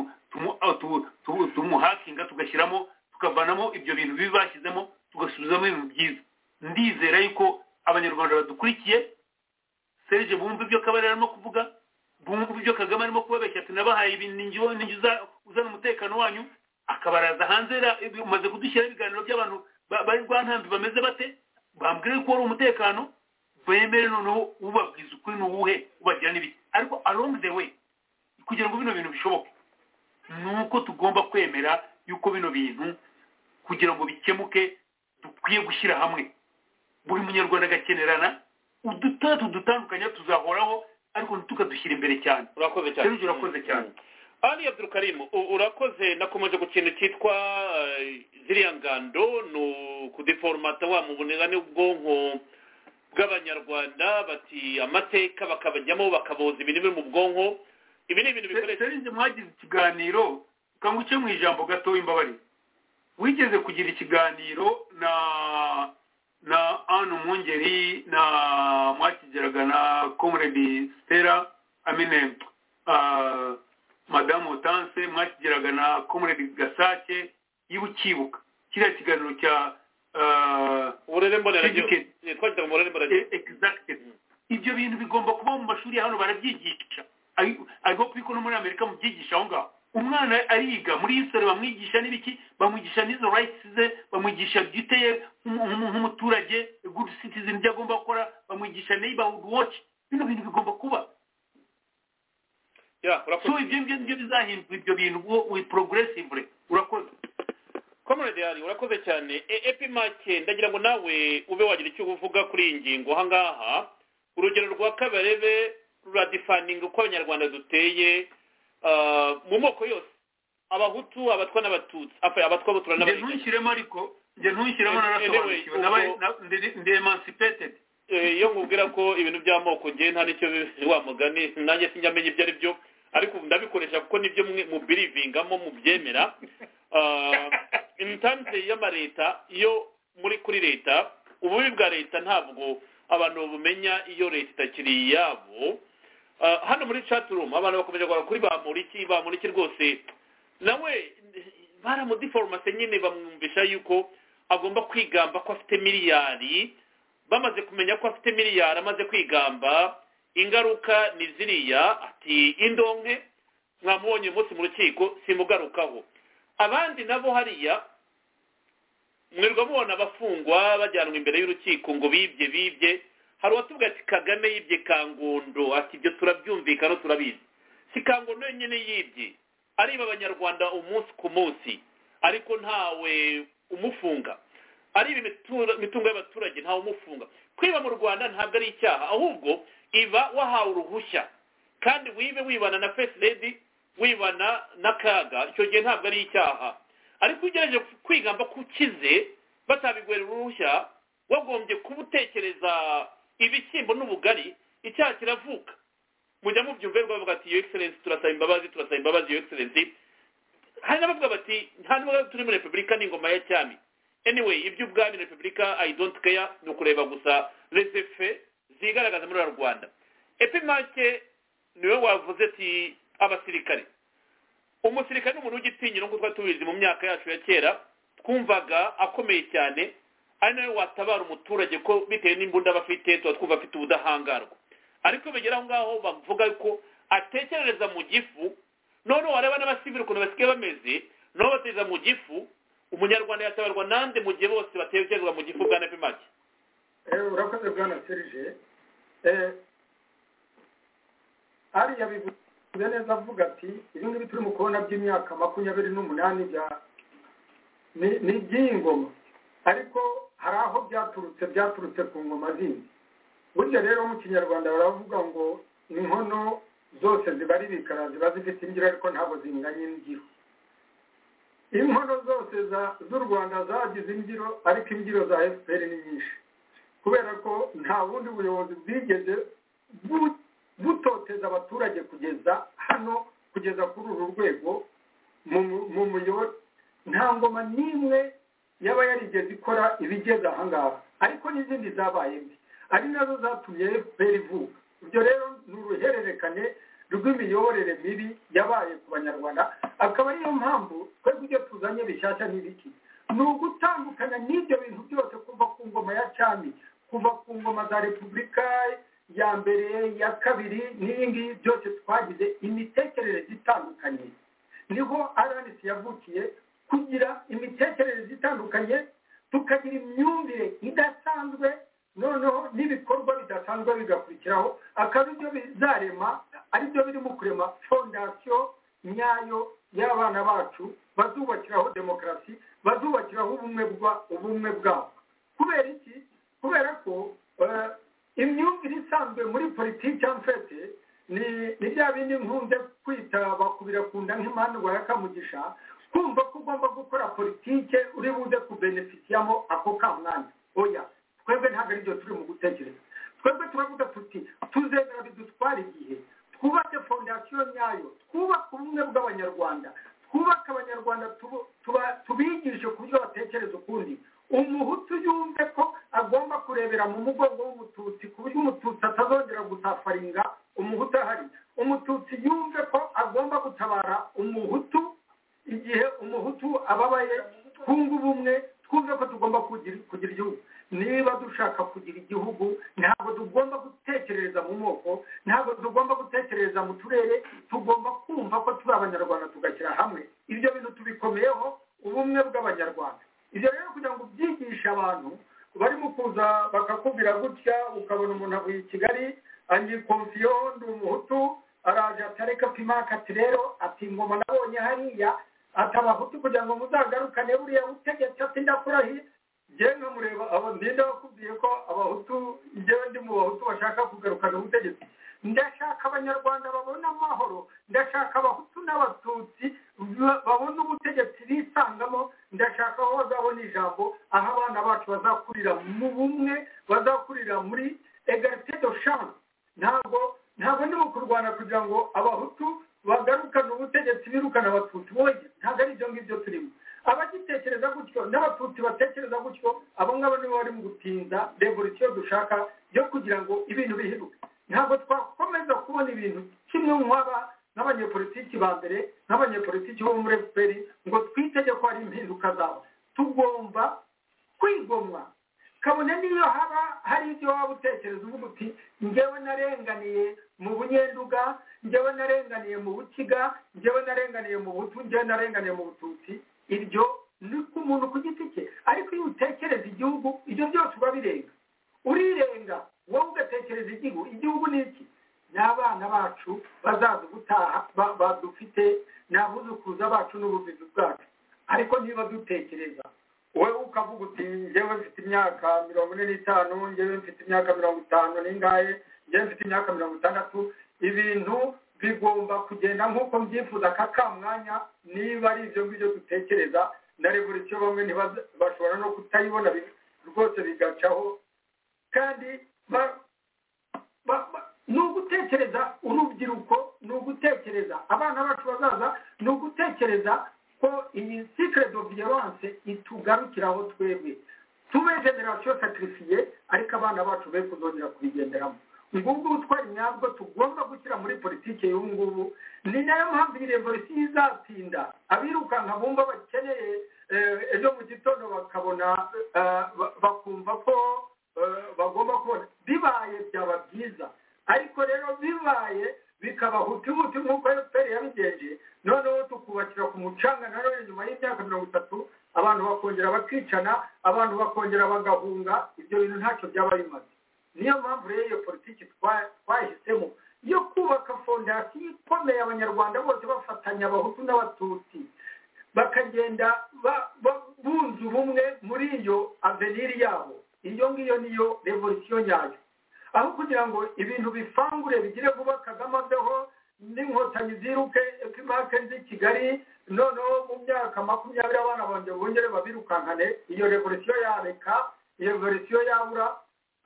tumuhakinga tugashyiramo tukavanamo ibyo bintu bibi bashyizemo tugasubizamo ibintu byiza ndizera yuko abanyarwanda badukurikiye Serge bumva ibyo Kabari arimo kuvuga bumva ibyo Kagame arimo kubabeshya ati nabahaye ibintu uzana umutekano wanyu akabaraza hanze umaze kudushyira ibiganiro by'abantu bari rwantambi bameze bate bambwire ko ari umutekano bemere noneho ubabwiza ukuri n'uwuhe ubagira n'ibiki ariko along the way kugira ngo bino bintu bishoboke nuko tugomba kwemera yuko bino bintu kugira ngo bikemuke dukwiye gushyira hamwe buri munyarwanda agakenerana udutandukanya tuzahoraho ariko ntukadushyira imbere cyane urakoze cyane Ali Abdul Karim urakoze nakomeje ku kintu cyitwa ziriya ngando no kudeformata wa mubonegane ubwonko bw'abanyarwanda bati amateka bakabajyamo bakaboza ibintu mu bwonko ibi ni ibintu bikoresha Serge mwagize ikiganiro kanguke mu ijambo gato imbabari wigeze kugira ikiganiro na Anne Mungeri na mwakigeraga na Comrade Stella Amine Madame Otanse mwakigeraga na Comrade Gasake yibukibuka kiriya kiganiro cya urere mbonera twajya mu urere mbonera exactly ibyo bintu bigomba kuba mu mashuri hano barabyigisha ariko kuko no muri Amerika mubyigisha aho ngaho umwana ariga muri history bamwigisha n'ibiki bamwigisha n'izo rights ze bamwigisha duty nk'umuturage good citizen byo agomba gukora bamwigisha neighborhood watch bino bintu bigomba kuba so ibyo bizahindura ibyo bintu we progressively urakoze Comrade Ali urakoze cyane epimake ndagira ngo nawe ube wagira icyo uvuga kuri iyi ngingo aha ngaha urugero rwa Kabarebe ruradifaninga uko abanyarwanda duteye mu moko yose abahutu abatwa n'abatutsi abatwa butura n'abatutsi ntushyiremo ariko ntushyiremo narasobanukiwe ndi emancipated iyo nkubwira ko ibintu by'amoko ngiye nta nicyo wa mugani nanjye sinjyamenye ibyo ari byo ariko ndabikoresha kuko nibyo mu birivingamo mu byemera intanze y'amareta iyo muri kuri leta ububi bwa leta ntabwo abantu bumenya iyo leta itakiri iyabo hano muri chat room abantu bakomeje gukora kuri bamuriki rwose nawe baramudiformase nyine bamwumvisha yuko agomba kwigamba ko afite miliyari bamaze kumenya ko afite miliyari amaze kwigamba ingaruka ni ziriya ati indonke mwamubonye umunsi mu rukiko simugarukaho abandi nabo hariya mwirwa mubona abafungwa bajyanwa imbere y'urukiko ngo bibye hari uwatubwira ati Kagame yibye Kangondo ati ibyo turabyumvikana turabizi si Kangondo nyine yibye ariba abanyarwanda umunsi ku munsi ariko ntawe umufunga, ariba imitungo y'abaturage ntawe umufunga. Kwiba mu Rwanda ntabwo ari icyaha, ahubwo iba wahawe uruhushya kandi wibe wibana na first lady, wibana na Kaga, icyo gihe ntabwo ari icyaha. Ariko ugerageje kwigamba kukize batabigwerera uruhushya, wagombye kubutekereza ibishyimbo n'ubugari, icyaha kiravuka. Mujya mubyumve bavuga ati your excellency turasaba imbabazi your excellency. Hari n'abavuga bati nta nubwo turi muri repubulika n'ingoma ya cyami. Anyway, iby'ubwami repubulika I don't care, ni ukureba gusa les effets zigaragaza muri Rwanda. Epimake niwe wavuze ati abasirikare, umusirikare n'umuntu w'igitinyiro nk'uko twari tubizi mu myaka yacu ya kera, twumvaga akomeye cyane, ari nawe watabara umuturage ko bitewe n'imbunda bafite, tuba twumva afite ubudahangarwa. Ariko bigera aho ngaho bavuga ko atekerereza mu gifu, none wareba n'abasivili ukuntu basigaye bameze, nabo bateza mu gifu. Umunyarwanda yatabarwa nande mu gihe bose batekerezwa mu gifu bwa Epimake? Urakoze bwana Serge. Ari yabivuze neza avuga ati ibi ngibi turi mu kubona by'imyaka 28 ni iby'ingoma, ariko hari aho byaturutse ku ngoma zindi. Burya rero mu Kinyarwanda baravuga ngo inkono zose ziba ari bikara, ziba zifite imbyiro ariko ntabwo zinganye imbyiro. Inkono zose z'u Rwanda zagize imbyiro, ariko imbyiro za FPR ni nyinshi, kubera ko nta bundi buyobozi bwigeze butoteza abaturage kugeza hano, kugeza kuri uru rwego mu muyoboro. Nta ngoma n'imwe yaba yarigeze ikora ibigeze aha ngaha, ariko n'izindi zabaye mbi, ari nazo zatumye FPR ivuka. Ibyo rero ni uruhererekane rw'imiyoborere mibi yabaye ku banyarwanda. Akaba ariyo mpamvu twebwe ibyo tuzanye bishyashya n'ibiki, ni ugutandukanya n'ibyo bintu byose, kuva ku ngoma ya cyami, kuva ku ngoma za repubulika ya mbere, ya kabiri, n'ibindi byose twagize imitekerereze itandukanye. Niho RNC yavukiye, kugira imitekerereze itandukanye, tukagira imyumvire idasanzwe, noneho n'ibikorwa bidasanzwe bigakurikiraho, akaba ibyo bizarema, ari byo birimo kurema fondasiyo nyayo y'abana bacu, bazubakiraho demokarasi, bazubakiraho ubumwe bwabo. Kubera iki? Kubera ko imyumvire isanzwe muri politiki amfete ni bya bindi nkunze kwita bakubira kunda nk'imandwa y'akamugisha, kumva ko ugomba gukora politiki uri buze kubenefitiyamo ako kamwanya. Oya, twebwe ntabwo ari byo turi mu gutekereza. Twebwe turavuga tuti tuzemera bidutwara igihe, twubake fondasiyo nyayo, twubake ubumwe bw'abanyarwanda, twubake abanyarwanda, tubigishe ku buryo batekereza ukundi. Umuhutu yumve ko agomba kurebera mu mugongo w'umututsi, ku buryo umututsi atazongera gutafaringa umuhutu ahari. Umututsi yumve ko agomba gutabara umuhutu igihe umuhutu ababaye. Twunga ubumwe, twumve ko tugomba kugira igihugu. Niba dushaka kugira igihugu, ntabwo tugomba gutekereza mu moko, ntabwo tugomba gutekereza mu turere, tugomba kumva ko turi abanyarwanda tugashyira hamwe. Ibyo bintu tubikomeyeho ubumwe bw'abanyarwanda. Ibyo rero kugira ngo byigishe abantu barimo kuza bakakubwira gutya, ukabona umuntu avuye i Kigali anyikonfiyo ndi umuhutu, araje atareka Epimake ati rero ati ingoma nabonye hariya, ati abahutu kugira ngo muzagarukane buriya butegetsi, ati ndakurahiye. Njyewe nkamureba abo ndinda bakubwiye ko abahutu, njyewe ndi mu bahutu bashaka kugarukana ubutegetsi. Ndashaka abanyarwanda babona amahoro, ndashaka abahutu n'abatutsi babona ubutegetsi bisangamo, ndashaka aho bazabona ijambo, aho abana bacu bazakurira mu bumwe, bazakurira muri egalite de chance. Ntabwo ndimo kurwana kugira ngo abahutu bagarukane ubutegetsi birukana abatutsi. Wowe ntabwo ari ibyo ngibyo turimo. Abagitekereza gutyo n'abatutsi batekereza gutyo, abo ngabo nibo bari mu gutinza revolution dushaka yo kugira ngo ibintu bihinduke. Ntabwo twakomeza kubona ibintu kimwe n'abanyepolitiki ba mbere, n'abanyepolitiki bo muri FPR ngo twitege ko hari impinduka zabo. Tugomba kwigomwa, kabone niyo haba hari ibyo waba utekereza uvuga uti njyewe narenganiye mu bunyenduga, njyewe narenganiye mu bukiga, njyewe narenganiye mu butu, njyewe narenganiye mu bututsi. Ibyo ni ku muntu ku giti cye, ariko iyo utekereza igihugu, ibyo byose uba birenga. Urirenga wowe ugatekereza igihugu ni iki? n'abana bacu bazaza gutaha badufite n'abuzukuruza bacu n'ubuvizi bwacu ariko niba dutekereza wowe ukavuga uti njyewe mfite imyaka 45 njyewe mfite imyaka 50 n'ingahe njyewe mfite imyaka 60 ibintu bigomba kugenda nk'uko mbyifuza kakamwanya niba ari ibyo ngibyo dutekereza na revolution bamwe ntibashobora no kutayibona rwose bigacaho kandi ni ugutekereza urubyiruko ni ugutekereza abana bacu bazaza ni ugutekereza ko iyi cycle de violence itugarukiraho twebwe tube generation sacrifiée ariko abana bacu be kuzongera kubigenderamo ngubwo utwara imyabwo tugomba gushyira muri politike y'ubungubu ni nayo mpamvu iyi revolution izatinda abirukanka bumva bakeneye ejo mu gitondo bakabona bakumva ko bagomba kubona bibaye byaba byiza ariko rero bibaye bikaba hutihuti nk'uko FPR yabigenje noneho tukubakira ku mucanga na none nyuma y'imyaka 30 abantu bakongera bakicana abantu bakongera bagahunga ibyo bintu ntacyo byaba bimaze niyo mpamvu rero iyo politiki twahisemo yo kubaka fondasiyo ikomeye abanyarwanda bose bafatanya abahutu n'abatutsi bakagenda bunze ubumwe muri iyo avenir yabo iyo ngiyo niyo revolution yayo aho kugira ngo ibintu bifangure bigire vuba Kagame aveho n'inkotanyi ziruke epimake nzi Kigali noneho mu myaka 20 abana bongere babirukankane iyo revolution yareka iyo revolution yabura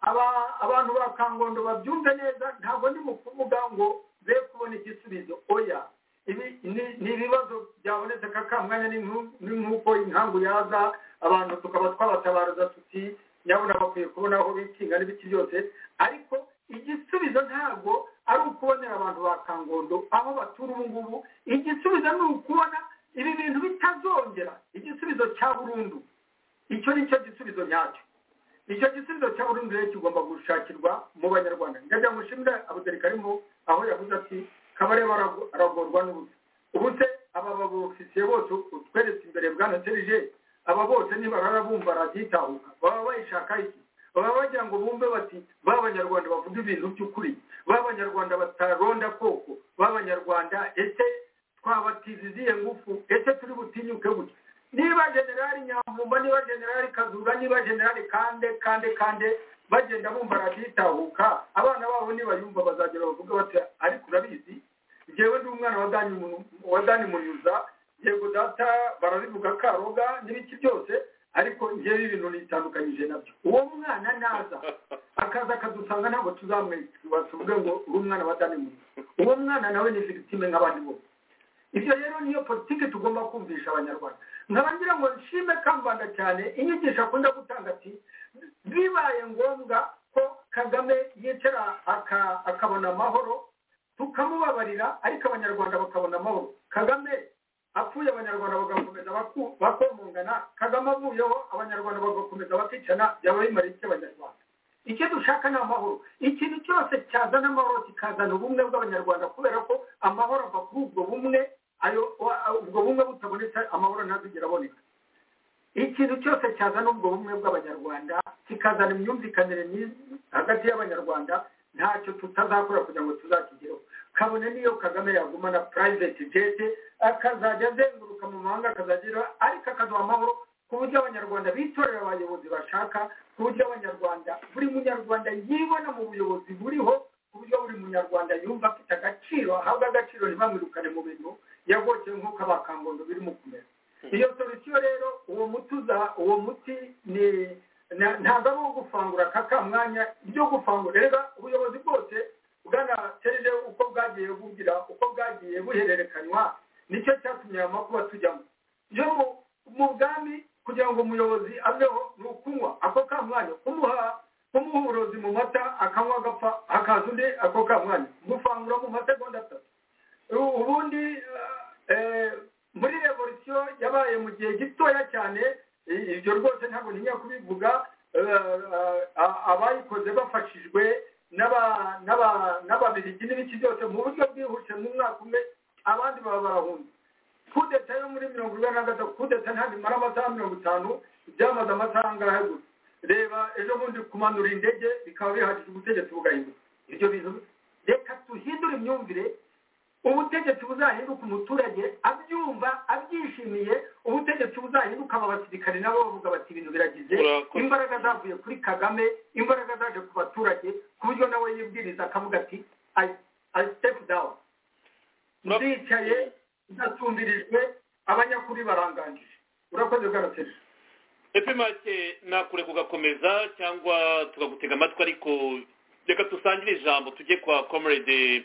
abantu bakangondo babyumve neza ntabwo ndi mu kuvuga ngo be kubona igisubizo oya ibi ni ibibazo byabonetse kakamwanya ni nk'uko inkangu yaza abantu tukaba twabatabaruza tuti nyabona bakwiye kubona aho bikinga n'ibiki byose ariko igisubizo ntabwo ari ukubonera abantu bakangondo aho batura ubungubu igisubizo ni ukubona ibi bintu bitazongera igisubizo cya burundu icyo ni cyo gisubizo nyacyo icyo gisubizo cya burundu rero kigomba gushakirwa mu banyarwanda njya mushimira Abudelikarimo aho yavuze ati Kabarebe aragorwa n'ubusa ubuse aba babofisiye bose utweretse imbere bwana Serge aba bose nibarara bumva raditahuka baba bayishaka iki baba bagira ngo bumve bati b'abanyarwanda bavuga ibintu by'ukuri b'abanyarwanda bataronda koko b'abanyarwanda ese twabatiziziye ngufu ese turi butinyuke gutya niba generali Nyamvumba niba generali Kazuga niba generali kande bagenda bumva raditahuka abana babo nibayumva bazagera bavuga bati ariko urabizi jewe ndi umwana wa Dani Munyuza yego data barabivuga Karoga n'ibiki byose ariko ngewe ibintu nitandukanyije nabyo uwo mwana naza akaza akadusanga ntabwo tuzamwituvuge ngo uri umwana wa Dani Munyuza uwo mwana nawe ni victime nk'abandi bose ibyo rero niyo politike tugomba kumvisha abanyarwanda nkabangira ngo nshime Kambanda cyane inyigisho akunda gutanga ati bibaye ngombwa ko Kagame yicara akabona amahoro tukamubabarira ariko abanyarwanda bakabona amahoro Kagame apfuye abanyarwanda bagakomeza bakomongana Kagame avuyeho abanyarwanda bagakomeza bakicana byaba bimara iki abanyarwanda icyo dushaka ni amahoro ikintu cyose cyazana amahoro kikazana ubumwe bw'abanyarwanda kubera ko amahoro ava kuri ubwo bumwe ubwo bumwe butabonetse amahoro ntazigera aboneka ikintu cyose cyazana ubwo bumwe bw'abanyarwanda kikazana imyumvikanire hagati y'abanyarwanda ntacyo tutazakora kugira ngo tuzakigereho kabone niyo Kagame yagumana private jet akazajya azenguruka mu mahanga akazagira ariko akaduha amahoro ku buryo abanyarwanda bitorera abayobozi bashaka ku buryo abanyarwanda buri munyarwanda yibona mu buyobozi buriho ku buryo buri munyarwanda yumva afite agaciro ahabwa agaciro ntibamwirukane mu bintu yagokeye nk'uko abakangondo biri mu kumera iyo solution rero uwo muti ni ntabwo ari uwo gufangura kakamwanya ibyo gufangura rero ubuyobozi bwose bwana Serge uko bwagiye bugira uko bwagiye buhererekanywa nicyo cyatumye amakuba tujyamo yo mu bwami kugira ngo umuyobozi aveho ni ukunywa ako kamwanya kumuha uburozi mu mata akanywa agapfa hakaza undi ako kamwanya gufangura mu masegonda 3 ubundi muri revolution yabaye mu gihe gitoya cyane ibyo rwose ntabwo ntinya kubivuga abayikoze bafashijwe n'ababiligi n'ibiki byose mu buryo bwihuse mu mwaka umwe abandi baba barahunze kudeta yo muri 1943 kudeta ntabwo imara amasaha 50 byamaze amasaha angahe gusa reba ejo bundi kumanura indege bikaba bihagije ubutegetsi bugahinduka ibyo bintu reka tuhindure imyumvire ubutegetsi buzahinduka umuturage abyumva abyishimiye ubutegetsi buzahinduka aba basirikare nabo bavuga bati ibintu biragize imbaraga zavuye kuri Kagame imbaraga zaje ku baturage ku buryo nawe yibwiriza akavuga ati I step down ndicaye ndasumbirijwe abanyakuri barangangije urakoze bwaraseje epimake nakure kugakomeza cyangwa tukagutega amatwi ariko reka dusangire ijambo tujye kwa comrade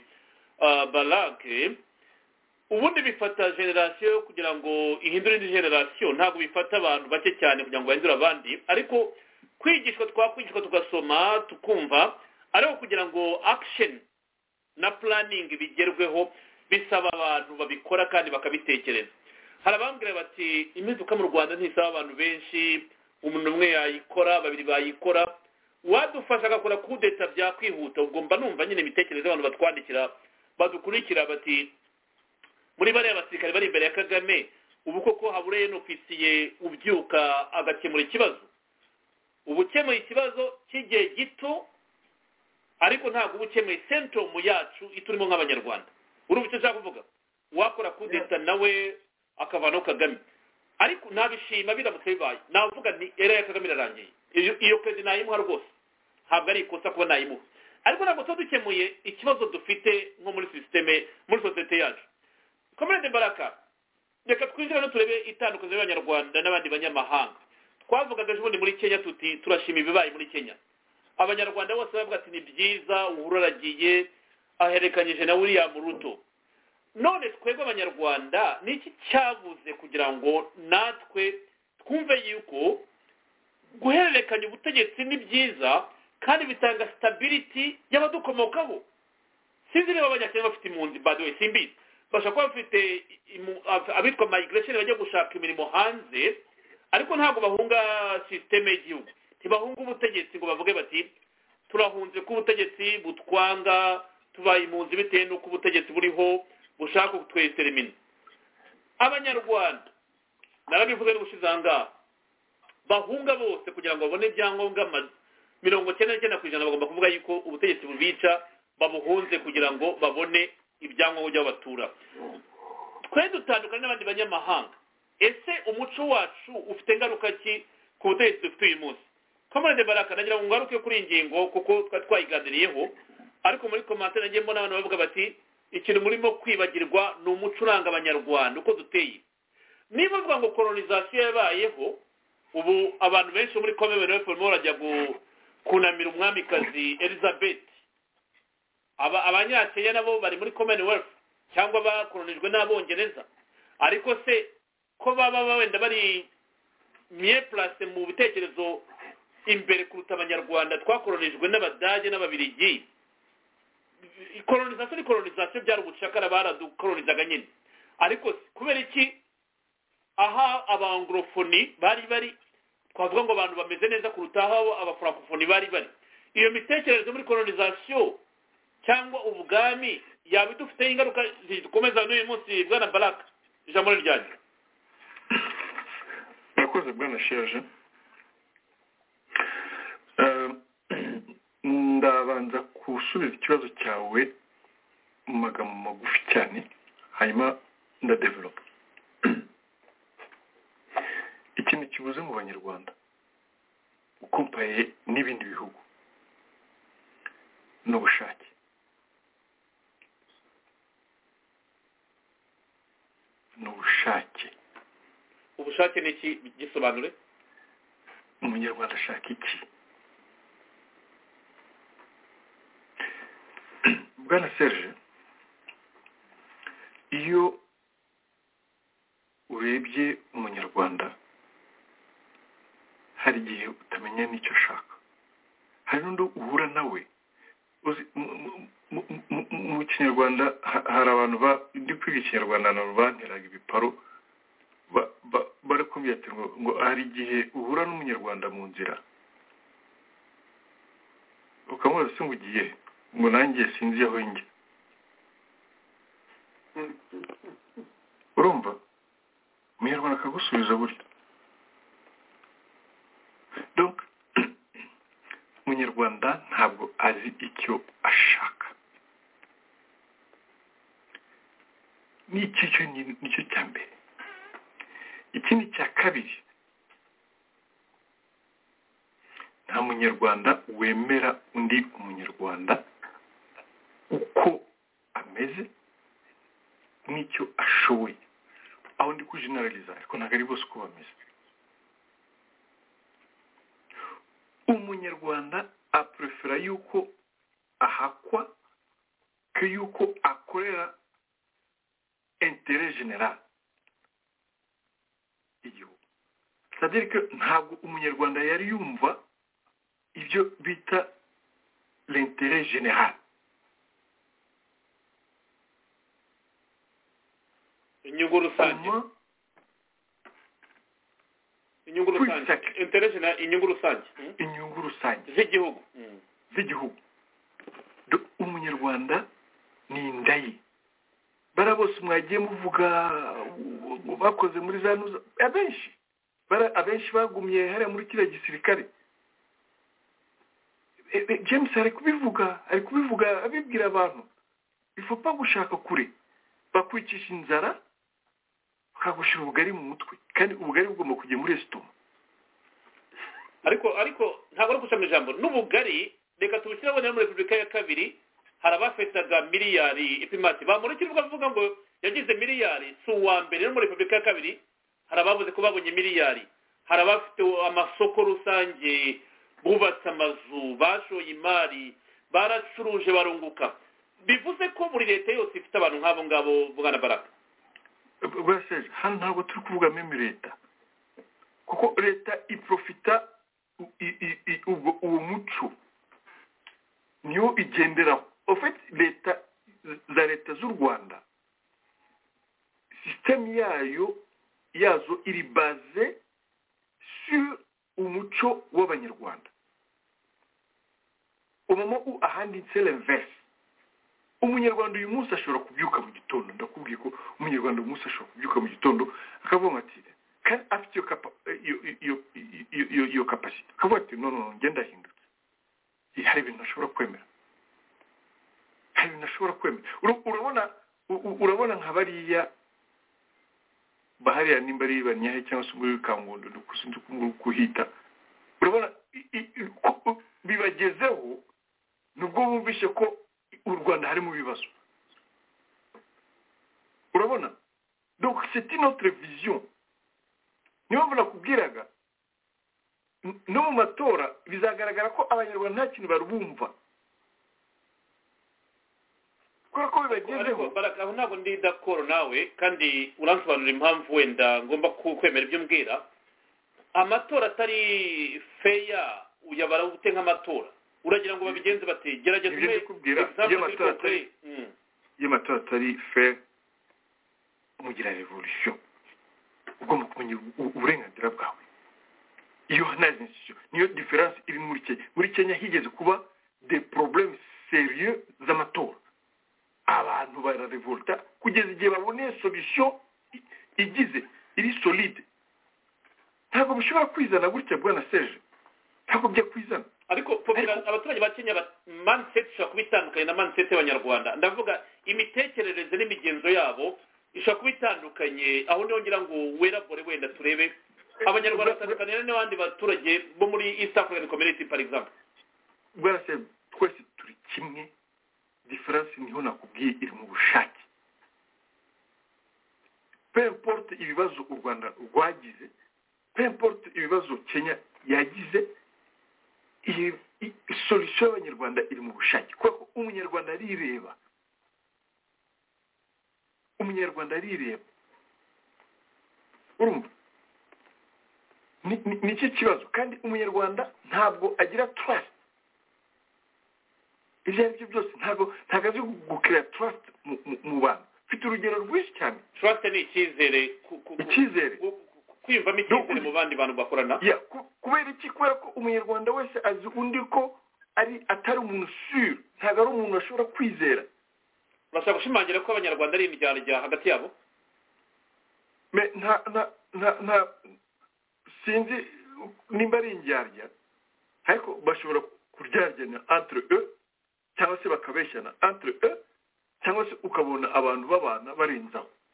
Balake ubundi bifata generasiyo kugira ngo ihindure indi generasiyo ntabwo bifata abantu bake cyane kugira ngo bahindure abandi ariko kwigishwa twakwigishwa tugasoma tukumva ariko kugira ngo action na planning bigerweho bisaba abantu babikora kandi bakabitekereza hari abambwira bati impinduka mu Rwanda ntisaba abantu benshi umuntu umwe yayikora babiri bayikora wadufasha agakora kudeta byakwihuta ubwo mba numva nyine imitekerereze abantu batwandikira badukurikira bati muri bariya basirikare bari imbere ya Kagame ubu koko habureye n'ofisiye ubyuka agakemura ikibazo ubukemuye ikibazo cy'igihe gito ariko ntabwo ubukemuye symptom yacu iturimo nk'abanyarwanda urumva icyo nshaka kuvuga wakora kudeta nawe akavanaho Kagame ariko nabishima biramutse bibaye navuga ni era ya Kagame irarangiye iyo kwezi nayimuha rwose ntabwo ari ikosa kuba nayimuha ariko ntabwo tuba dukemuye ikibazo dufite nko muri systeme muri sosiyete yacu Comrade Baraka reka twinjira no turebe itandukanye y'abanyarwanda n'abandi banyamahanga twavugaga ejo muri Kenya tuti turashima ibibaye muri Kenya abanyarwanda bose bavuga ati ni byiza uhuru aragiye aherekanyije na William Ruto none twebwe abanyarwanda niki cyabuze kugira ngo natwe twumve yuko guhererekanya ubutegetsi ni byiza kandi bitanga stability y'abadukomokaho sinzi niba abanyakenya bafite impunzi by the way simbizi bashobora kuba bafite abitwa migration bajya gushaka imirimo hanze ariko ntabwo bahunga systeme y'igihugu ntibahunga ubutegetsi ngo bavuge bati turahunze ko ubutegetsi butwanga tubaye impunzi bitewe n'uko ubutegetsi buriho bushaka kutweseremina abanyarwanda narabivuze n'ubushize ahangaha bahunga bose kugira ngo babone ibyangombwa 99% bagomba kuvuga yuko ubutegetsi bubica babuhunze kugira ngo babone ibyangombwa by'abatura twe dutandukanye n'abandi banyamahanga ese umuco wacu ufite ngaruka ki ku butegetsi dufite uyu munsi Comrade Baraka nagira ngo ngaruke kuri ingingo kuko twayiganiriyeho ariko muri commentaire nagiye mbona abantu bavuga bati ikintu murimo kwibagirwa ni umuco uranga abanyarwanda uko duteye niba bavuga ngo colonization yabayeho ubu abantu benshi muri Commonwealth barajya kunamira umwamikazi Elizabeth abanyakenya nabo bari muri Commonwealth cyangwa bakolonijwe n'abongereza ariko se ko baba wenda bari mieux place mu bitekerezo imbere kuruta abanyarwanda twakolonijwe n'abadage n'ababirigi colonization byari ubucakara baradukolonizaga nyine ariko kubera iki aha abanglofoni bari twavuga ngo abantu bameze neza kuruta aho abafrancofoni bari iyo mitekerereze muri colonization cyangwa ubwami yaba dufite ingaruka zikomeza n'uyu munsi bwana Baraka ijambo ryanjye nakoze bwana Serge ndabanza kusubiza ikibazo cyawe mu magambo magufi cyane hanyuma ndadevelopa ikintu kibuze mu banyarwanda ukompaye n'ibindi bihugu n'ubushake ubushake ni iki gisobanure umunyarwanda ashaka iki bwana Serge iyo urebye umunyarwanda hari igihe utamenya n'icyo ashaka hari n'undi uhura nawe mu kinyarwanda hari abantu ndi kwiga ikinyarwanda nabo banteraga ibiparo bari kumbwira ati ngo hari igihe uhura n'umunyarwanda mu nzira ukamubaza se ngo ugiye ngo nanjye sinzi aho njya urumva umunyarwanda akagusubiza buryo donc umunyarwanda ntabwo azi icyo ashaka nicyo cya mbere. Ikindi cya kabiri, nta munyarwanda wemera undi umunyarwanda uko ameze n'icyo ashoboye. Aho ndi kujeneraliza ariko ntabwo ari bose uko bameze. Umunyarwanda aprefera yuko ahakwa que yuko akorera intérêt général igihugu. C'est-à-dire que ntabwo umunyarwanda yari yumva ibyo bita l'intérêt général. inyungu rusange intérêt inyungu rusange z'igihugu. Umunyarwanda ni indayi. Bara bose mwagiye muvuga bakoze muri za nuza abenshi bagumye hariya muri kiriya gisirikare. James ari kubivuga abibwira abantu bifupa gushaka kure bakwicisha inzara bakagushira ubugari mu mutwe kandi ubugari bugomba kujya muri esitoma. ariko ntabwo ari gusoma ijambo n'ubugari. Reka tubushyire muri Repubulika ya kabiri hari abafetaga miliyari ipimati bamurikira bavuga ngo yagize miliyari si uwa mbere. No muri Repubulika ya kabiri hari abavuze ko babonye miliyari, hari abafite amasoko rusange, bubatse amazu, bashoye imari, baracuruje barunguka. Bivuze ko buri leta yose ifite abantu nk'abo ngabo. Bwana Baraka, bwaseje hano ntabwo turi kuvuga meme leta, kuko leta iprofita uwo muco niyo igenderaho. En fait leta z'u Rwanda système yazo iri basé sur umuco w'abanyarwanda. Au moment où ahandi c'est l'inverse. Umunyarwanda uyu munsi ashobora kubyuka mu gitondo, ndakubwiye ko umunyarwanda uyu munsi ashobora kubyuka mu gitondo akavuga ati kandi afite iyo capacity akavuga ati no ngenda hindutse. Hari ibintu ashobora kwemera, urabona nka bariya bahariya nimba ari banyahe cyangwa se muri Kangondo dukusinze kuhita. Urabona bibagezeho nubwo bumvishe ko u Rwanda hari mu bibazo. Urabona, donc c'est une autre vision. Niyo mvuna kubwiraga no mu matora bizagaragara ko abanyarwanda nta kintu barubumva ko bibagezeho. Baraka, aho ntabwo ndi d'accord nawe kandi uransobanurira impamvu wenda ngomba kwemera ibyo mbwira. Amatora atari fair uyabara ute nk'amatora? Uragira ngo babigenze bati gerageza umwe kubwira y'amatora atari fair umugira revolution. Ugomba kumenya uburenganzira bwawe. Iyo hanazi institution niyo difference iri muri Kenya. Muri Kenya higeze kuba des problèmes sérieux z'amatora. Abantu bara revolta kugeza igihe baboneye solution igize iri solide. Ntabwo bishobora kwizana gutya Bwana Serge. Ntabwo bya kwizana. Ariko abaturage ba Kenya mindset ishobora kuba itandukanye na mindset y'abanyarwanda. Ndavuga imitekerereze n'imigenzo yabo ishobora kuba itandukanye. Aho niho ngira ngo werabore wenda turebe abanyarwanda batandukanye n'abandi baturage bo muri East African Community par exemple. Bwana Serge, twese turi kimwe. Difference niho nakubwiye iri mu bushake. Peu importe ibibazo u Rwanda rwagize, peu importe ibibazo Kenya yagize, iyi solution y'abanyarwanda iri mu bushake. Kuko umunyarwanda arireba. Urumva? Ni cyo kibazo kandi umunyarwanda ntabwo agira trust. Ibyo ari byo byose ntabwo azi gukira trust mu bantu. Mfite urugero rwinshi cyane. Trust ni icyizere. Kwiyumvamo icyizere mu bandi bantu bakorana. Kubera iki? Kubera ko umunyarwanda wese azi undi ko atari umuntu sûr, ntabwo ari umuntu ashobora kwizera. Urashaka gushimangira ko abanyarwanda ari indyarya hagati yabo? nta sinzi nimba ari indyarya ariko bashobora kuryaryana entre eux cyangwa se bakabeshyana entre eux cyangwa se ukabona abantu babana barenzaho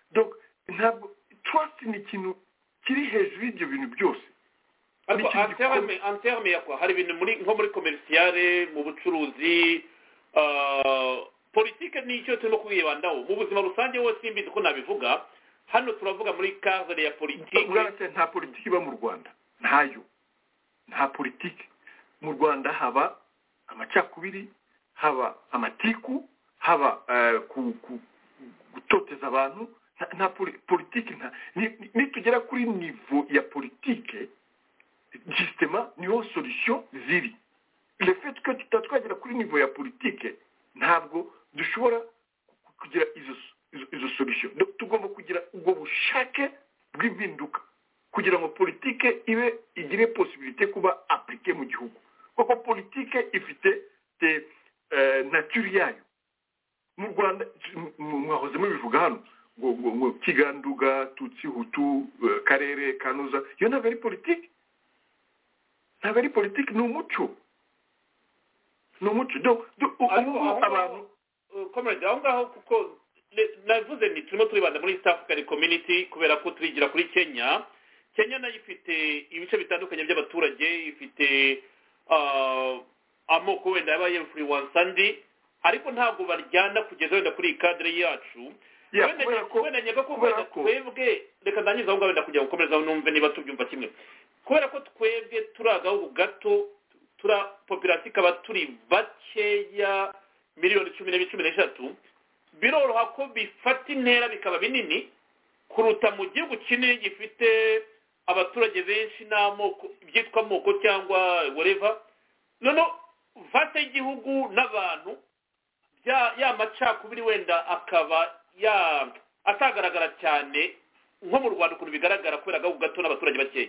donc ntabwo trust ni ikintu kiri hejuru y'ibyo bintu byose ariko en terme ya kwa hari ibintu nko muri commerciale mu bucuruzi politike nicyo turimo kuyibandaho mu buzima rusange wose simbizi ko nabivuga hano turavuga muri cadre ya politike nta politike iba mu Rwanda nta politike mu Rwanda haba amacakubiri haba amatiku haba gutoteza abantu nta politike nitugera kuri niveau ya politike justement niho solution ziri le fait que tutatwagera kuri niveau ya politike ntabwo dushobora kugira izo solution tugomba kugira ubwo bushake bw'impinduka kugira ngo politike igire possibilité kuba appliquée mu gihugu kuko politike ifite nature yayo mu Rwanda mwahoze mubivuga hano ngo Kiganduga Tutsi Hutu Karere Kanuza iyo ntabwo ari politike ni umuco abantu comrade aho ngaho kuko navuze ni turimo turibanda muri East African Community kubera ko turigira kuri Kenya nayo ifite ibice bitandukanye by'abaturage ifite amoko wenda yabaye influence andi ariko ntabwo baryana kugeza wenda kuri cadre yacu wenda nyaga ko twebwe reka ndangiza aho ngaho wenda kujya gukomereza numve niba tubyumva kimwe kubera ko twebwe turagaho gato population ikaba turi bakeya miliyoni 13 biroroha ko bifata intera bikaba binini kuruta mu gihugu kinini gifite abaturage benshi n'amoko byitwa amoko cyangwa whatever none vate igihugu n'abantu ya macakubiri wenda akaba atagaragara cyane nko mu Rwanda ukuntu bigaragara kubera gaho gato n'abaturage bakeya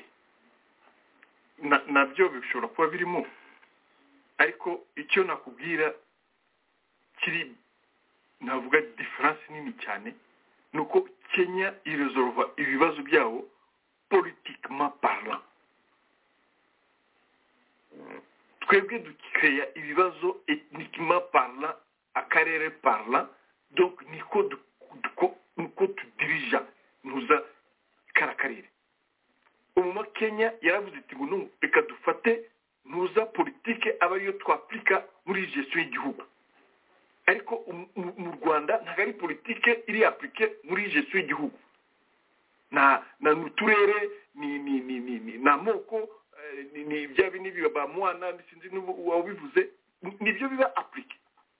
nabyo bishobora kuba birimo ariko icyo nakubwira kiri navuga difference nini cyane nuko Kenya iresolve ibibazo byabo politiquement parlant twebwe dukreya ibibazo ethniquement parlant akarere parlant donc niko tudirija nuza karakarire umuma Kenya yaravuze ati ngo reka dufate nuza politique abariyo twaplika muri gestion y'igihugu ariko mu Rwanda ntabwo ari politique iri appliquée muri gestion y'igihugu na nuturere ni namoko ni byabi nibi ba mwana sinzi wabivuze nibyo biba appliqué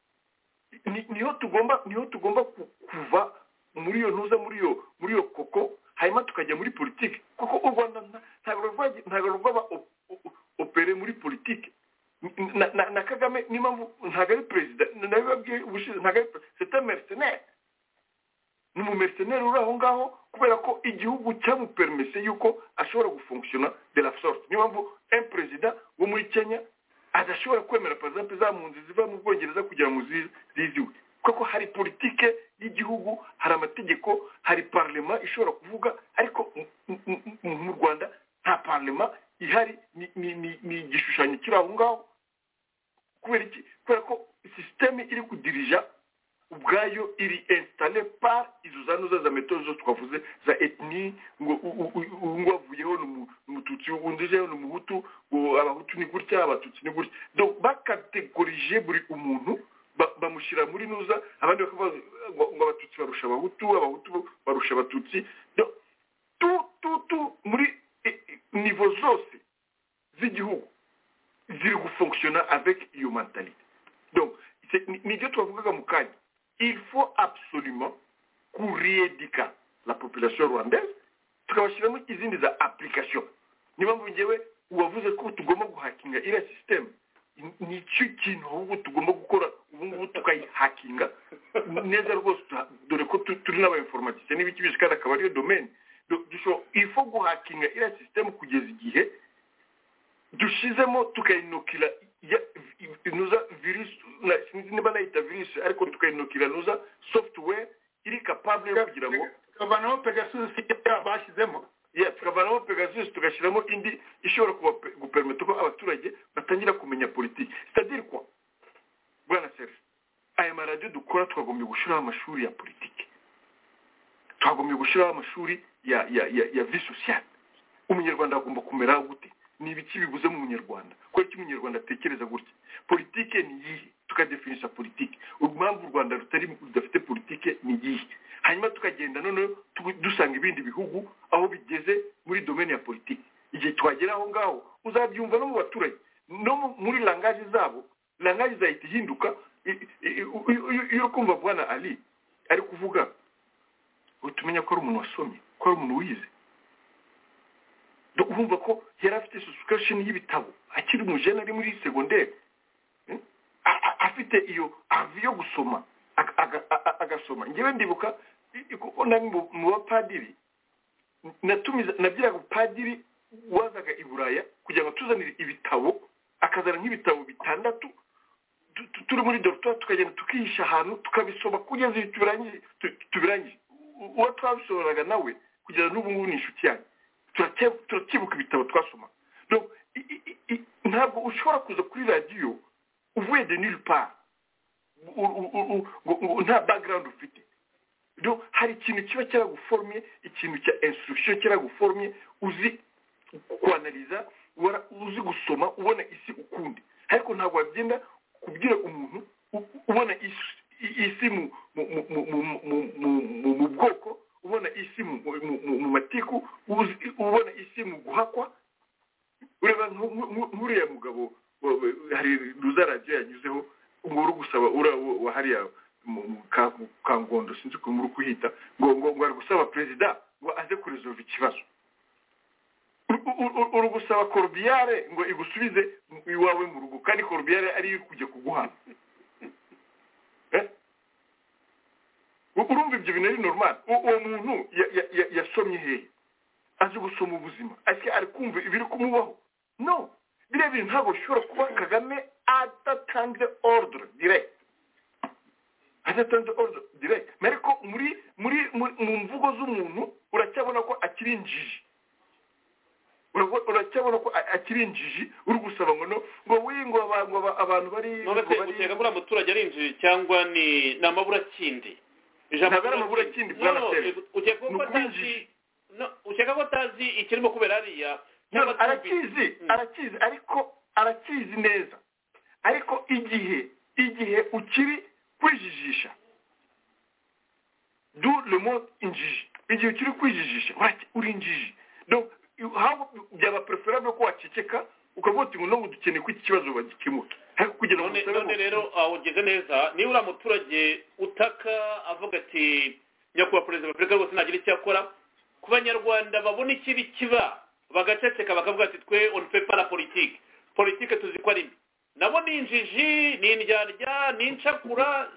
niho tugomba kuva muri yo nuza muri yo koko hanyuma tukajya muri politique kuko u Rwanda ntabwo rwaba opere muri politique na Kagame n'impamvu ntabwo ari president nabibabwiye ubushize ntabwo ari c'est un mercenaire ni mu mercenaire uri aho ngaho kubera ko igihugu cyamupermise yuko ashobora gufonctiona de la sorte n'impamvu un president wo muri Kenya adashobora kwemera par exemple za mpunzi ziva mu Bwongereza kugira ngo ziziwe kuko hari politique y'igihugu hari amategeko hari parlement ishobora kuvuga ariko mu Rwanda nta parlement ihari ni igishushanyo kiri aho ngaho kubera ko systeme iri kudirija ubwayo iri installé par izo zanuza za méthode zo twavuze za ethnie ngo avuyeho n'umututsi undijeho n'umuhutu ngo abahutu ni gutya abatutsi ni gutya donc bakategorije buri umuntu bamushira muri nuza abandi bakavuga ngo abatutsi barusha abahutu barusha abatutsi donc tout muri niveau zose z'igihugu ziri gufonctionner avec iyo mentalité donc nibyo twavugaga mu kanya il faut absolument kurééduquer la population rwandaise tukabashyiramo izindi za application niba mvugewe uwavuze ko tugomba guhakinga iriya system nicyo kintu ahubwo tugomba gukora ubu ngubu tukayihakinga neza rwose dore ko turi n'abainformaticiens n'ibiki byose kandi akaba ariyo domaine il faut guhakinga iriya system kugeza igihe dushizemo tukayinokira nuza virus niba nayita virus ariko tukayinokira nuza software iri capable yo kugira ngo tukavanaho Pegasus bashyizemo tukavanaho Pegasus tugashyiramo indi ishobora gupermeta ko abaturage batangira kumenya politiki c'est-à-dire quoi bwana Serge aya maradiyo dukora twagombye gushiraho amashuri ya politiki twagomye gushiraho amashuri ya vie sociale. Umunyarwanda agomba kumera gute? Ni ibiki bibuze mu munyarwanda? Ko iki munyarwanda atekereza gutya? Politike ni yihe? Tukadefinisha politike. Impamvu u Rwanda rudafite politike ni yihe? Hanyuma tukagenda none dusanga ibindi bihugu aho bigeze muri domaine ya politike. Igihe twagera aho ngaho uzabyumva no mu baturage no muri langaje zabo, langaje zahita ihinduka. Iyo kumva Bwana Ali ari kuvuga utumenya ko ari umuntu wasomye, ko ari umuntu wize. Urumva ko yari afite subscription y'ibitabo akiri umujene ari muri secondaire, afite iyo avi yo gusoma agasoma. Ngewe ndibuka mu bapadiri nabyiraga padiri wazaga i Buraya kugira ngo tuzanire ibitabo, akazana nk'ibitabo 6 turi muri dortoir, tukagenda tukihisha ahantu tukabisoma kugeza tubirangije. Uwo twabisohoraga nawe kugeza n'ubu ngubu ni inshuti yanjye, turakibuka ibitabo twasoma. Donc ntabwo ushobora kuza kuri radio uvuye de nulle part nta background ufite. Donc hari ikintu kiba cyaraguformye, ikintu cya instruction cyaraguformye, uzi kuanaliza, uzi gusoma, ubona isi ukundi. Ariko ntabwo wagenda kubwira umuntu ubona isi mu bwoko, ubona isi mu matiku, ubona isi mu guhakwa. Ureba nk'uriya mugabo hari ruzaradio yanyuzeho ngo uri gusaba wa hariya Kangondo, sinzi ko muri kuhita, ngo ari gusaba president ngo aze kuresolve ikibazo. Uri gusaba Corbière ngo igusubize iwawe mu rugo, kandi Corbière ari kujya kuguhana. Urumva ibyo bintu ari normal? Uwo muntu yasomye hehe? Azi gusoma ubuzima, ase ari kumva ibiri kumubaho? No, biriya bintu ntabwo bishobora kuba Kagame atatanze ordre direct. Atatanze ordre direct. Ariko mu mvugo z'umuntu uracyabona ko akiri injiji. Uracyabona ko akiri injiji, uri gusaba ngo wingo abantu bari ukeka ko umuturage ari injiji cyangwa ni namabura kindi. Ijambo namabura kindi bwana Sere. Ukeka ko tazi ikirimo kubera ariya. Arakizi ariko arakizi neza. Ariko igihe ukiri kwijijisha, d'où le mot injiji. Igihe ukiri kwijijisha uri injiji. Donc how byaba preferable ko waceceka ukavuga uti ngo dukeneye ko iki kibazo bagikemuka. Ariko kugira ngo none rero ugeze neza, ni uri umuturage utaka avuga ati nyakubahwa perezida wa Afurika rwose nagira icyo akora ku banyarwanda babona ikibi kiba bagaceceka bakavuga ati twe on fait pas la politique tuzi ko ari nabo ni injiji, ni indyarya, ni incakura.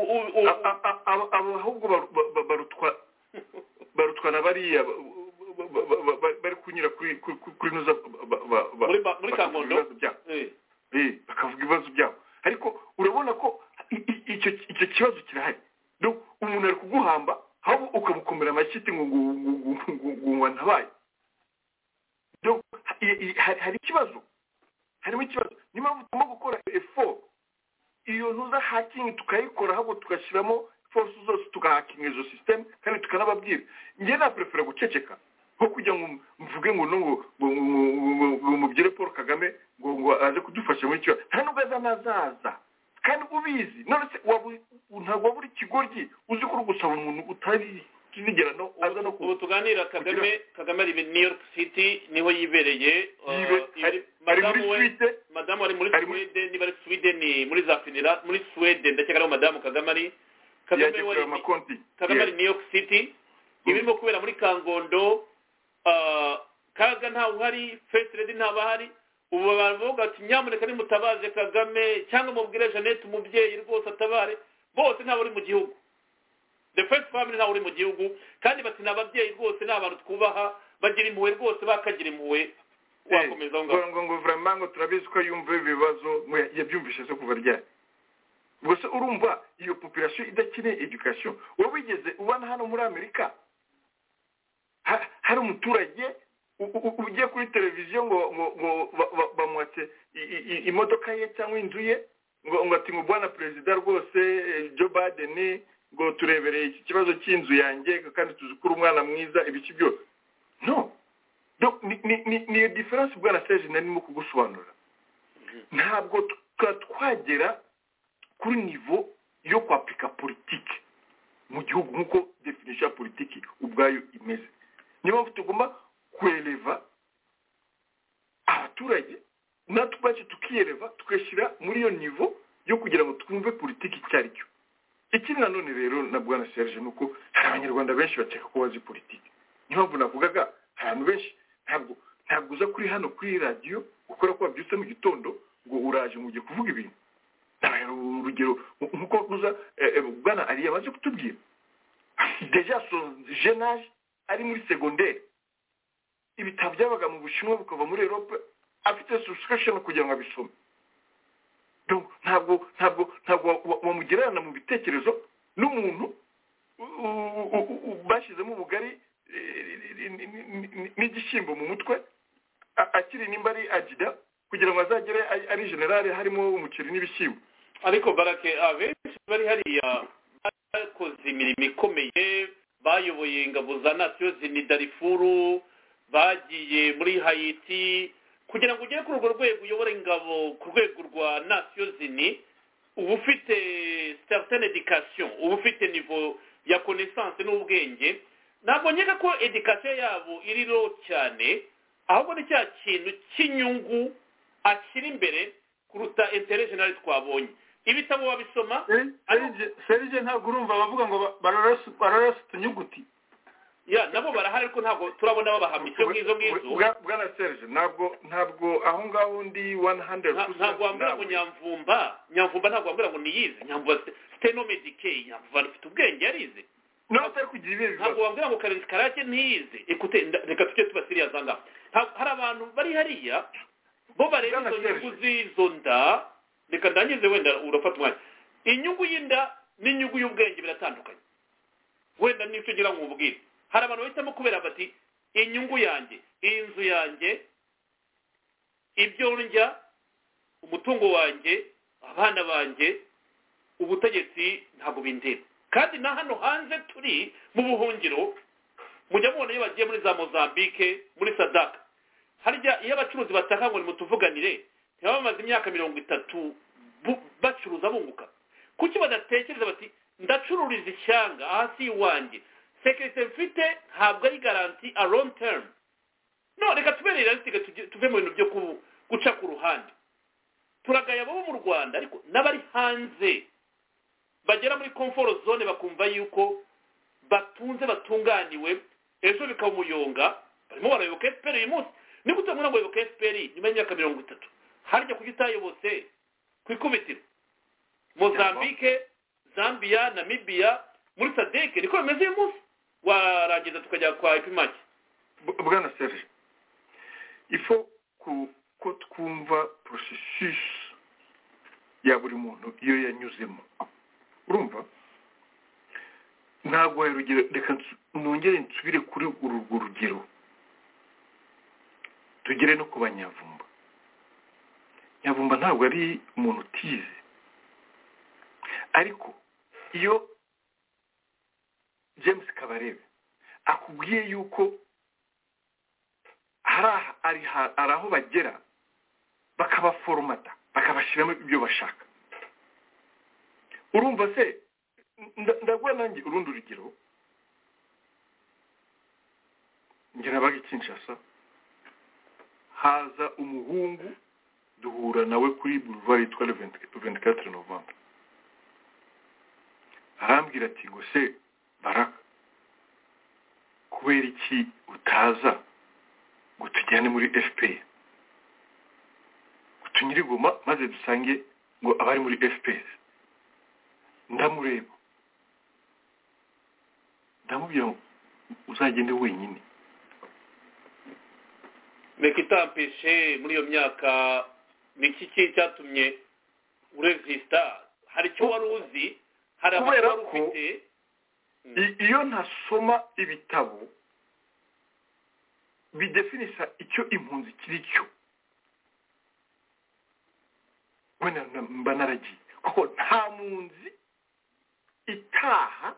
Abo ahubwo barutwa na bariya bari kunyura kuri nuza muri Kangondo bakavuga ibibazo byabo. Ariko urabona ko icyo kibazo kirahari. Donc umuntu ari kuguhamba ahubwo ukamukomera amashyiti ngo ntabaye. Donc hari ikibazo, harimo ikibazo. Ni mpamvu tugomba gukora effort. Iyo ntuza hacking tukayikora, ahubwo tugashyiramo force zose tugahakinga izo system, kandi tukanababwira. Njye na prefera guceceka nko kujya ngo mvuge ngo mubyire Paul Kagame ngo aze kudufasha muri cyo. Nta nubwo azanazaza kandi ubizi. None se ntabwo buri kigoryi uzi ko gusaba umuntu utari kizigera no aza no tuganira. Kagame ari muri New York City, niho yibereye. Madamu ari muri Sweden, niba ari Sweden muri za Finland, muri Sweden ndakeka ari madamu Kagame ari Kagame ari New York City. Ibirimo kubera muri Kangondo, Kaga nta uhari, First Lady ntabahari. Ubu baravuga ati nyamuneka nimutabaze Kagame cyangwa mubwire Jeannette umubyeyi rwose atabare. Bose nta bari mu gihugu. The first family nta uri mu gihugu, kandi bati nababyeyi rwose n'abantu twubaha, bagira impuhwe rwose, bakagira impuhwe. Wakomeza ngo vraiment ngo turabizi ko yumva ibibazo yabyumvise se kuva ryari. Gusa urumva iyo population idakeneye education. Wowe wigeze ubana hano muri Amerika hari umuturage ugiye kuri televiziyo ngo bamwatse imodoka ye cyangwa inzu ye ngo ati ngo bwana perezida rwose Joe Biden ngo turebereye iki kibazo cy'inzu yanjye kandi tuzikura umwana mwiza ibiki byose no ni difference bwana Serge narimo kugusobanura ntabwo twagera kuri niveau yo kwapika politiki mu gihugu nk'uko definition ya politiki ubwayo imeze niyo mpamvu tugomba kweleva abaturage natwe bacu tukiyeleva tukashyira muri iyo niveau yo kugira ngo twumve politiki icyo ari cyo ikindi nanone rero na bwana Serge ni uko hari abanyarwanda benshi bakeka ko bazi politiki niyo mpamvu navugaga abantu benshi ntabwo uza kuri hano kuri radiyo ukora ko wabyutse mu gitondo ngo uraje ngo ujye kuvuga ibintu urugero nk'uko uza bwana ari yamaze kutubwira deja son jeune âge ari muri secondaire ibitabo byabaga mu Bushinwa bukava muri Europe afite subscription kugira ngo abisome donc ntabwo wamugererana mu bitekerezo n'umuntu bashyizemo ubugari n'igishyimbo mu mutwe akiri nimba ari agida kugira ngo azagere ari generale harimo umuceri n'ibishyimbo ariko barake abenshi bari hariya bakoze imirimo ikomeye bayoboye ingabo za nasiyo zini darifuru bagiye muri Haiti kugira ngo ugere kuri urwo rwego uyobora ingabo ku rwego rwa nasiyo zini uba ufite certaine education uba ufite niveau ya connaissance n'ubwenge ntabwo nkeka ko education yabo iri low cyane ahubwo ni cya kintu cy'inyungu akiri imbere kuruta intérêt général twabonye ibitabo babisoma Serge ntabwo urumva bavuga ngo bararasa utunyuguti ya nabo barahari ariko ntabwo turabona babahamya icyo ngizo bwana Serge ntabwo aho ngaho ndi 100% ntabwo wambwira ngo nyamvumba ntabwo wambwira ngo niyize nyamvumba stenomedicae nyamvumba afite ubwenge yarize ntabwo kugira ibihe ntabwo wambwira ngo karake ntiyize ekute reka tujye tubasiriya zanga hari abantu bari hariya bo bareba izo nyungu z'izo nda reka ndangize wenda urafata umwanya inyungu y'inda n'inyungu y'ubwenge biratandukanye wenda n'icyo ngira ngo ubwire hari abantu bahitamo kubera bati inyungu yanjye inzu yanjye ibyo ndya umutungo wanjye abana banjye ubutegetsi ntabwo bindeba kandi na hano hanze turi mu buhungiro mujya mubona iyo bagiye muri za Mozambique muri Sadaka harya iyo abacuruzi bataka ngo nimutuvuganire ntibaba bamaze imyaka 30 bacuruza bunguka kuki badatekereza bati ndacururiza ishyanga hasi iwanjye sekirite mfite ntabwo ari garanti a long term no reka tubere realistic tuve mu bintu byo guca ku ruhande turagaya abo mu Rwanda ariko n'abari hanze bagera muri comfort zone bakumva yuko batunze batunganiwe ejo bikaba umuyonga barimo barayoboka FPR uyu munsi niko utamubona ngo yoboka FPR nyuma y'imyaka 30 harya kuki utayobotse kwikubitira Mozambique Zambia Namibia muri SADC niko bimeze uyu munsi warangiza tukajya kwa ipimaki bwana Serge ifo ko twumva processus ya buri muntu iyo yanyuzemo urumva ntabwo yarugero reka nongere nsubire kuri urwo rugero tugere no ku banyavumba nyavumba ntabwo ari umuntu utize ariko iyo James Kabarebe akubwiye yuko hari aho bagera bakabaforomata bakabashyiramo ibyo bashaka urumva se ndagwa nanjye urundi urugero njye nabaga Kinshasa haza umuhungu duhura nawe kuri boulevard yitwa 24 Novembre arambwira ati ngo se Baraka kubera iki utaza ngo tujyane muri FPR tunyiri Goma maze dusange ngo abari muri FPR ndamureba ndamubwira uzagende wenyine mekitampeshe muri iyo myaka niki cyatumye uresista hari cyo wari uzi hari amakuru ufite iyo ntasoma ibitabo bidefinisa icyo impunzi kiri cyo wenda mba naragiye kuko nta mpunzi itaha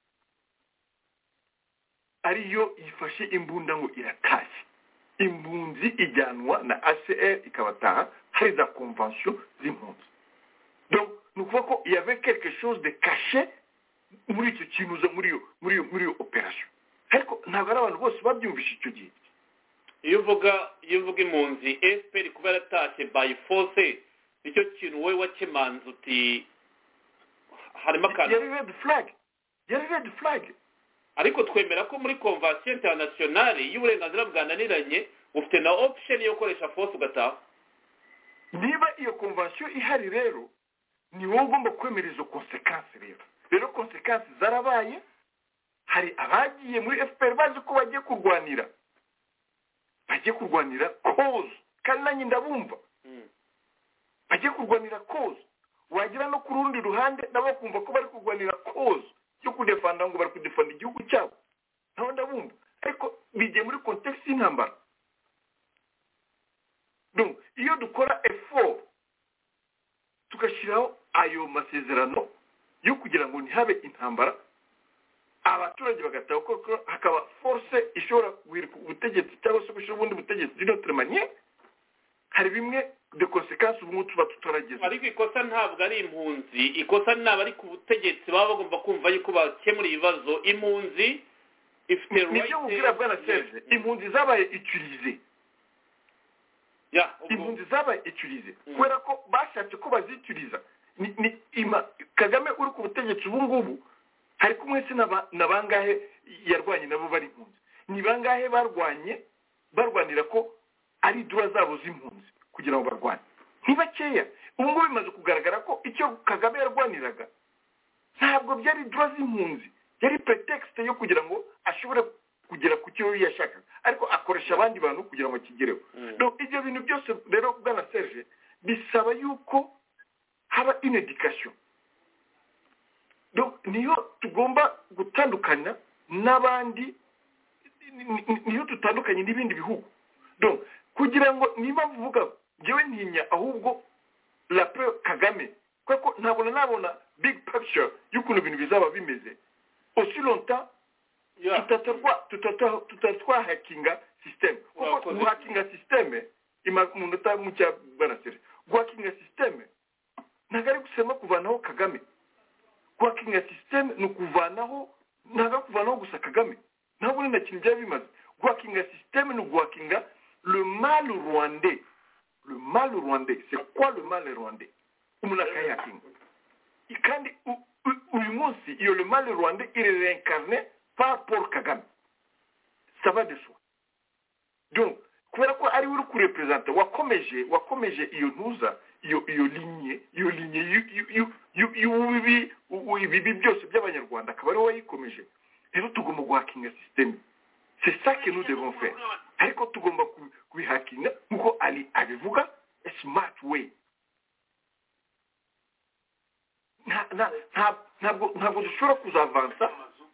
ariyo yifashe imbunda ngo iratashye. Impunzi ijyanwa na ACR ikabataha hari za convention z'impunzi. Donc nous voyons qu'il y avait quelque chose de caché muri icyo kintu muri iyo operation. Ariko ntabwo ari abantu bose babyumvishe icyo gihe. iyo uvuga impunzi FPR kuba yaratashye by force nicyo kintu wowe wakemanze uti harimo akantu. Yari red flag. Ariko twemera ko muri convention internationale y'uburenganzira bwananiranye ufite na option yo gukoresha force ugataha. Niba iyo convention ihari rero ni wowe ugomba kwemera izo consequences rero. Rero consequences zarabaye, hari abagiye muri FPR bazi ko bagiye kurwanira cause kandi nanjye ndabumva. Bagiye kurwanira cause, wagira no ku rundi ruhande nabo kumva ko bari kurwanira cause yo kudefanda ngo bari kudefanda igihugu cyabo. Naho ndabumva, ariko bigiye muri context y'intambara. Donc iyo dukora effort tugashyiraho ayo masezerano yo kugira ngo ntihabe intambara, abaturage bagataha ko hakaba force ishobora guhirika ubutegetsi cyangwa se gushyira ubundi butegetsi d'une manière, hari bimwe de conséquences ubu tuba tutarageze. Ariko ikosa ntabwo ari impunzi, ikosa ntabwo ari ku butegetsi baba bagomba kumva yuko bakemura ibibazo. Impunzi ifite right. Nibyo mubwira bwana Serge, impunzi zabaye utiliser. Impunzi zabaye utiliser kubera ko bashatse ko bazituriza. Kagame uri ku butegetsi ubu ngubu hari kumwe se na bangahe yarwanye nabo bari impunzi. Ni bangahe barwanira ko ari droit zabo z'impunzi kugira ngo barwane. Ntibakeya. Ubu ngubu bimaze kugaragara ko icyo Kagame yarwaniraga ntabwo byari droit z'impunzi, yari pretext yo kugira ngo ashobore kugera ku cyo yashakaga, ariko akoresha abandi bantu kugira ngo kigereho. Donc ibyo bintu byose rero bwana Serge bisaba yuko haba une éducation. Donc niyo tugomba gutandukanya n'abandi, niyo tutandukanye n'ibindi bihugu. Donc kugira ngo niba vuga jewe ntinya ahubwo la peur Kagame kuko ntabona nabona big picture y'ukuntu ibintu bizaba bimeze aussi longtemps tutatwa hackinga system. Kuko hackinga system umuntu utamucya bwana Serge, hackinga system nagari kusema kuvanaho Kagame. Hackinga system ni kuvanaho gusa Kagame. Ntabwo ni nakintu bya bimaze. Hackinga system ni hackinga le mal rwandais. Le mal rwandais, c'est quoi le mal rwandais? Umunakaya hacking. Kandi uyu munsi iyo le mal rwandais il est réincarné par Paul Kagame. Ça va de soi. Donc kubera ko ari uri kurepresenter wakomeje iyo ntuza iyo ligne ibi byose by'abanyarwanda akaba ari wayikomeje. Rero tugomba guhackinga system. C'est ça que nous devons faire. Ariko tugomba kubihakinga nkuko Ali abivuga, a smart way. Ntabwo dushobora kuzavansa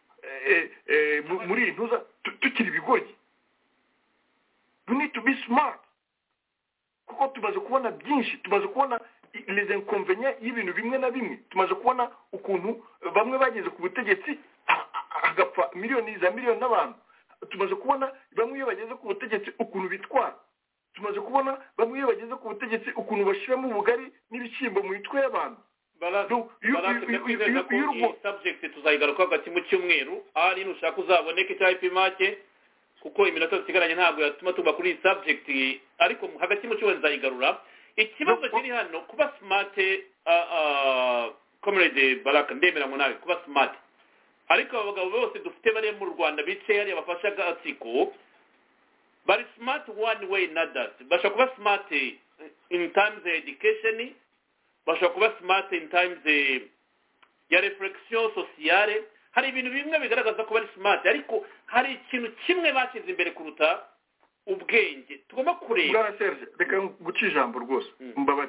muri ntuza tukiri bigoye. We need to be smart. Kuko tumaze kubona byinshi, tumaze kubona les inconvénients y'ibintu bimwe na bimwe, tumaze kubona ukuntu bamwe bageze ku butegetsi agapfa miliyoni n'abantu. Tumaze kubona bamwe iyo bageze ku butegetsi ukuntu bitwara. Tumaze kubona bamwe iyo bageze ku butegetsi ukuntu bashiramo ubugari n'ibishyimbo mu mitwe y'abantu. Subject tuzayigaruka hagati mu cyumweru, ari nushaka uzaboneke cya ipimake kuko iminota tusigaranye ntabwo yatuma tuba kuri iyi subject, ariko hagati mu cyumweru nzayigarura. Ikibazo kiri hano kuba smart, comrade Baraka, ndemera ngo nawe kuba smart. Ariko abagabo bose dufite bari mu Rwanda bicaye hariya bafasha gatsiko bari smart one way another. Bashaka kuba smart in terms of education, bashaka kuba smart in terms ya reflexion sociale. Hari ibintu bimwe bigaragaza ko bari smart, ariko hari ikintu kimwe bashyize imbere kuruta ubwenge. Tugomba kureba. Bwana Serge, reka guca ijambo rwose mbabari.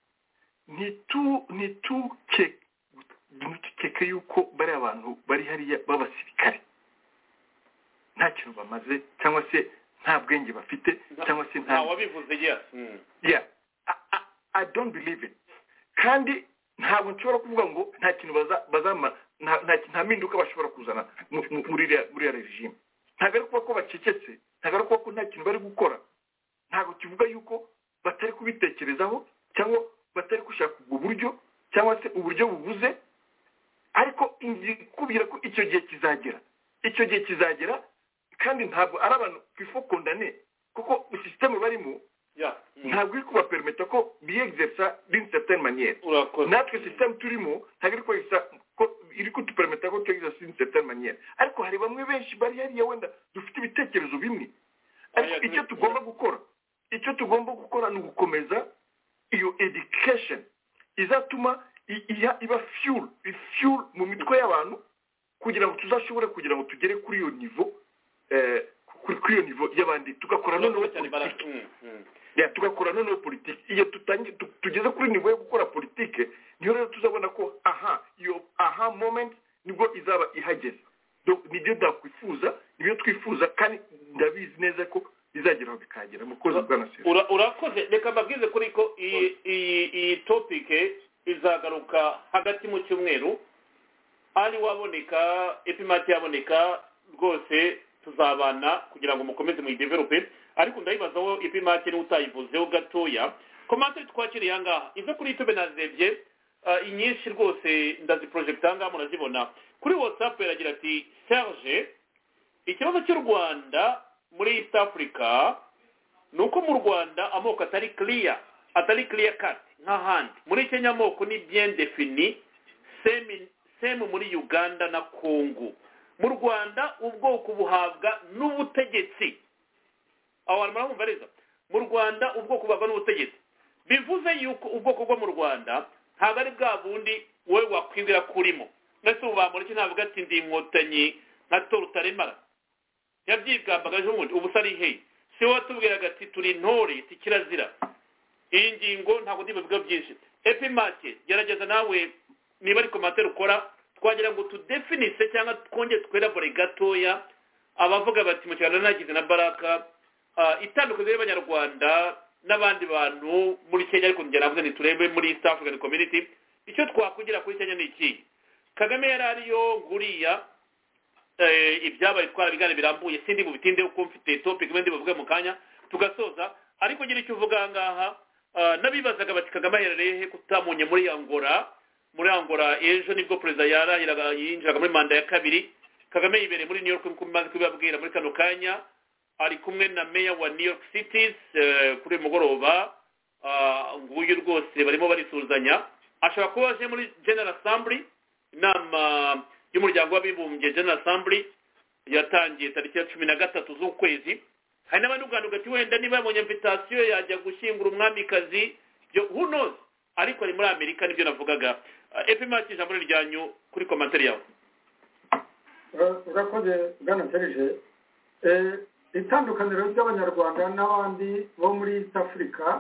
Ntukeke yuko bari abantu bari hariya b'abasirikare nta kintu bamaze cyangwa se nta bwenge bafite cyangwa se nta wabivuze. Yeah, I don't believe it. Kandi ntabwo nshobora kuvuga ngo nta kintu nta mpinduka bashobora kuzana muri iriya regime. Ntabwo ari kuba ko bacecetse, ntabwo ari kuba ko nta kintu bari gukora, ntabwo kivuga yuko batari kubitekerezaho cyangwa batari gushaka ubwo buryo cyangwa se uburyo bubuze, ariko kubwira ko icyo gihe kizagera kandi ntabwo ari abantu twifokondane kuko système barimo ntabwo iri kubapermeta ko biexerça d'une certaine manière. Natwe système turimo ntabwo iri kutupermeta ko tuexerça d'une certaine manière, ariko hari bamwe benshi bari hariya wenda dufite ibitekerezo bimwe, ariko icyo tugomba gukora ni ugukomeza iyo education izatuma iba fuel mu mitwe y'abantu kugira ngo tuzashobore kugira ngo tugere kuri iyo niveau y'abandi, tugakora noneho politiki. Iyo tugeze kuri niveau yo gukora politiki niyo rero tuzabona ko iyo moment nibwo izaba ihageze. Nibyo ndakwifuza, nibyo twifuza, kandi ndabizi neza ko bizageraho bikagera. Mukozi bwana Serge urakoze. Reka mbabwize kuri ko iyi topic izagaruka hagati mu cyumweru, ari waboneka epimati yaboneka rwose tuzabana kugira ngo mukomeze mu develope, ariko ndayibazaho epimati n'utayivuzeho gatoya. Komante twakiriye ngaha izo kuri YouTube nazebye inyinshi rwose ndaziprojecta ngaha murazibona. Kuri WhatsApp yaragira ati Serge, ikibazo cy'u Rwanda muri East Africa nuko mu Rwanda amoko atari clear cut nk'ahandi. Muri Kenya amoko ni bien défini, same muri Uganda na Congo. Mu Rwanda ubwoko buhabwa n'ubutegetsi. Aho murumva reza, mu Rwanda ubwoko buhabwa n'ubutegetsi, bivuze yuko ubwoko bwo mu Rwanda ntabwo ari bwa bundi wowe wakwibwira kurimo. Ndetse ubamura iki navuga ati ndi inkotanyi nka Torutaremara yabyigambaga ejo bundi, ubu sari hehe si wowe watubwiraga ati turi intore iti kirazira. Iyi ngingo ntabwo ndibuvuga byinshi. Epimake gerageza nawe niba ari komantere ukora twagira ngo tudefinise cyangwa twongere twerabore gatoya abavuga bati mu kiganiro nagize na Baraka itandukanye y'Abanyarwanda n'abandi bantu muri Kenya, ariko njye navuze niturebe muri East African Community. Icyo twakugira kuri Kenya ni iki? Kagame yari ariyo nguriya ibyabaye twarabiganira birambuye, sindi mu bitinde uko mfite topic ndi buvuge mu kanya tugasoza, ariko ngira icyo uvuga ngaha. Nabibazaga bati Kagame aherereye he kutamunye muri Angola ejo nibwo perezida yarahiraga yinjiraga muri manda ya kabiri. Kagame yibereye muri New York nk'uko maze kubibabwira muri kano kanya, ari kumwe na meya wa New York City kuri mugoroba. Nguyu rwose barimo barisuzanya, ashobora kuba aje muri General Assembly, inama y'umuryango w'abibumbye General Assembly yatangiye tariki ya 13 z'ukwezi. Hari n'abandi uganduga ati wenda niba yabonye invitation yajya gushyingura umwamikazi, who knows, ariko ari muri Amerika. Nibyo navugaga. Epimati ijambo ryanyu kuri komantere yawe. Urakoze bwana Serge. Itandukaniro ry'Abanyarwanda n'abandi bo muri East Africa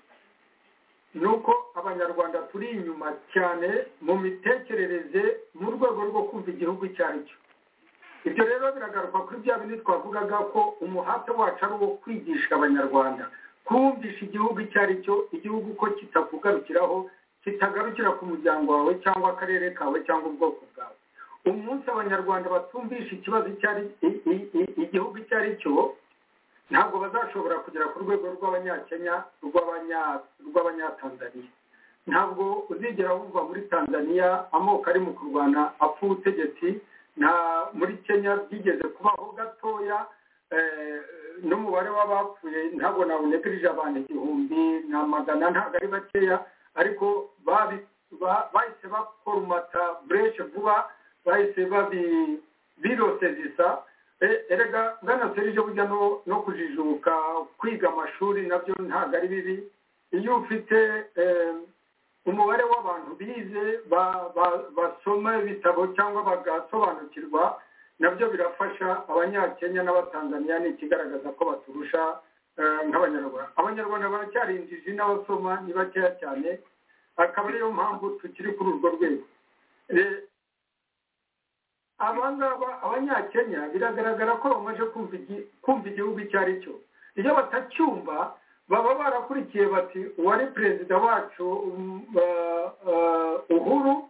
nuko Abanyarwanda turi inyuma cyane mu mitekerereze mu rwego rwo kumva igihugu cyari cyo. Ibyo rero biragaruka kuri bya bindi twavugaga ko umuhate wacu ari uwo kwigisha Abanyarwanda kumvisha igihugu cyari cyo, igihugu ko kitakugarukiraho, kitagarukira ku muryango wawe cyangwa akarere kawe cyangwa ubwoko bwawe. Umunsi Abanyarwanda batumvisha ikibazo igihugu cyari cyo, ntabwo bazashobora kugera ku rwego rw'Abanyakenya, rw'Abanyatanzania. Ntabwo uzigera wumva muri Tanzania amoko ari mu kurwana apfa ubutegetsi, muri Kenya byigeze kubaho gatoya. N'umubare w'abapfuye ntabwo nawunegereje abantu 1,000 ntabwo ari bakeya, ariko bahise bakorumata breshe vuba, bahise birose zisa. Erega bwana Serge burya no kujijuka kwiga amashuri nabyo ntabwo ari bibi. Iyo ufite umubare w'abantu bize basoma ibitabo cyangwa bagasobanukirwa, nabyo birafasha. Abanyakenya n'Abatanzania ni ikigaragaza ko baturusha nk'Abanyarwanda. Abanyarwanda baracyari injiji n'abasoma ni bakeya cyane, akaba ariyo mpamvu tukiri kuri urwo rwego. Abangaba Abanyakenya biragaragara ko bamaze kumva igihugu icyo ari cyo. Iyo batacyumva baba barakurikiye bati uwari perezida wacu Uhuru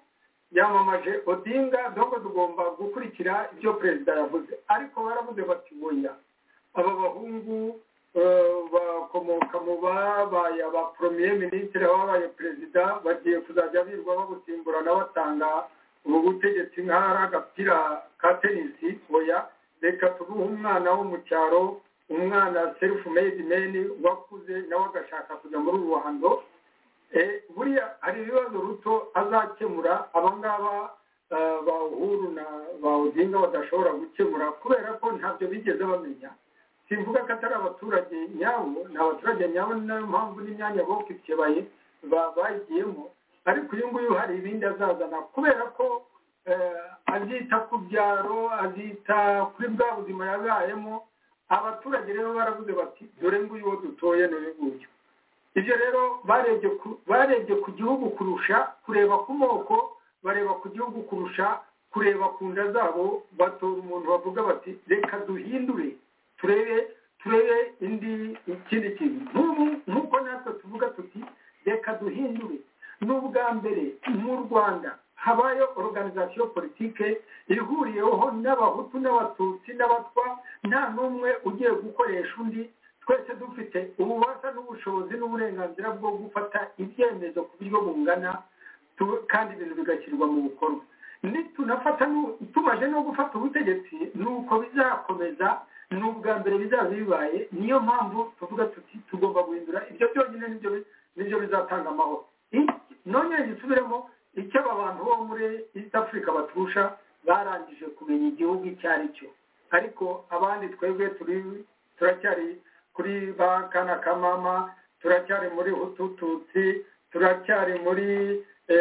yamamaje Odinga donc tugomba gukurikira ibyo perezida yavuze ariko baravuze bati boya aba bahungu bakomoka mu babaye aba premier ministre babaye perezida bagiye kuzajya birwa bagusimburana batanga ubu butegetsi nk'ara agapira ka tenisi boya reka tubuhe umwana wo mu cyaro umwana self made man wakuze nawe agashaka kujya muri ruhando buriya hari ibibazo ruto azakemura abangaba ba Uhuru na ba Odinga badashobora gukemura kubera ko ntabyo bigeze bamenya simvuga ko atari abaturage nyabo n'abaturage nyabo nayo mpamvu n'imyanya bokikibaye bayigiyemo ariko uyu nguyu hari ibindi azazana kubera ko azita ku byaro azita kuri bwa buzima yabayemo abaturage rero baravuze bati dore nguyu wo dutoye none nguyu ibyo rero barebye ku gihugu kurusha kureba ku moko bareba ku gihugu kurusha kureba ku nda zabo batora umuntu bavuga bati reka duhindure turebe ikindi kintu nk'uko natwe tuvuga tuti reka duhindure n'ubwa mbere mu Rwanda habayo organisation politique ihuriyeho n'abahutu n'abatutsi n'abatwa nta n'umwe ugiye gukoresha undi twese dufite ububasha n'ubushobozi n'uburenganzira bwo gufata ibyemezo ku buryo bungana kandi ibintu bigashyirwa mu bikorwa nitunafata tumaze no gufata ubutegetsi nuko bizakomeza n'ubwa mbere bizaza bibaye niyo mpamvu tuvuga tuti tugomba guhindura ibyo byonyine nibyo bizatanga amahoro none gisubiremo icyo aba bantu bo muri East Africa baturusha barangije kumenya igihugu icyo ari cyo ariko abandi twebwe turacyari kuri ba kana kamama turacyari muri hutututsi turacyari muri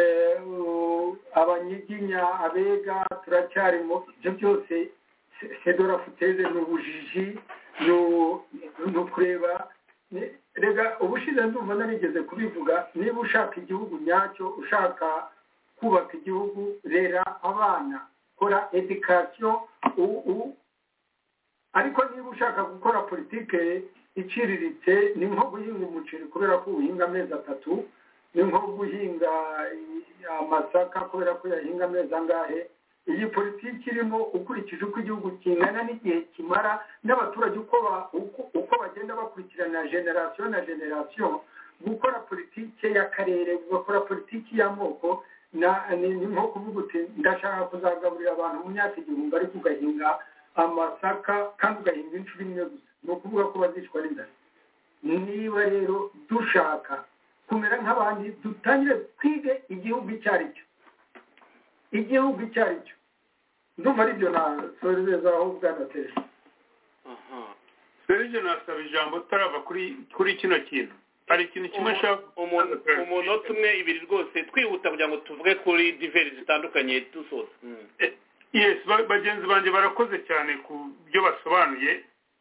abanyiginya abega turacyari mu ibyo byose sedora futeze n'ubujiji no kureba rega ubushize ndumva narigeze kubivuga niba ushaka igihugu nyacyo ushaka kubaka igihugu rera abana kora education ariko niba ushaka gukora politike iciriritse ni nko guhinga umuceri kubera ko uhinga amezi 3 ni nko guhinga amasaka kubera ko yahinga amezi angahe iyi politiki irimo ukurikije uko igihugu kingana n'igihe kimara n'abaturage uko bagenda bakurikirana generation na generation gukora politiki y'akarere gukora politiki y'amoko ni nko kuvuga uti ndashaka kuzagaburira abantu mu myaka 1000 ariko ugahinga amasaka kandi ugahinga inshuro imwe gusa ni ukuvuga ko bazicwa n'inzara niba rero dushaka kumera nk'abandi dutangire twige igihugu icyo ari cyo igihugu icyo ari cyo ndumva ari byo nasoreza aho bwanateje serije nasaba ijambo tarava kuri kino kintu hari ikintu kimwe nshaka umunota umwe ibiri rwose twihuta kugira ngo tuvuge kuri diveri zitandukanye dusoza yes bagenzi banjye barakoze cyane ku byo basobanuye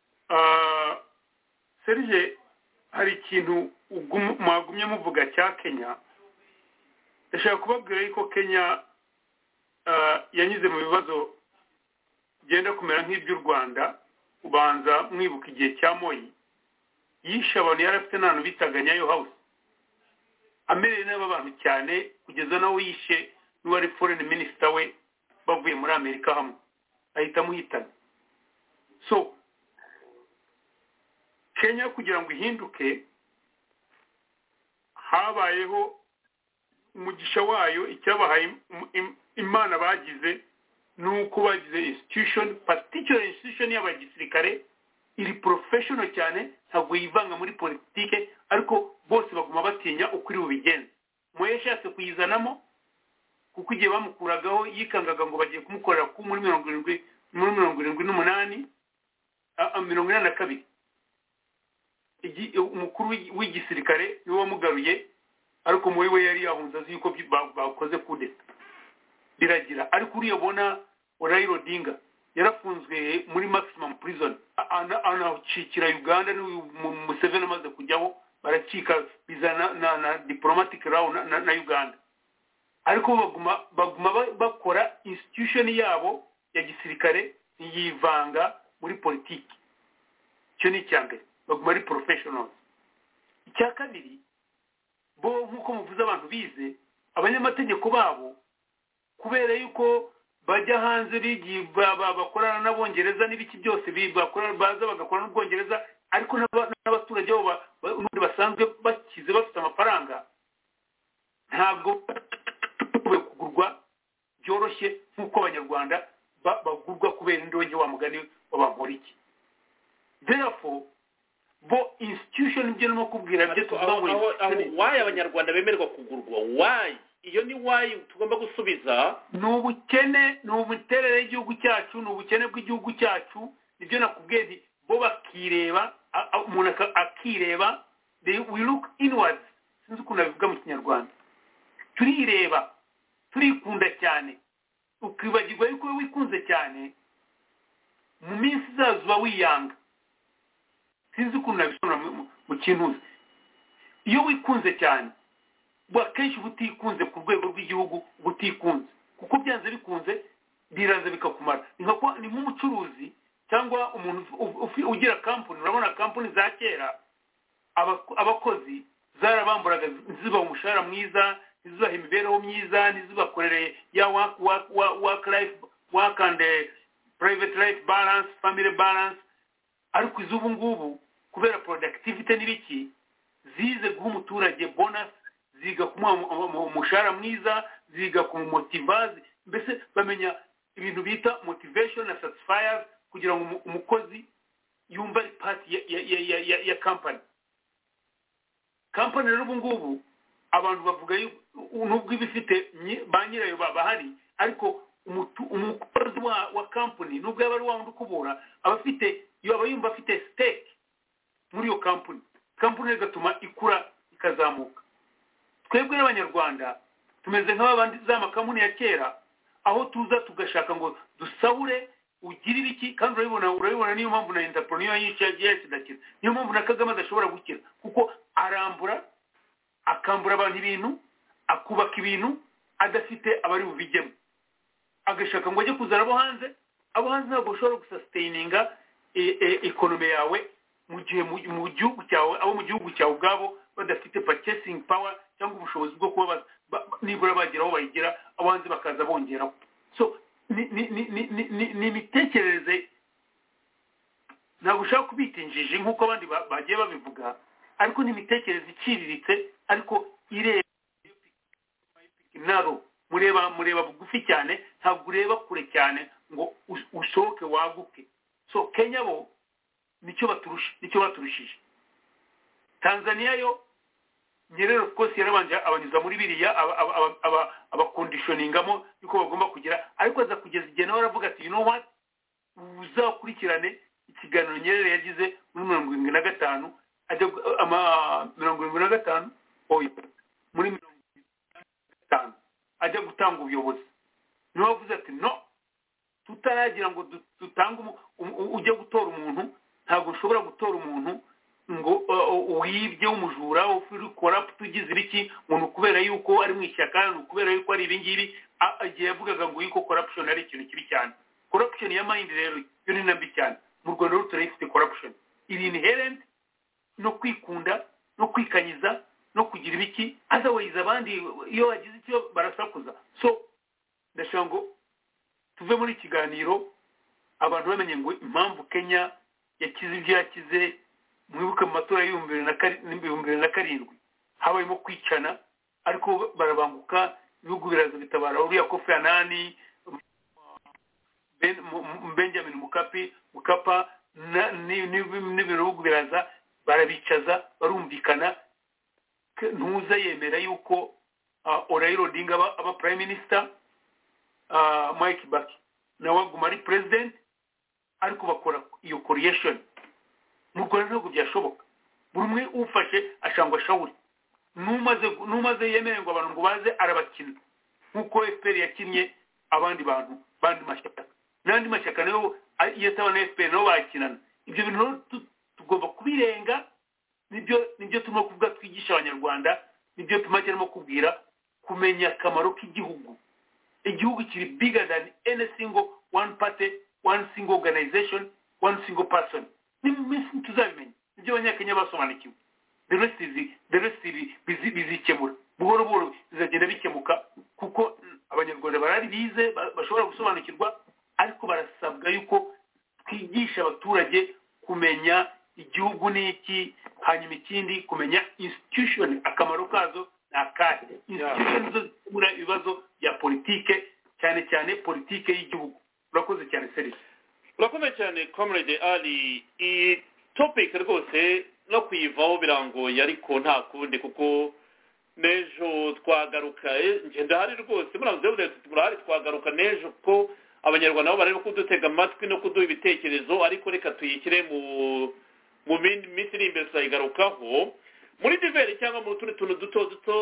serije hari ikintu mwagumye muvuga cya Kenya ndashaka kubabwira yuko Kenya yanyuze mu bibazo byenda kumera nk'iby'u Rwanda ubanza mwibuka igihe cya Moi yishe abantu yari afite n'ahantu bitaga Nyayo House amereye n'abantu cyane kugeza nawe yishe n'uwari foreign minister we bavuye muri Amerika hamwe ahita muhitana so Kenya kugira ngo ihinduke habayeho umugisha wayo icyabahaye imana bagize nuko bagize institution particular institution y'abagisirikare iri professional cyane ntabwo yivanga muri politike ariko bose baguma batinya ukuri bubigenze Moye yashatse kuyizanamo kuko igihe bamukuragaho yikangaga ngo bagiye kumukorera ku muri 78 42 umukuru w'igisirikare niwe wamugaruye ariko muri we yari yahunze azi yuko bakoze kudeta biragira ariko uriyobona Raila Odinga yarafunzwe muri maximum prison anacikira Uganda Museveni amaze kujyaho baracika bizana na diplomatic row na Uganda ariko baguma bakora institution yabo ya gisirikare yivanga muri politiki cyo ni cyambere baguma ari professionals icya kabiri bo nkuko muvuze abantu bize abanyamategeko babo kubera yuko bajya hanze bigiye bakorana n'abongereza n'ibiki byose baza bagakorana n'ubwongereza ariko n'abaturage bo basanzwe bakize bafite amafaranga ntabwo kugurwa byoroshye nk'uko abanyarwanda bagurwa kubera indonke wa mugani w'abamporiki. Therefore bo institution ibyo no kubwira byo tuvuga ngo why abanyarwanda bemerwa kugurwa, why iyo ni why tugomba gusubiza. N'ubukene n'ubuterere y'igihugu cyacu n'ubukene bw'igihugu cyacu nibyo nakubwiye nti bo bakireba umuntu akireba we look inwards. Sinzi ukuntu nabivuga mu Kinyarwanda. Turireba turikunda cyane ukibagirwa yuko wikunze cyane mu minsi izazuba wiyanga. Sinzi ukuntu nabisona mu kintu. Iyo wikunze cyane akenshi butikunze ku rwego rw'igihugu butikunze kuko byanze bikunze biraza bikakumara. Ni nk'umucuruzi cyangwa umuntu ugira company. Urabona company za kera abakozi zarabamburaga ziba umushahara mwiza, ziba imibereho myiza, nizibakorere ya work life work and private life balance, family balance. Ariko izubu ngubu kubera productivity n'ibiki zize guha umuturage bonus, ziga kumuha umushahara mwiza, ziga kumumotivazi, mbese bamenya ibintu bita motivation na satisfiers kugira ngo umukozi yumva part ya company rero ubu ngubu abantu bavuga nubwo ibifite ba nyirayo bahari ariko umukozi wa company nubwo yaba ari wundi ukubura abafite yumva afite stake muri iyo company igatuma ikura ikazamuka. Twebwe n'abanyarwanda tumeze nk'abandi za makamuni ya kera aho tuza tugashaka ngo dusahure ugirira iki kandi urabibona niyo mpamvu na entrepreneur yicaye kidakira. Niyo mpamvu na Kagame adashobora gukira kuko akambura abantu ibintu, akubaka ibintu adafite abari bubijyemo, agashaka ngo ajye kuzana abo hanze ntabwo ushobora gusustaininga economy yawe mu gihe mu gihugu cyawe abo mu gihugu cyawe ubwabo badafite purchasing power cyangwa ubushobozi bwo kuba nibura bageraho bayigira abanze bakaza bongeraho. So ni imitekerereze ntabwo ushaka kubita injiji nk'uko abandi bagiye babivuga ariko ni imitekerereze iciriritse ariko ireba naro mureba bugufi cyane ntabwo ureba kure cyane ngo usohoke waguke. So Kenya bo nicyo baturushije. Tanzania yo Nyerere of course yarabanje abanyuza muri biriya abaconditioningamo yuko bagomba kugira ariko aza kugeza igihe nawe aravuga ati you know what uzakurikirane ikiganiro Nyerere yagize muri 75 ajya 75 muri 75 ajya gutanga ubuyobozi. Niwe wavuze ati no tutaragira ngo dutanga ujye gutora umuntu ntabwo ushobora gutora umuntu ngo wibye umujura ufiri corrupt ugize ibiki umuntu kubera yuko ari mu ishyaka kubera yuko ari ibingibi agiye yavugaga ngo yuko corruption ari ikintu kibi cyane. Corruption ya mind rero yo ni nabi cyane. Mu Rwanda rero turayifite corruption iri inherent no kwikunda no kwikanyiza no kugira ibiki otherwise abandi iyo bagize icyo barasakuza. So ndashaka ngo tuve muri kiganiro abantu bamenye ngo impamvu Kenya yakize ibyo yakize. Mwibuke mu matora y'2007 habayemo kwicana ariko barabanguka ibihugu biraza bitabara uriya Kofi Annan Benjamin Mkapa n'ibihugu biraza barabicaza barumvikana ntuza yemera yuko Raila Odinga aba prime minister Mwai Kibaki nawe aguma ari president ariko bakora iyo coalition. Mu Rwanda ntabwo byashoboka. Buri umwe ufashe ashangwa shawuri numaze yemereye ngo abantu ngo baze arabakina nkuko FPR yakinnye abandi bantu bandi mashyaka n'andi mashyaka nayo yatabana FPR no bakinana. Ibyo bintu tugomba kubirenga. Nibyo turimo kuvuga twigisha abanyarwanda, nibyo tumakeremo kubwira kumenya akamaro k'igihugu. Igihugu kiri bigger than any single one party, one single organization, one single person. Nimisi tuzabimenya ibyo abanyakenya basobanukiwe. The rest bizikemura buhoro buhoro bizagenda bikemuka kuko abanyarwanda barari bize bashobora gusobanukirwa ariko barasabwa yuko twigisha abaturage kumenya igihugu n'iki hanyuma ikindi kumenya institution akamaro kazo n'akahe institution zo zikemura ibibazo bya politike cyane cyane politike y'igihugu. Urakoze cyane Serge. Urakoze cyane Comrade Ali. I topic rwose no kuyivaho birangoye ariko nta kundi kuko nejo twagaruka ngenda hari rwose muranze turahari twagaruka nejo ko abanyarwanda nabo barimo kudutega amatwi no kuduha ibitekerezo ariko reka tuyikire mu minsi iri imbere tuzayigarukaho muri diveri cyangwa mu tundi tuntu duto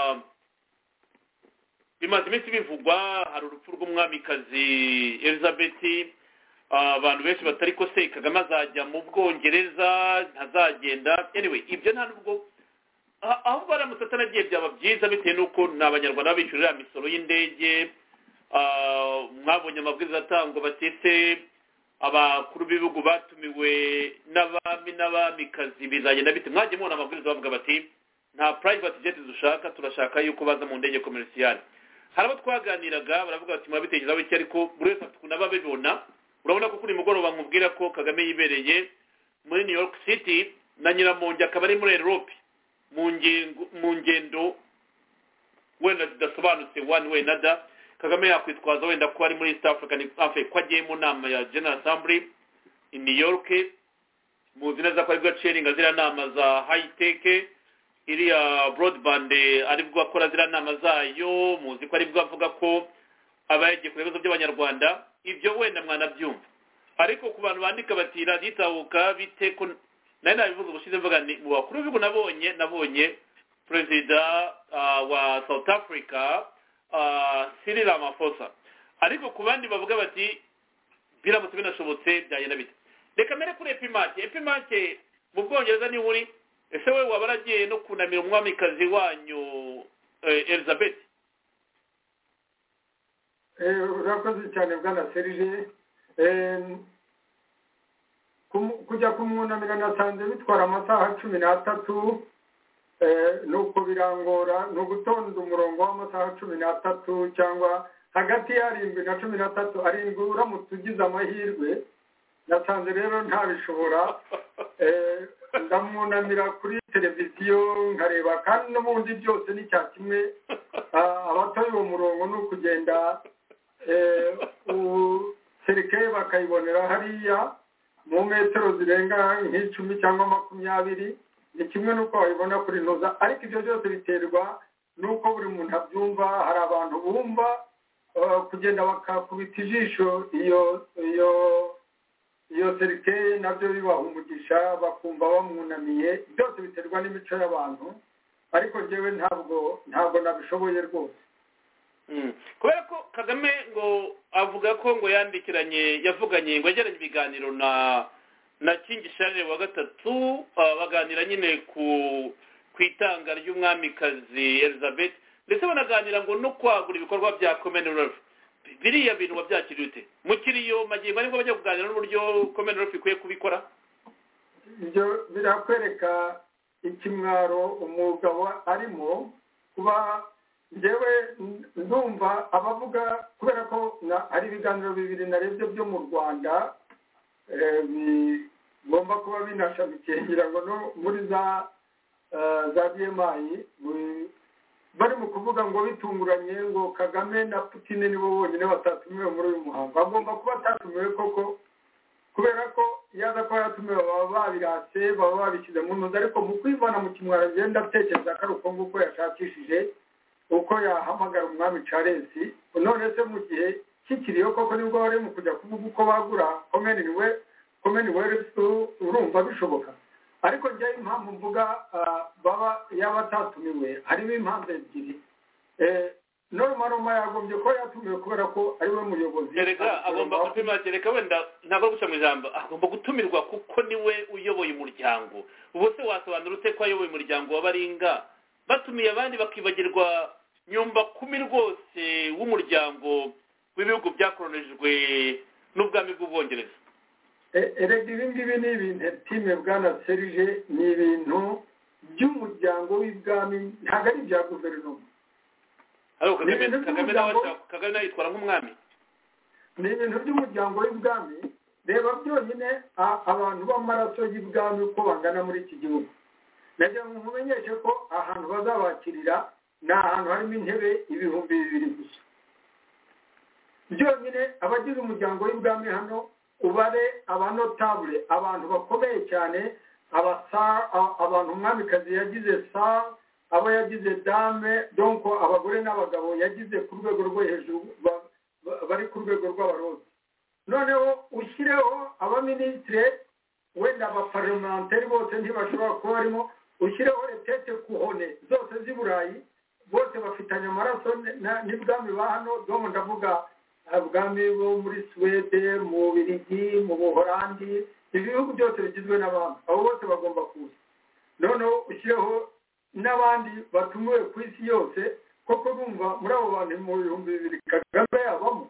bimaze iminsi bivugwa. Hari urupfu rw'umwamikazi Elizabeth, abantu benshi batari ko se Kagame azajya mu Bwongereza ntazagenda. Anyway ibyo nta nubwo aho baramutse atanagiye byaba byiza bitewe n'uko ni abanyarwanda bishyurira imisoro y'indege. Mwabonye amabwiriza atangwa batese abakuru b'ibihugu batumiwe n'abami n'abamikazi bizagenda bite. Mwagiye mubona amabwiriza bavuga bati nta private jet dushaka, turashaka yuko baza mu ndege commercial. Hari abo twaganiraga baravuga bati mwabitekerezaho iki ariko buri wese afite kunaba bibona. Urabona ko kuri mugoroba mubwira ko Kagame yibereye muri New York City na Nyiramongi akaba ari muri Europe mu ngendo wenda zidasobanutse one way nada. Kagame yakwitwaza wenda ko ari muri East African ko agiye mu nama ya General Assembly in New York. Muzi neza ko ari bwo sharinga ziriya nama za high tech iriya broadband ari bwo akora ziriya nama zayo. Muzi ko ari bwo avuga ko abagiye ku bibazo by'abanyarwanda. Ibyo wenda mwanabyumva ariko ku bantu bandika bati raditahuka bite ko nari nabivuze ubushize mvuga ni mu bakuru b'ibihugu nabonye perezida wa South Africa Cyril Ramaphosa ariko ku bandi bavuga bati biramutse binashobotse byagenda bite. Reka mere kuri epimake mu Bwongereza ni uri ese we wabaragiye no kunamira umwamikazi wanyu Elizabeth? Urakoze cyane bwana Serge. Kujya kumwunamira nasanze bitwara amasaha 13 nuko birangora no gutonda umurongo w'amasaha 13 cyangwa hagati ya 7 na 13 arindwi uramutse ugize amahirwe. Nasanze rero ntabishobora ndamwunamira kuri televiziyo nkareba kandi n'ubundi byose ni cya kimwe. Abatoye uwo murongo no kugenda serikeye bakayibonera hariya mu metero zirenga nk'icumi cyangwa 20. Ni kimwe n'uko wayibona kuri noza ariko ibyo byose biterwa n'uko buri muntu abyumva. Hari abantu bumva kugenda bakakubita ijisho iyo serikeye nabyo bibaha umugisha bakumva bamwunamiye. Byose biterwa n'imico y'abantu ariko njyewe ntabwo nabishoboye rwose. Kubera ko Kagame ngo avuga ko ngo yavuganye ngo yagiranye ibiganiro na King Charles wa gatatu baganira nyine ku itanga ry'umwamikazi Elizabeth ndetse banaganira ngo no kwagura ibikorwa bya Commonwealth. Biriya bintu wabyakiriye ute mukiriyo magingo ariko bajya kuganira n'uburyo Commonwealth ikwiye kubikora? Ibyo birakwereka ikimwaro umugabo arimo kuba. Njyewe ndumva abavuga kubera ko hari ibiganiro bibiri narebye byo mu Rwanda bigomba kuba binashamikiye ngira ngo no muri za BMI bari mu kuvuga ngo bitunguranye ngo Kagame na Putin nibo bonyine batatumiwe muri uyu muhango. Bagomba kuba batatumiwe koko kubera ko yaza ko yatumiwe baba babirase baba babishyize mu ntuza ariko mu kwivana mu kimwaro agenda atekereza ko ari uko nguko yashakishije uko yahamagara umwami Charles. None se mu gihe kikiriyo koko nibwo bari mu kujya kuvuga uko bagura Commonwealth urumva bishoboka. Ariko njye impamvu mvuga baba yabatatumiwe harimo impamvu ebyiri. Normal yagombye ko yatumiwe kubera ko ari we muyobozi. Erega agomba kupimagereka wenda ntabwo guca mu ijambo agomba gutumirwa kuko niwe uyoboye umuryango. Ubuse wasobanura ute ko ayoboye umuryango w'abaringa batumiye abandi bakibagirwa nyumba 10 rwose w'umuryango w'ibihugu byakoronejwe n'ubwami bw'Ubwongereza? Erega ibingibi ni ibintu time bwana Serge ni ibintu by'umuryango w'ibwami ntabwo ari bya guverinoma. ariko kagame nawe yitwara nk'umwami ni ibintu by'umuryango w'ibwami reba byonyine abantu b'amaraso y'ibwami uko bangana muri iki gihugu nagira ngo mumenyeshe ko ahantu bazabakirira ni ahantu harimo intebe 2,000 gusa byonyine abagize umuryango w'ibwami hano ubare abanotabule abantu bakomeye cyane abantu umwamikazi yagize abo yagize dame donc abagore n'abagabo yagize ku rwego rwo hejuru bari ku rwego rw'abarozi noneho ushyireho abaminisitire wenda abaparlamentari bose ntibashobora kuba barimo ushyireho retete kuhone zose z'i burayi bose bafitanye amaraso n'ibwami ba hano domo ndavuga abwami bo muri Suwede mu Bubiligi mu Buholandi ibihugu byose bigizwe n'abantu abo bose bagomba kuza noneho ushyireho n'abandi batumiwe ku isi yose koko bumva muri abo bantu mu 2000 Kagame yabamo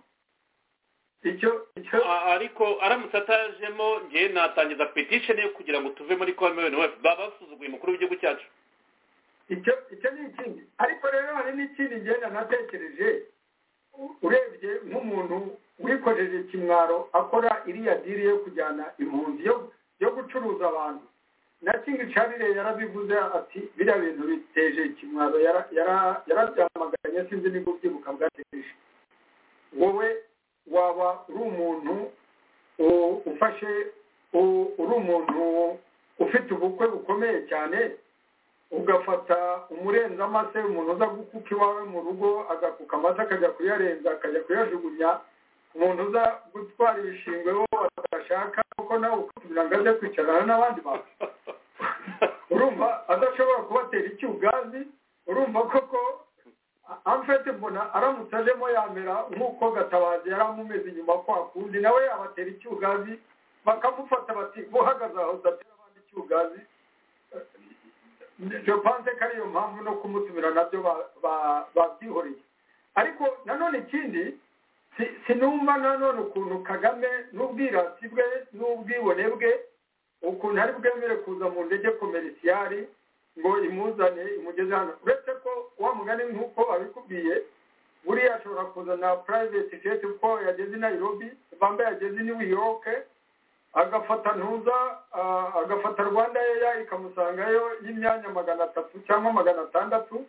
ariko aramutse atajemo ngiye natangiza petition yo kugira ngo tuve muri Commonwealth baba basuzuguye umukuru w'igihugu cyacu icyo ni ikindi ariko rero hari n'ikindi ngenda natekereje urebye nk'umuntu wikojeje ikimwaro akora iriya diri yo kujyana impunzi yo gucuruza abantu na King Charles yarabivuze ati biriya bintu biteje ikimwaro yarabyamaganye sinzi niba ubyibuka bwateje wowe waba uri umuntu ufashe uri umuntu ufite ubukwe bukomeye cyane ugafata umurenza amase umuntu uza gukuka iwawe mu rugo agakuka amase akajya kuyarenza akajya kuyajugunya umuntu uza gutwara ibishingwe wo adashaka kuko nawe ukubwira ngo ajye kwicarana n'abandi bantu urumva adashobora kubatera icyugazi urumva koko amfete mbona aramutse ajemo yamera nk'uko Gatabazi yari amumeze inyuma kwa kundi nawe yabatera icyugazi bakamufata bati buhagaze aho udatera abandi icyugazi je pense ko ariyo mpamvu no kumutumira nabyo babyihoreye ariko nanone ikindi sinumva nanone ukuntu Kagame n'ubwirasi bwe n'ubwibone bwe ukuntu ari bwemere kuza mu ndege komerisiyari ngo imuzane imugeze hano uretse ko wa mugani nk'uko abikubwiye buriya ashobora kuzana private jet kuko yageze i Nairobi bambaye yageze i New York agafata agafata Rwanda Air ikamusangayo y'imyanya 300 cyangwa 600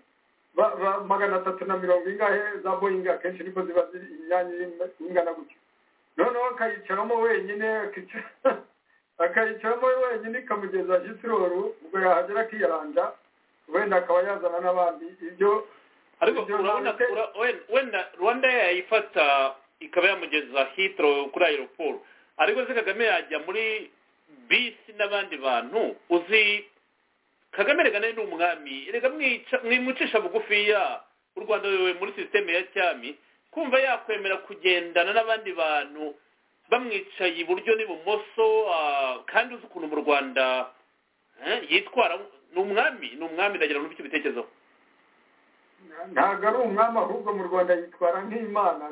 330 ingahe za Boeing akenshi niko ziba imyanya ingana gutyo noneho akayicaramo wenyine akayicaramo wenyine ikamugeza Heathrow ubwo yahagera akiyaranja wenda akaba yazana n'abandi ibyo ariko urabona wenda Rwanda yayifata ikaba yamugeza Heathrow kuri aeroport ariko se Kagame yajya muri bisi n'abandi bantu uzi Kagame regane ni umwami rega mwimucisha bugufiya u Rwanda wewe muri systeme ya cyami kumva yakwemera kugendana n'abandi bantu bamwicaye iburyo n'ibumoso kandi uzi ukuntu mu Rwanda yitwara ni umwami ndagira ngo ufite ibitekerezo ntabwo ari umwami ahubwo mu Rwanda yitwara nk'Imana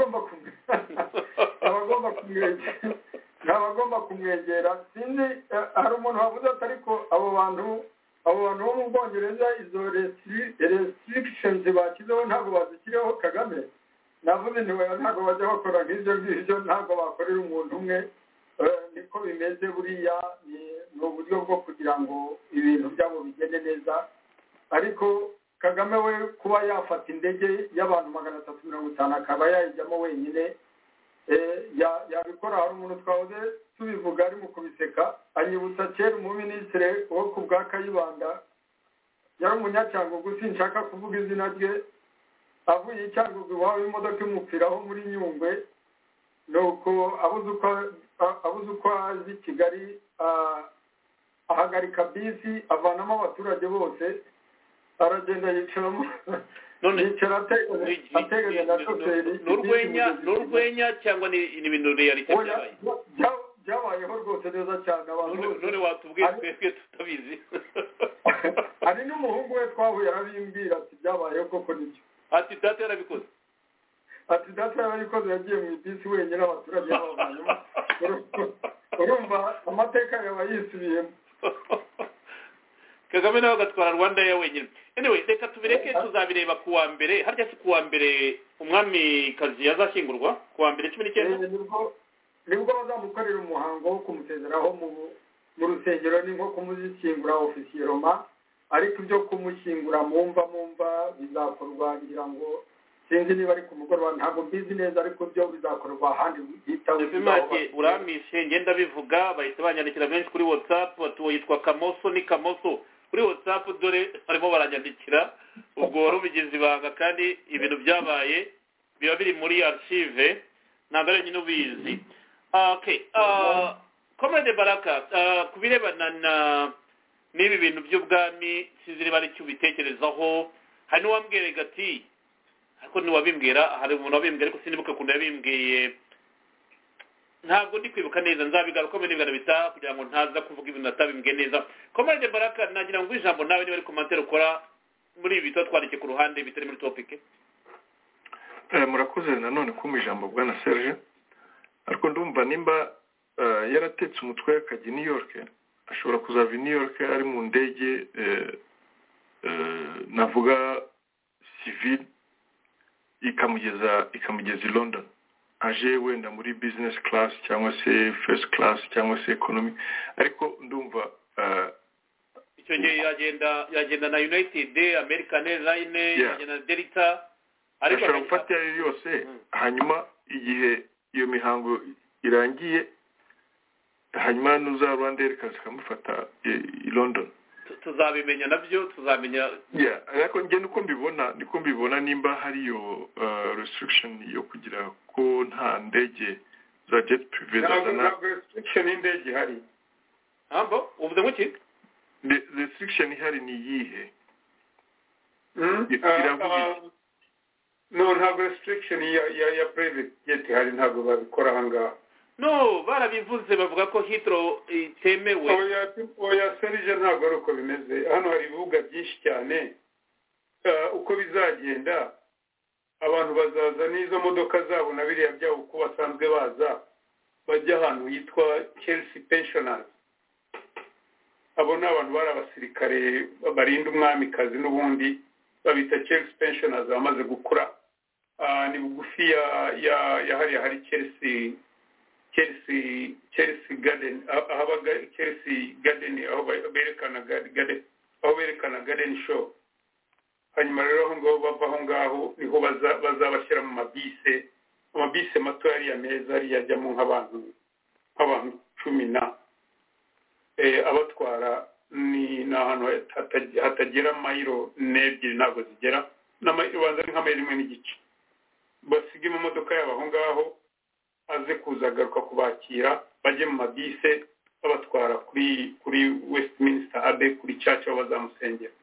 ntabagomba kumwegera sinzi hari umuntu wavuze ati ariko abo bantu bo mu Bwongereza izo restrictions bashyizeho ntabwo bazishyiriyeho Kagame navuze ntabwo bajya bakora nk'ibyo ngibyo ntabwo bakorera umuntu umwe niko bimeze buriya ni uburyo bwo kugira ngo ibintu byabo bigende neza ariko Kagame we kuba yafata indege y'abantu 350 akaba yayijyamo wenyine yabikora hari umuntu twahoze tubivuga ari mu kubiseka anyibutsa kera umuminisitiri wo ku bwa Kayibanda yari umunyacyangugu sinshaka kuvuga izina rye avuye icyangugu iwawe imodoka imupfiraho muri Nyungwe nuko abuze uko azi Kigali ahagarika bisi avanamo abaturage bose aragenda yicaramo yicara ateganya na shoferi n'urwenya cyangwa ni ibintu reality byabayeho rwose neza cyane abantu none watubwiye twebwe tutabizi hari n'umuhungu we twahuye arabimbwira ati byabayeho koko nibyo ati data yarabikoze yagiye mu bisi wenyine abaturage babanyuma urumva amateka yaba yisubiyemo kagame nawe agatwara rwanda ya wenyine. Anyway, reka tubireke tuzabireba kuwa mbere. Harya si kuwa mbere umwami kazi yazashyingurwa kuwa mbere 19 nibwo bazamukorera umuhango wo kumusezeraho mu rusengero ni nko kumushyingura ofisiye Roma, ariko ibyo kumushyingura mumva bizakorwa ngira ngo sinzi niba ari ku mugoroba, ntabwo mbizi neza, ariko byo bizakorwa ahandi bitawe. Uramishe ngenda bivuga bahita banyandikira benshi kuri WhatsApp, batuye yitwa Kamoso ni Kamoso kuri WhatsApp, dore harimo baranyandikira ubwo wari ubigize ibanga kandi ibintu byabaye biba biri muri archive ntabwo ari nyine ubizi. Okay, Comrade Baraka, kubirebana n'ibi bintu by'ubwami sinzi niba ari cyo ubitekerezaho. Hari n'uwambwiraga ati ariko ntiwabimbwira, hari umuntu wabimbwira ariko sinibuka ukuntu yabimbwiye, ntabwo ndi kwibuka neza, nzabigaruka mu nibigana bitaha kugira ngo ntaza kuvuga ibintu atabimbwiye neza. Comrade Baraka, nagira ngo ijambo nawe niba ari commentaire ukora muri ibi bitwa twandike ku ruhande bitari muri topic. Murakoze nanone ko mu ijambo bwana Serge, ariko ndumva nimba yaratetse umutwe akajya i New York, ashobora kuzava i New York ari mu ndege navuga civil ikamugeza i London, aje wenda muri business class cyangwa se first class cyangwa se economy, ariko ndumva icyo gihe yagenda na United American Airlines, yagenda na Delta, ariko ashobora gufata yari yose. Hanyuma igihe iyo mihango irangiye, hanyuma nuza Rwanda ikamufata i London. Tuzabimenya nabyo, tuzamenya. Ariko nge niko mbibona nimba hari yo restriction yo kugira ko nta ndege za jet privé zazana. Restriction y'indege hari. Ambo uvuze muki? Restriction ihari ni yihe? No, ntabwo restriction ya private jet hari, ntabwo babikora hanga. No, barabivuze bavuga ko Heathrow itemewe. Oya Serge, ntabwo ari uko bimeze. Hano hari ibibuga byinshi cyane. Uko bizagenda abantu bazaza n'izo modoka zabo na biriya byabo uko basanzwe baza, bajya ahantu yitwa Chelsea Pensioners. Abo ni abantu bari abasirikare barinda umwamikazi n'ubundi, babita Chelsea Pensioners bamaze gukura. Ni bugufi ya hari Chelsea Garden, ahabaga Chelsea Garden, aho berekana garden show. Hanyuma rero aho ngaho bava aho ngaho niho bazabashyira mu amabise mato yariya meza yari yajyamo nk'abantu 10 abatwara. Ni ahantu hatagera mayiro 2 ntabwo zigera, ubanza ni nk'amayiro 1 n'igice. Basiga imodoka yabo aho ngaho, aze kuzagaruka kubakira, bajye mu mabise babatwara kuri Westminster Abbey, kuri church aho bazamusengera.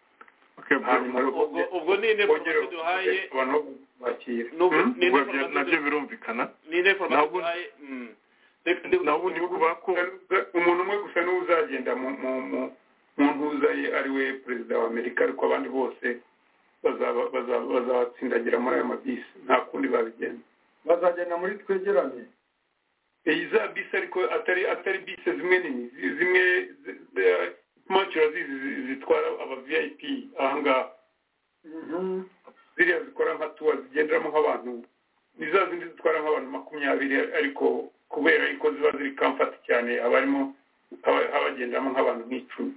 Ubwo ni information duhaye abantu bakira. Nabyo birumvikana. Ni information duhaye. Nabo ni kuba ko umuntu umwe gusa n'uzagenda mu ntuzaye ari we perezida wa Amerika, ariko abandi bose bazabatsindagira muri ayo mabisi, nta kundi babigenda. Bazagenda muri twegerane. Iza bisi ariko atari bisi zimwe nini, zimwe macro zitwara aba VIP ahanga. Ziriya zikora nka tour zigenderamo nk'abantu, niza zindi zitwara nk'abantu 20, ariko kubera iko ziba ziri comfort cyane, abarimo abagendamo nk'abantu 10.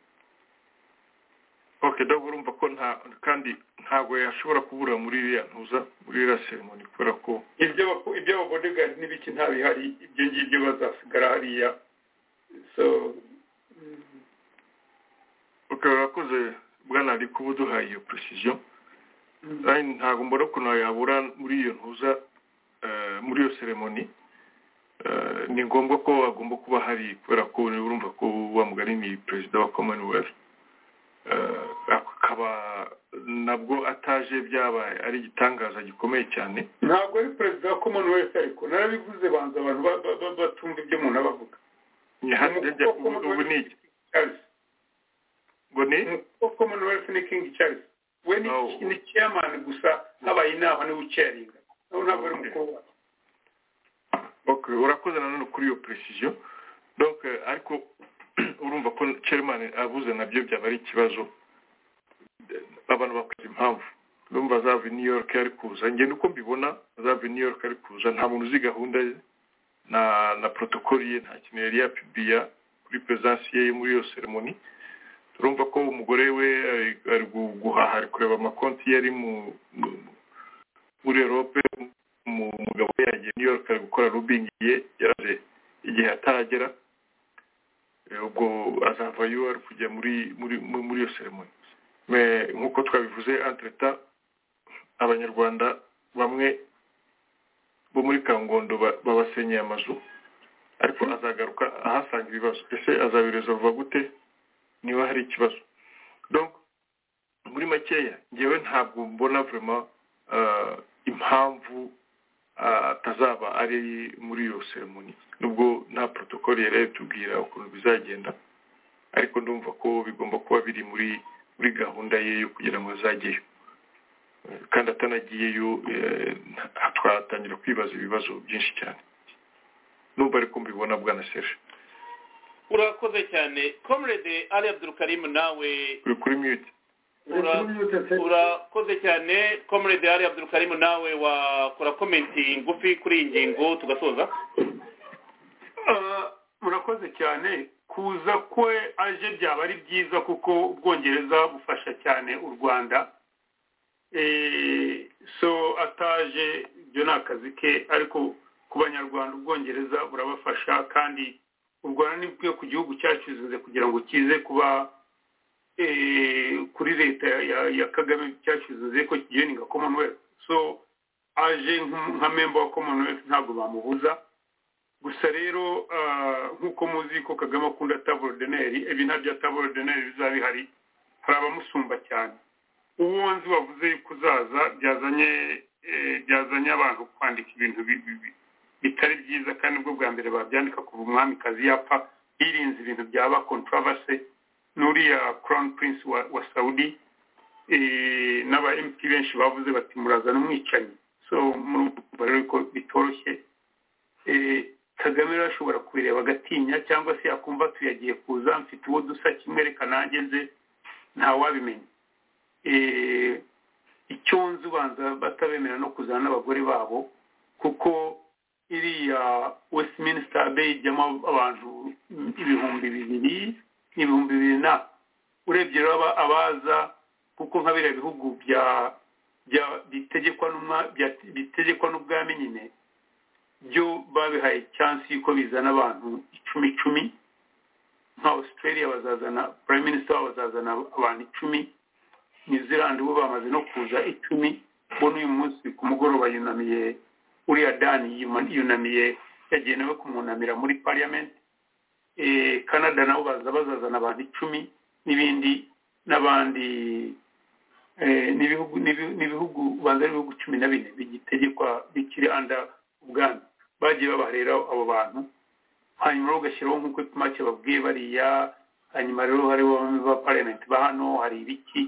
Okay, dog urumva ko kandi ntago yashobora kubura muri iriya ntuza, muri iriya ceremony, kubera ko ibyo bodyguard n'ibiki nta bihari, ibyo ngibyo bazasigara hariya. So okay, urakoze bwana ari kubuduhaye iyo precision. Ntago mbona ko yabura muri iyo ntuza, muri iyo ceremony. Ni ngombwa ko agomba kuba hari, kubera ko urumva ko wamugari ni perezida wa Commonwealth. Akaba nabwo ataje byabaye ari igitangaza gikomeye cyane. Ntabwo ari perezida wa Commonwealth, ariko narabivuze banza abantu batumva ibyo umuntu abavuga. Ubu ni iki? Ngo ni Commonwealth ni King Charles. We ni chairman gusa, habaye inama ni ucharinga. Ntabwo ari mukuru. Okay, urakoze nanone kuri iyo precision. Donc ariko urumva ko chairman abuze nabyo byaba ari ikibazo abantu bakwiye impamvu urumva azava New York ari kuza njye nuko mbibona azava New York ari kuza nta muntu uzi gahunda ye na protocol ye nta kintu yari yapibiya kuri presence ye muri iyo ceremony urumva ko umugore we ari guhaha ari kureba amakonti yari muri Europe umugabo yagiye New York ari gukora lobbying ye yaraje igihe ataragera ubwo azavayo ari kujya muri iyo ceremony nk'uko twabivuze entretemps abanyarwanda bamwe bo muri Kangondo babasenyeye amazu ariko azagaruka ahasanga ibibazo ese azabiresolva gute niba hari ikibazo donc muri makeya ngewe ntabwo mbona vraiment impamvu atazaba ari muri iyo ceremony nubwo nta protocol yari tubwira ukuntu bizagenda ariko ndumva ko bigomba kuba biri muri gahunda ye yo kugira ngo azajyeyo kandi atanagiyeyo twatangira kwibaza ibibazo byinshi cyane nubwo ariko mbibona bwana Serge urakoze cyane comrade Ali Abdul Karim nawe kuri mute urakoze cyane comrade Ali Abdul Karim nawe wakora komenti ngufi kuri iyi ngingo tugasoza murakoze cyane kuza kwe aje byaba ari byiza kuko ubwongereza bufasha cyane u Rwanda so ataje byo nakazi ke ariko ku banyarwanda ubwongereza burabafasha kandi u Rwanda nibwo ku gihugu cyacu zize kugira ngo kize kuba kuri leta ya Kagame cyacuzuze ko kigeninga Commonwealth so aje nka member wa Commonwealth ntabwo bamubuza gusa rero nkuko muzi ko Kagame akunda table d'honneur ibi ntabyo table d'honneur bizabihari hari abamusumba cyane uwonzi wavuze kuzaza byazanye abantu kwandika ibintu bitari byiza kandi ubwo bwa mbere babyandika kuva umwami kazi yapfa birinze ibintu byaba controversy nuriya Crown Prince wa Saudi n'aba MP benshi bavuze bati muraza n'umwicanyi so muri ko bitoroshye Kagame arashobora kubireba agatinya cyangwa se yakumva tuyagiye kuza mfite uwo dusa kimwe reka nanjye nze nta wabimenya icyo nzi ubanza batabemera no kuzana n'abagore babo kuko iriya Westminster Abbey ijyamo abantu 2,000 na urebye rero abaza kuko nka biriya bihugu bitegekwa n'ubwami nyine byo babihaye chance yuko bizana abantu 10 nka Australia bazazana Prime Minister bazazana abantu 10 New Zealand bo bamaze no kuza 10 bo n'uyu munsi ku mugoroba yunamiye uriya Dani yunamiye yagiye nawe kumunamira muri Parliament Canada nabo bazazana abantu 10 n'abandi n'ibihugu banza ibihugu 14 bigitegekwa bikiri anda ubwami bagiye babarera abo bantu hanyuma ugashyiraho nk'uko make babwiye bariya hanyuma rero hariho ba Parliament ba hano hari ibiki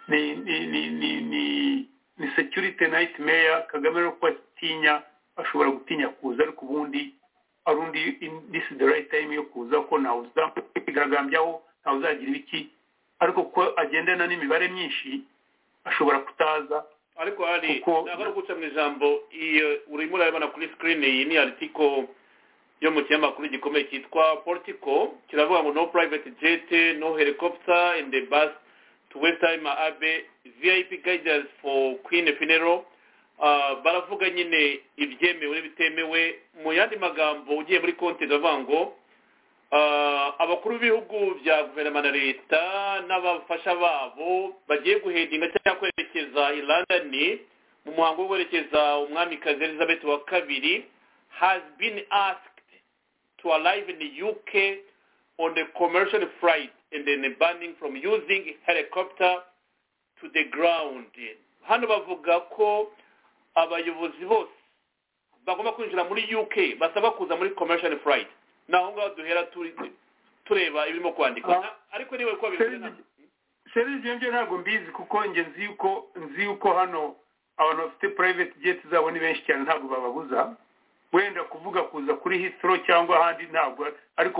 ni security nightmare Kagame rero kwatinya ashobora gutinya kuza ariko ubundi arundi this is the right time yo kuza ko nawe uzagaragambyaho nawe uzagira ibiki ariko ko agendana n'imibare myinshi ashobora kutaza ariko ari nagara guca mu ijambo iyo urimo urabona kuri screen iyi ni article yo mu kinyamakuru gikomeye cyitwa Politico kiravuga ngo no private jet no helicopter in the bus to Westheimer Abbey VIP guidance for Queen funeral baravuga nyine ibyemewe n'ibitemewe mu yandi magambo ugiye muri konti ndavuga ngo abakuru b'ibihugu bya guverinoma na leta n'abafasha babo bagiye guhedinga cyangwa kwerekeza i London mu muhango wo kwerekeza umwamikazi Elizabeth wa kabiri has been asked to arrive in the UK on the commercial flight and then banning from using helicopter to the ground. Hano bavuga ko abayobozi bose bagomba kwinjira muri UK basaba kuza muri commercial flight. Naho ngaho duhera tureba ibirimo kwandika ariko niwe ko bivuze Serije nje ntago mbizi kuko nge nzi uko hano abantu bafite private jet zabo ni benshi cyane ntago bababuza wenda kuvuga kuza kuri Heathrow cyangwa ahandi ntabwo ariko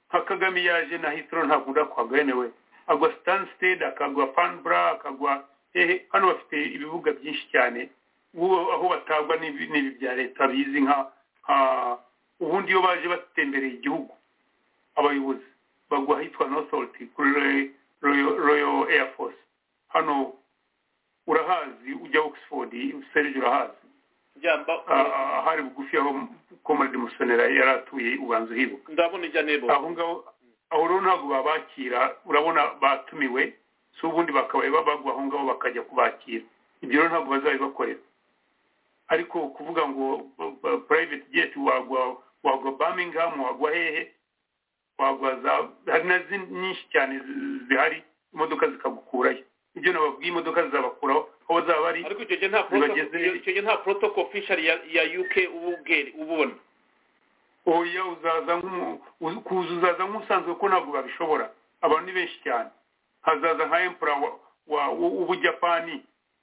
Kagame yaje na Heathrow ntakunda kuhagwa anyway agwa Stansted akagwa Farnborough akagwa hano bafite ibibuga byinshi cyane aho batagwa n'ibi bya leta bizi nka ubundi iyo baje batembereye igihugu abayobozi bagwa hitwa Northolt kuri Royal Air Force hano urahazi ujya Oxford Serge urahazi hari bugufi aho Comrade Musonera yaratuye ubanza hibuka ndabona ijya nebo aho ngaho aho rero ntabwo babakira urabona batumiwe so ubundi bakabaye bagwa aho ngaho bakajya kubakira ibyo rero ntabwo bazabibakorera ariko kuvuga ngo private jet wagwa Birmingham wagwa hehe wagwa hari na nyinshi cyane zihari imodoka zikagukurayo ibyo nababwiye imodoka zizabakuraho aho zaba bari ariko icyo nta protocol official ya UK ubona oya uzaza nk'usanzwe ko ntabwo babishobora abantu ni benshi cyane hazaza nka emperor w'Ubujapani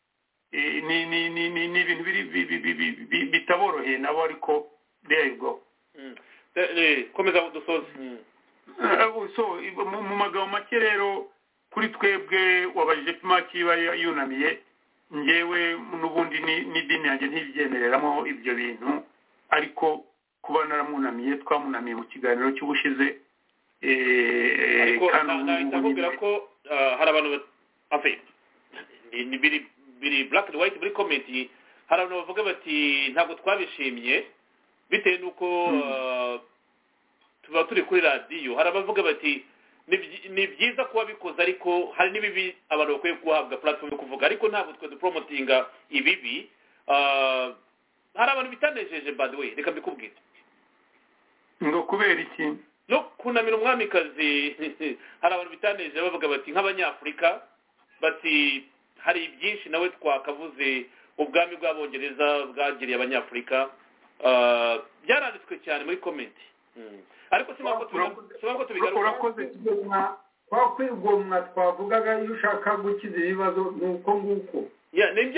ni ibintu bitaboroheye nabo ariko there you go komeza dusoze so mu magambo make rero kuri twebwe wabajije Pimaki yunamiye ngewe n'ubundi n'idini yanjye ntibyemereramo ibyo bintu ariko kuba naramunamiye twamunamiye mu kiganiro cy'ubushize kandi ndakubwira ko hari abantu biri black and white muri comment hari abantu bavuga bati ntabwo twabishimye bitewe n'uko tuba turi kuri radiyo hari abavuga bati ni byiza kuba bikoze ariko hari n'ibibi abantu bakwiye guhabwa platform yo kuvuga ariko ntabwo twe dupromotinga ibibi hari abantu bitanejeje by the way reka mbikubwire ngo kubera iki no kunamira umwamikazi hari abantu bitanejeje bavuga bati nk'abanyafurika bati hari byinshi nawe twakavuze ubwami bw'abongereza bwagiriye abanyafurika byaranditswe cyane muri comment ariko sinako tubigaruka urakoze kwa kwigomwa twavugaga iyo ushaka gukiza ibibazo nuko nguko nibyo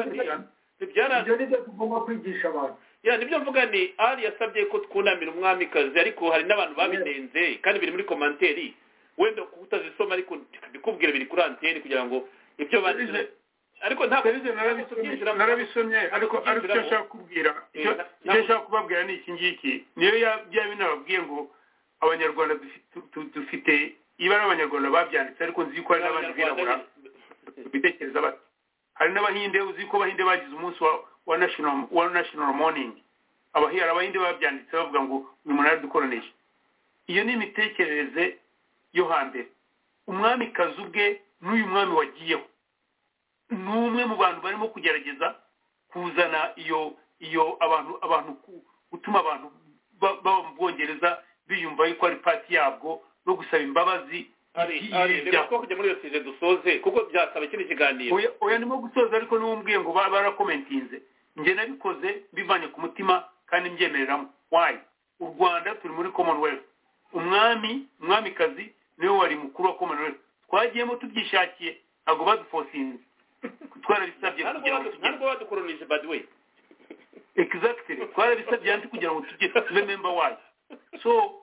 ibyo nibyo tugomba kwigisha abantu nibyo mvuga ni ari yasabye ko twunamira umwamikazi ariko hari n'abantu babinenze kandi biri muri komanteri wenda kutazisoma ariko bikubwira biri kuri antene kugira ngo ibyo bagize ariko ntabwo narabisomye ariko icyo nshaka kubwira icyo nshaka kubabwira ni iki ngiki niyo byaba binababwiye ngo abanyarwanda dufite ibara abanyarwanda babyanditse ariko nzi ko hari n'abandi birabura bitekereza bati hari n'abahinde uzi ko abahinde bagize umunsi wa national morning abahinde babyanditse bavuga ngo uyu muntu aradukoranije iyo ni imitekerereze yo hambere umwamikazi ubwe n'uyu mwami wagiyeho n'umwe mu bantu barimo kugerageza kuzana iyo abantu gutuma abantu baba mu Bwongereza biyumva yuko ari pati yabwo no gusaba imbabazi reka ko kujya muri iyo sije dusoze kuko byasaba ikindi kiganiro oya ndimo gusoza ariko n'umbwiye ngo barakomentinze njye nabikoze bivanye ku mutima kandi mbyemereramo why u Rwanda turi muri Commonwealth umwamikazi niwe wari mukuru wa Commonwealth twagiyemo tubyishakiye ntabwo badufosinze twarabisabye kugira ngo ntabwo badukoronije by the way exactly twarabisabye anti kugira ngo tube member wayo so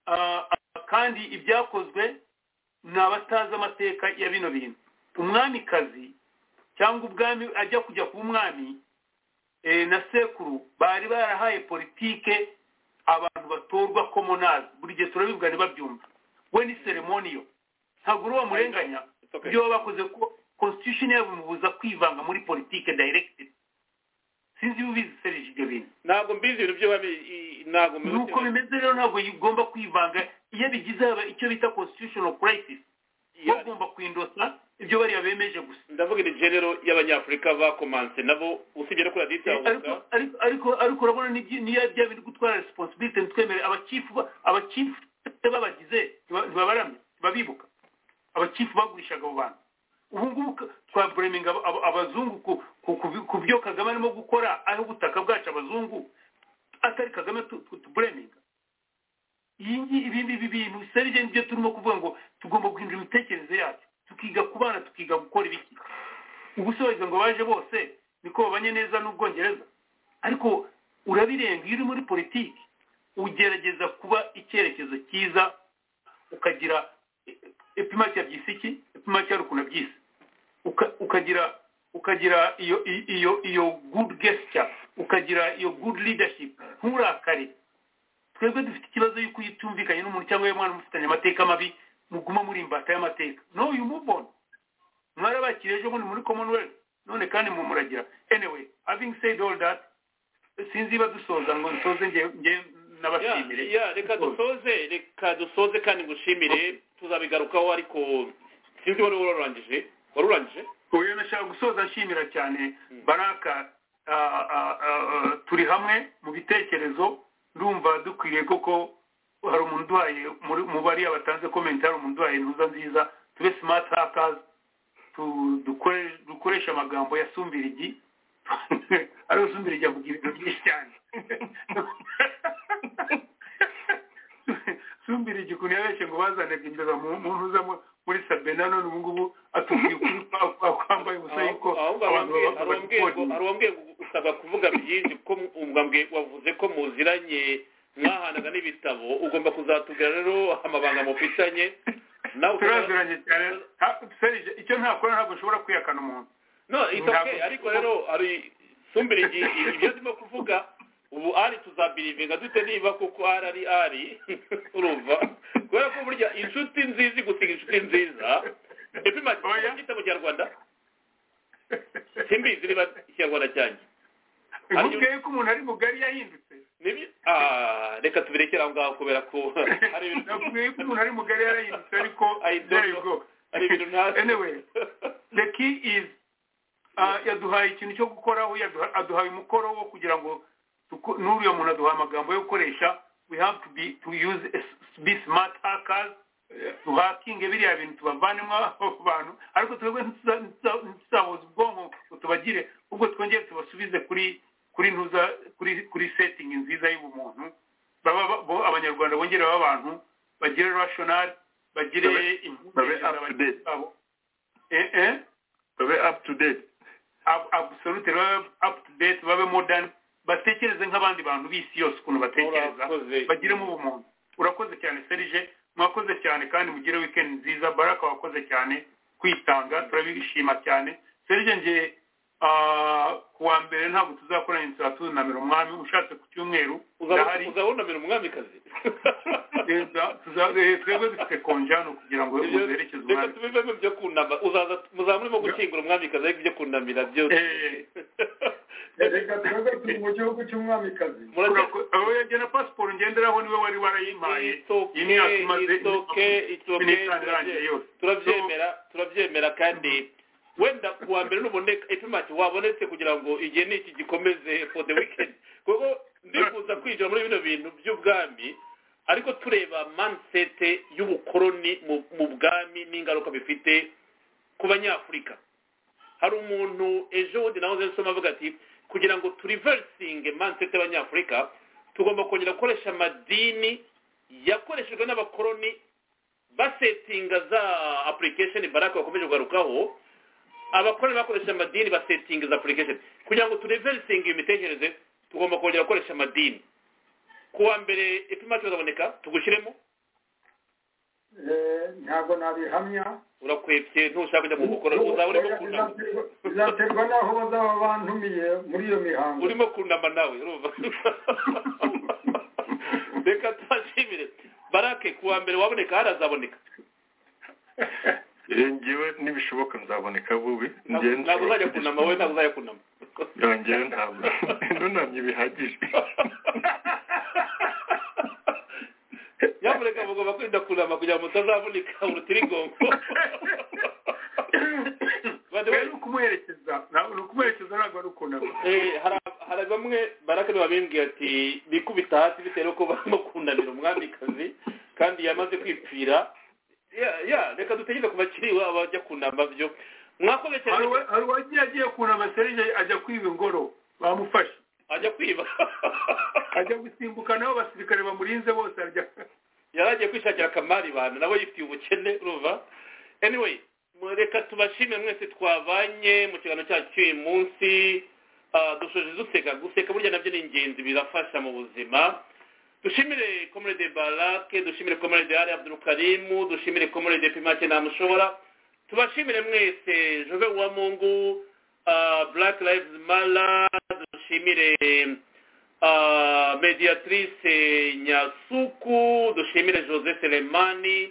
kandi ibyakozwe ni abatazi amateka ya bino bintu umwamikazi cyangwa ubwami ajya kujya ku mwami na sekuru bari barahaye politike abantu batorwa commoners buri gihe turabivuga ntibabyumva we ni ceremonial ntabwo uruwa murenganya ibyo bakoze ko constitution yabimubuza kwivanga muri politike directed sinzi ubizi Serge ibyo bintu ntabwo mbizi ibintu byo ntabwo nuko bimeze rero ntabwo igomba kwivanga iyo bigize icyo bita constitutional crisis bagomba kwindosa ibyo bari yabemeje gusa ndavuga ni general y'abanyafrika bakomanse nabo usibye no kuri adita ariko urabona niyo bya bintu gutwara responsibility twemere abachief babagize ntibabaramye babibuka abachief bagurishaga abo bantu ubu ngubu twabureminga abazungu ku byo Kagame arimo gukora aho ubutaka bwacu abazungu atari Kagame tubureminga ibi bintu Serge nibyo turimo kuvuga ngo tugomba guhindura imitekerereze yacu tukiga kubana tukiga gukora ibiki ubusobanuro ngo baje bose niko babanye neza n'Ubwongereza ariko urabirenga iyo uri muri politiki ugerageza kuba icyerekezo cyiza ukagira epimaki ya byisiki epimaki ya rukuna byisi ukagira iyo good gesture ukagira iyo good leadership nturakare twebwe dufite ikibazo y'uko utumvikanye n'umuntu cyangwa mwana mufitanye amateka mabi muguma muri imbata y'amateka no you move on mwarabakire ejo muri commonwealth none kandi mumuragira anyway having said all that sinzi badusoza ngo nsoze nge nabashimire reka dusoze kandi ngushimire tuzabigarukaho ariko sinzi warurangije uyu nashaka gusoza nshimira cyane Baraka turi hamwe mu bitekerezo ndumva dukwiriye koko hari umuntu duhaye mu bari abatanze comment hari umuntu duhaye ntuza nziza tube smart hackers dukoresha amagambo ya Sumbirigi ari Sumbirigi avuga ibintu byinshi cyane Sumbirigi kunyareshe ngo bazane imbeba mu ntuza muri Sabena none ubungubu atubwiye kuri kwambaye ubusa yuko arongeye usabwa kuvuga byinshi ko umwambwe wavuze ko muziranye mwahanaga n'ibitabo ugomba kuzatubwira rero amabanga mufitanye nawe turaziranye cyane Serge icyo ntakora ntabwo ushobora kwiyakana umuntu no it's okay ariko rero ari Sumbirigi ibyo ndimo kuvuga ubu ari tuzabirivinga dute niba kuko ari urumva kubera ko burya inshuti nziza gusiga inshuti nziza epimaki igitabo cya Rwanda simbizi niba ikinyarwanda cyanjye ubwiye ko umuntu ari mugari yahindutse reka tubirekere aho ngaho kubera ko hari ibintu ubwiye ko umuntu ari mugari yarahindutse ariko there you go anyway the key is yaduhaye ikintu cyo gukoraho aduhaye umukoro wo kugira ngo n'uriya muntu aduha amagambo yo gukoresha we have to use be smart hackers duhakinge biriya bintu tubavanemo abantu ariko twebwe ntituzabuze ubwonko tubagire ubwo twongere tubasubize kuri ntuza kuri setting nziza y'ubumuntu abanyarwanda bongere abantu bagire rational bagire impungenge babe up to date absolutely up to date babe modern batekereze nk'abandi bantu b'isi yose ukuntu batekereza bagiremo ubumuntu urakoze cyane Serge mwakoze cyane kandi mugire weekend nziza Baraka wakoze cyane kwitanga turabishima cyane Serge nje kuwa mbere ntabwo tuzakorana tuzunamira umwami ushatse ku cyumweru uzabonamira umwami kazi twebwe dufite konjano kugira ngo uzerekeze umwami reka tubivemo byo kunama muzaba murimo gukingura umwami kazi ariko ibyo kunamira byose reka twebwe turi mu gihugu cy'umwamikazi abo yagiye na pasiporo ngenderaho niwe wari warayimpaye turabyemera kandi wenda kuwa mbere nuboneka epimaki wabonetse kugira ngo igihe n'iki gikomeze for the weekend kuko ndifuza kwinjira muri bino bintu by'ubwami ariko tureba mindset y'ubukoroni mu bwami n'ingaruka bifite ku banyafurika hari umuntu ejo bundi nahoze nsoma avuga ati kugira ngo turiversinge mindset y'abanyafurika tugomba kongera gukoresha amadini yakoreshejwe n'abakoroni basetinga za application Baraka bakomeje kugarukaho abakoroni bakoresha amadini basetinga za application kugira ngo turiversinge imitekerereze tugomba kongera gukoresha amadini kuwa mbere epimaki bazaboneka tugushyiremo ntabwo nabihamya urakwepye ntushaka kujya mu gukora uzaba urimo kunama bizaterwa n'aho bazaba bantumiye muri iyo mihango urimo kunama nawe urumva reka tubashimire Barake kuwa mbere waboneka harazaboneka ngewe nibishoboka nzaboneka bubi ntabwo uzajya kunama wowe ntabwo uzajya kunama ngewe ntabwo nunamye bihagije nyamuneka mugomba kwirinda kunama kugira ngo mutazavunika urutirigongo ni ukumuherekeza ntabwo ari ukunama hari bamwe Baraka babimbwiye ati bikubita hasi bitewe n'uko barimo kunamira umwamikazi kandi yamaze kwipfira reka dutegereze ku bakiriwe abajya kunama byo mwakoze cyane hari uwagiye agiye kunama Serge ajya kwiba ingoro bamufashe ajya kwiba ajya gusimbuka nabo basirikare bamurinze bose yaragiye kwishakira akamari bantu nabo yifitiye ubukene urumva anyway reka tubashimire mwese twabanye mu kiganiro cyacu cy'uyu munsi dushoje guseka burya nabyo ni ingenzi birafasha mu buzima dushimire comrade Barake, dushimire comrade Ali Abdul Karim, dushimire comrade Pimake Namushobora, tubashimire mwese Jove wa Mungu, Black Lives Matter, dushimire mediatrice Nyasuku, dushimire Jose Selemani,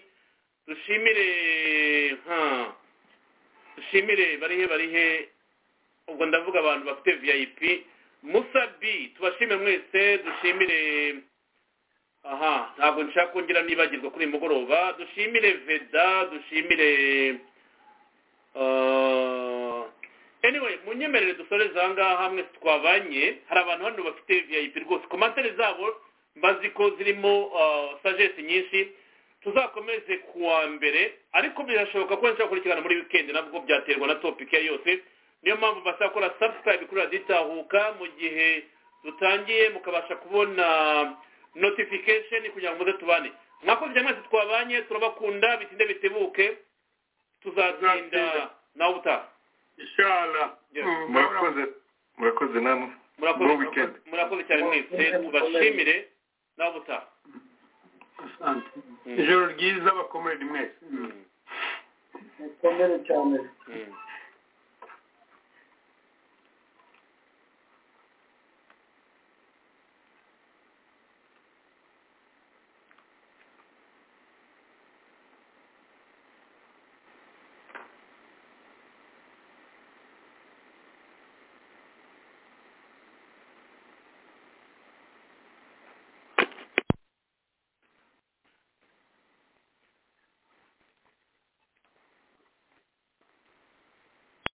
dushimire barihe ubwo ndavuga abantu bafite VIP, Musa B, tubashimire mwese, dushimire ntabwo nshaka kongera nibagirwa kuri mugoroba, dushimire Veda, dushimire anyway munyemerere dusoreze ahangaha hamwe twabanye. Hari abantu hano bafite VIP rwose, komantere zabo mbazi ko zirimo sagesse nyinshi, tuzakomeze kuwa mbere, ariko birashoboka ko nshaka kurikirana muri weekend, nabwo byaterwa na topic ya yose. Niyo mpamvu basakora subscribe kuri Radio Itahuka mu gihe dutangiye, mukabasha kubona notification kugira ngo muze tubane. Mwakoze mwese twabanye, turabakunda, bitinde bitebuke, tuzatsinda nawe utaha inshallah. Murakoze namwe, murakoze cyane mwese, tubashimire nawe utaha. Ijoro ryiza bakomere mwese. mukomere cyane.